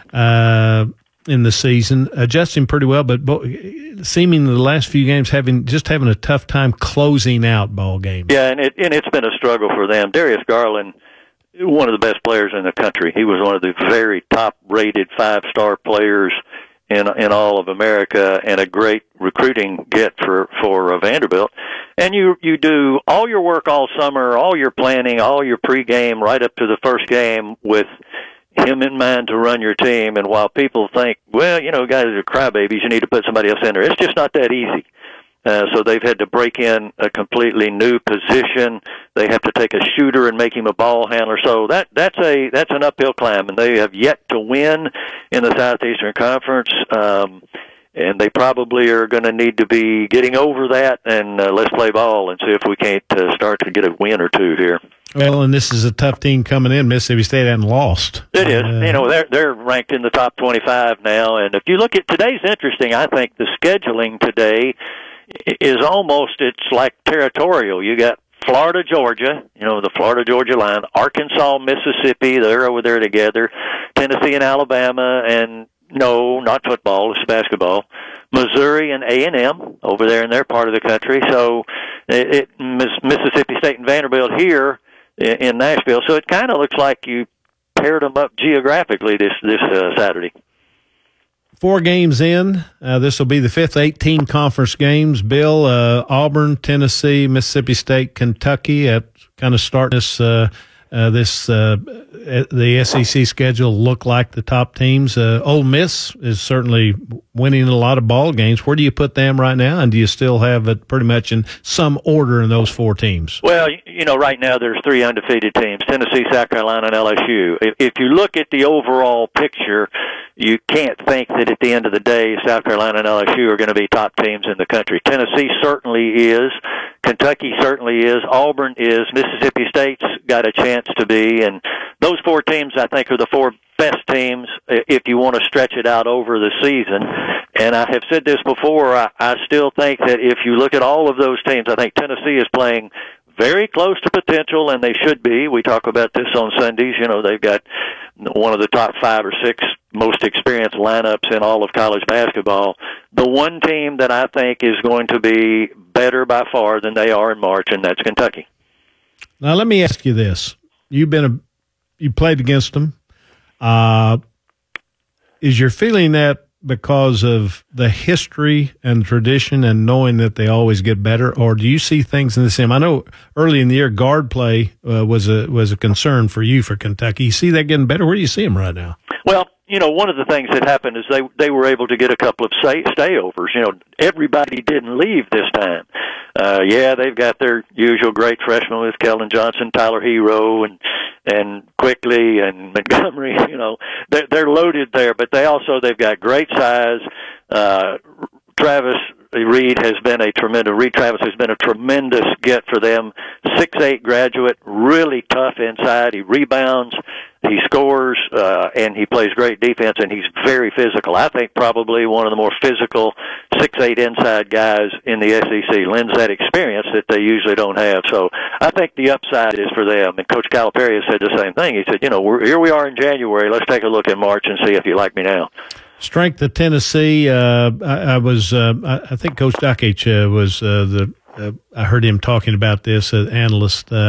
uh, in the season, adjusting pretty well, but bo- seemingly the last few games having just having a tough time closing out ball games. Yeah, and it and it's been a struggle for them. Darius Garland, one of the best players in the country. He was one of the very top-rated five-star players in in all of America, and a great recruiting get for for uh, Vanderbilt. And you you do all your work all summer, all your planning, all your pregame right up to the first game with him in mind to run your team. And while people think, well, you know, guys are crybabies, you need to put somebody else in there, it's just not that easy. Uh, so they've had to break in a completely new position. They have to take a shooter and make him a ball handler. So that that's a that's an uphill climb, and they have yet to win in the Southeastern Conference. Um, and they probably are going to need to be getting over that, and uh, let's play ball and see if we can't uh, start to get a win or two here. Well, and this is a tough team coming in. Mississippi State hasn't lost. It is. Uh, you know, they're they're ranked in the top twenty-five now, and if you look at today's interesting, I think the scheduling today is almost, it's like territorial. You got Florida, Georgia, you know, the Florida-Georgia line, Arkansas, Mississippi, they're over there together, Tennessee and Alabama, and no, not football, it's basketball, Missouri and A and M over there in their part of the country. So it, it Mississippi State and Vanderbilt here in, in Nashville. So it kind of looks like you paired them up geographically this, this uh, Saturday. Four games in. Uh, this will be the fifth eighteen conference games. Bill, uh, Auburn, Tennessee, Mississippi State, Kentucky at kind of starting this, uh, uh, this uh, the S E C schedule look like the top teams. Uh, Ole Miss is certainly winning a lot of ball games. Where do you put them right now, and do you still have it pretty much in some order in those four teams? Well, you know, right now there's three undefeated teams, Tennessee, South Carolina, and L S U. If, if you look at the overall picture, you can't think that at the end of the day South Carolina and L S U are going to be top teams in the country. Tennessee certainly is. Kentucky certainly is. Auburn is. Mississippi State's got a chance to be. And those four teams, I think, are the four best teams if you want to stretch it out over the season. And I have said this before, I, I still think that if you look at all of those teams, I think Tennessee is playing very close to potential, and they should be. We talk about this on Sundays. You know, they've got one of the top five or six most experienced lineups in all of college basketball. The one team that I think is going to be better by far than they are in March, and that's Kentucky. Now, let me ask you this. You've been a, you played against them. Uh, is your feeling that because of the history and tradition and knowing that they always get better, or do you see things in the same? I know early in the year guard play uh, was a was a concern for you for Kentucky. You see that getting better? Where do you see them right now? Well, you know, one of the things that happened is they they were able to get a couple of stay stayovers. You know, everybody didn't leave this time. Uh, yeah, they've got their usual great freshmen with Keldon Johnson, Tyler Hero, and and Quickly and Montgomery. You know, they're, they're loaded there, but they also they've got great size. Uh, Travis Reed has been a tremendous. Reed Travis has been a tremendous get for them. six eight graduate, really tough inside. He rebounds, he scores, uh, and he plays great defense. And he's very physical. I think probably one of the more physical six eight inside guys in the S E C. Lends that experience that they usually don't have. So I think the upside is for them. And Coach Calipari has said the same thing. He said, you know, we're, here we are in January. Let's take a look in March and see if you like me now. Strength of Tennessee. Uh, I, I was. Uh, I, I think Coach Dakich uh, was uh, the. Uh, I heard him talking about this. Uh, analyst. Uh,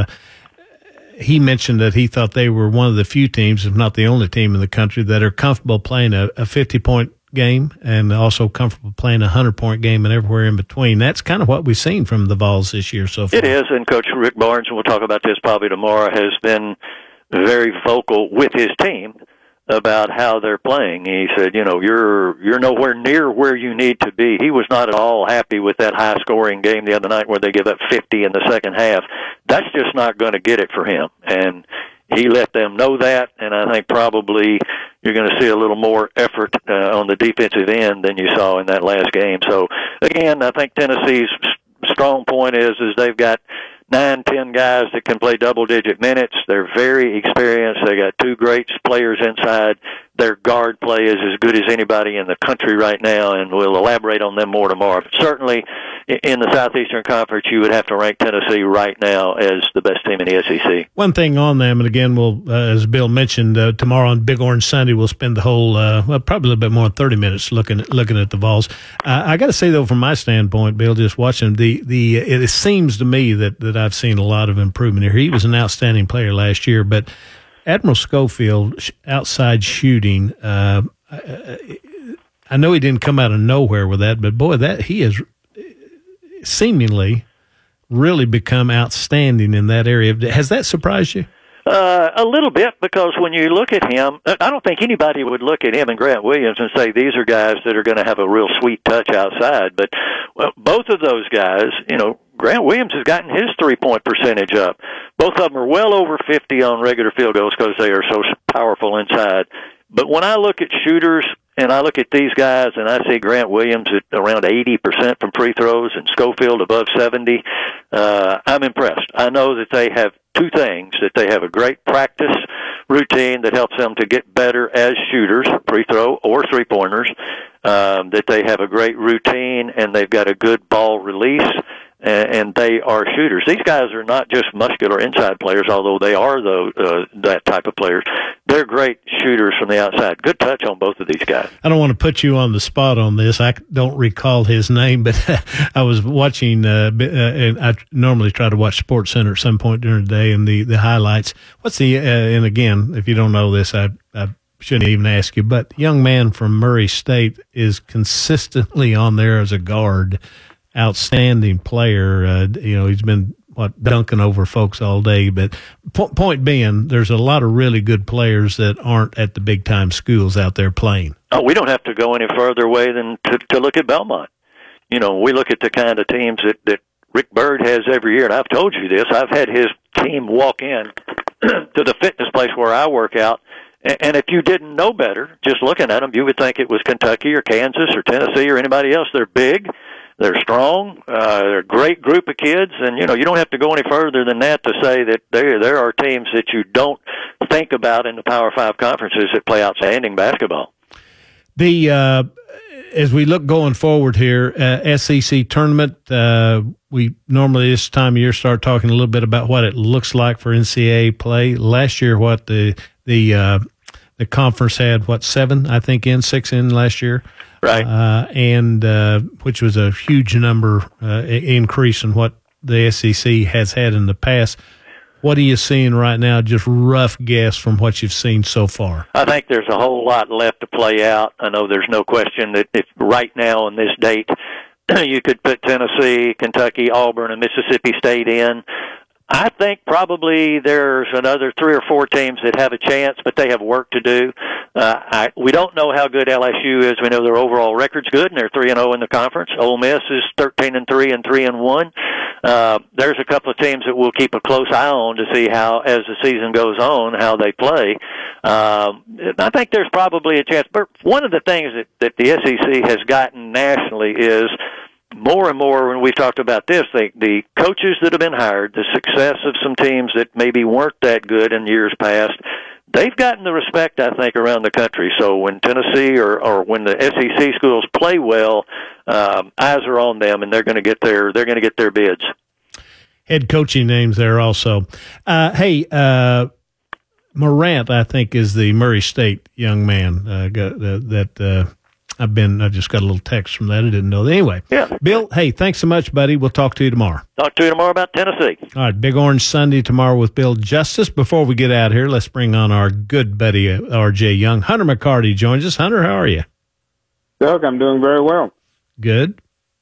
he mentioned that he thought they were one of the few teams, if not the only team in the country, that are comfortable playing a, a fifty-point game and also comfortable playing a hundred-point game and everywhere in between. That's kind of what we've seen from the Vols this year so far. It is, and Coach Rick Barnes, and we'll talk about this probably tomorrow, has been very vocal with his team about how they're playing. He said, you know, you're you're nowhere near where you need to be. He was not at all happy with that high-scoring game the other night where they give up fifty in the second half. That's just not going to get it for him. And he let them know that, and I think probably you're going to see a little more effort uh, on the defensive end than you saw in that last game. So, again, I think Tennessee's strong point is is they've got nine, ten guys that can play double-digit minutes. They're very experienced. They got two great players inside. Their guard play is as good as anybody in the country right now, and we'll elaborate on them more tomorrow. But certainly, in the Southeastern Conference, you would have to rank Tennessee right now as the best team in the S E C. One thing on them, and again, we'll, uh, as Bill mentioned, uh, tomorrow on Big Orange Sunday, we'll spend the whole, uh, well, probably a little bit more than thirty minutes looking at, looking at the Vols. Uh, I got to say, though, from my standpoint, Bill, just watching the the, it seems to me that that I've seen a lot of improvement here. He was an outstanding player last year, but Admiral Schofield outside shooting, uh, I, I know he didn't come out of nowhere with that, but boy, that he has seemingly really become outstanding in that area. Has that surprised you? Uh, a little bit, because when you look at him, I don't think anybody would look at him and Grant Williams and say these are guys that are going to have a real sweet touch outside. But well, both of those guys, you know, Grant Williams has gotten his three-point percentage up. Both of them are well over fifty on regular field goals because they are so powerful inside. But when I look at shooters and I look at these guys and I see Grant Williams at around eighty percent from free throws and Schofield above seventy, uh, I'm impressed. I know that they have two things, that they have a great practice routine that helps them to get better as shooters, free throw or three-pointers, um, that they have a great routine and they've got a good ball release, and they are shooters. These guys are not just muscular inside players, although they are though uh, that type of players. They're great shooters from the outside. Good touch on both of these guys. I don't want to put you on the spot on this. I don't recall his name, but I was watching, uh, uh, and I normally try to watch Sports Center at some point during the day, and the, the highlights. What's the, uh, and again, if you don't know this, I, I shouldn't even ask you, but young man from Murray State is consistently on there as a guard. Outstanding player. Uh, you know, he's been what dunking over folks all day. But po- point being, there's a lot of really good players that aren't at the big time schools out there playing. Oh, we don't have to go any further away than to, to look at Belmont. You know, we look at the kind of teams that, that Rick Byrd has every year, and I've told you this. I've had his team walk in to the fitness place where I work out, and, and if you didn't know better, just looking at them, you would think it was Kentucky or Kansas or Tennessee or anybody else. They're big. They're strong. Uh, they're a great group of kids, and you know you don't have to go any further than that to say that there there are teams that you don't think about in the Power Five conferences that play outstanding basketball. The uh, as we look going forward here, uh, S E C tournament. Uh, we normally this time of year start talking a little bit about what it looks like for N C double A play. Last year, what the the uh, the conference had what seven I think in six in last year. Right, uh, and uh, which was a huge number uh, increase in what the S E C has had in the past. What are you seeing right now? Just rough guess from what you've seen so far. I think there's a whole lot left to play out. I know there's no question that if right now on this date you could put Tennessee, Kentucky, Auburn, and Mississippi State in. I think probably there's another three or four teams that have a chance, but they have work to do. Uh, I, we don't know how good L S U is. We know their overall record's good, and they're three and zero in the conference. Ole Miss is thirteen and three and three and one. Uh, there's a couple of teams that we'll keep a close eye on to see how, as the season goes on, how they play. Um, I think there's probably a chance. But one of the things that, that the S E C has gotten nationally is more and more, when we've talked about this, the, the coaches that have been hired, the success of some teams that maybe weren't that good in years past, they've gotten the respect, I think, around the country. So when Tennessee or, or when the S E C schools play well, um, eyes are on them, and they're going to get their they're going to get their bids. Head coaching names there also. Uh, hey, uh, Morant, I think, is the Murray State young man uh, that. Uh, I've been, I just got a little text from that. I didn't know that. Anyway, yeah. Bill, hey, thanks so much, buddy. We'll talk to you tomorrow. Talk to you tomorrow about Tennessee. All right, Big Orange Sunday tomorrow with Bill Justice. Before we get out here, let's bring on our good buddy, R J Young. Hunter McCarty joins us. Hunter, how are you? Doug, I'm doing very well. Good.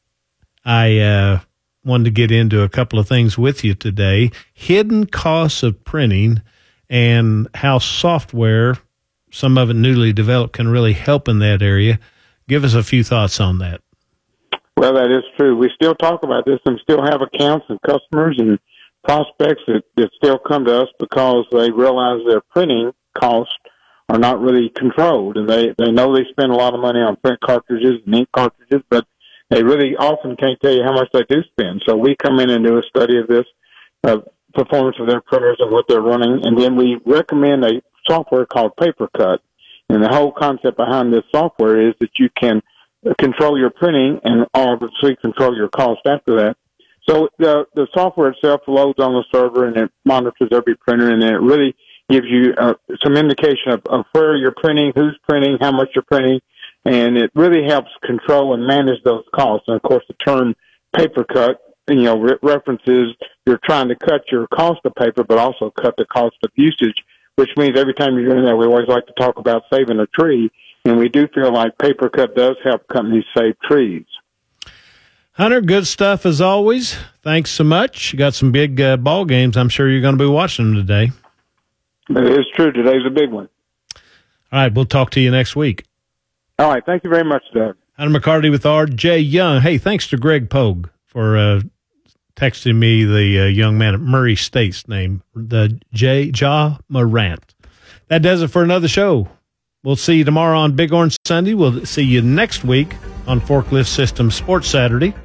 I uh, wanted to get into a couple of things with you today. Hidden costs of printing and how software, some of it newly developed, can really help in that area. Give us a few thoughts on that. Well, that is true. We still talk about this and still have accounts and customers and prospects that, that still come to us because they realize their printing costs are not really controlled. And they, they know they spend a lot of money on print cartridges and ink cartridges, but they really often can't tell you how much they do spend. So we come in and do a study of this, uh, performance of their printers and what they're running, and then we recommend a software called PaperCut. And the whole concept behind this software is that you can control your printing and obviously control your cost after that. So the the software itself loads on the server and it monitors every printer, and then it really gives you uh, some indication of, of where you're printing, who's printing, how much you're printing, and it really helps control and manage those costs. And of course, the term PaperCut, you know, re- references you're trying to cut your cost of paper, but also cut the cost of usage, which means every time you're doing that, we always like to talk about saving a tree, and we do feel like PaperCut does help companies save trees. Hunter, good stuff as always. Thanks so much. You got some big uh, ball games. I'm sure you're going to be watching them today. It is true. Today's a big one. All right, we'll talk to you next week. All right, thank you very much, Doug. Hunter McCarty with R J Young. Hey, thanks to Greg Pogue for uh, texting me the uh, young man at Murray State's name, the J. Ja Morant. That does it for another show. We'll see you tomorrow on Big Orange Sunday. We'll see you next week on Forklift Systems Sports Saturday.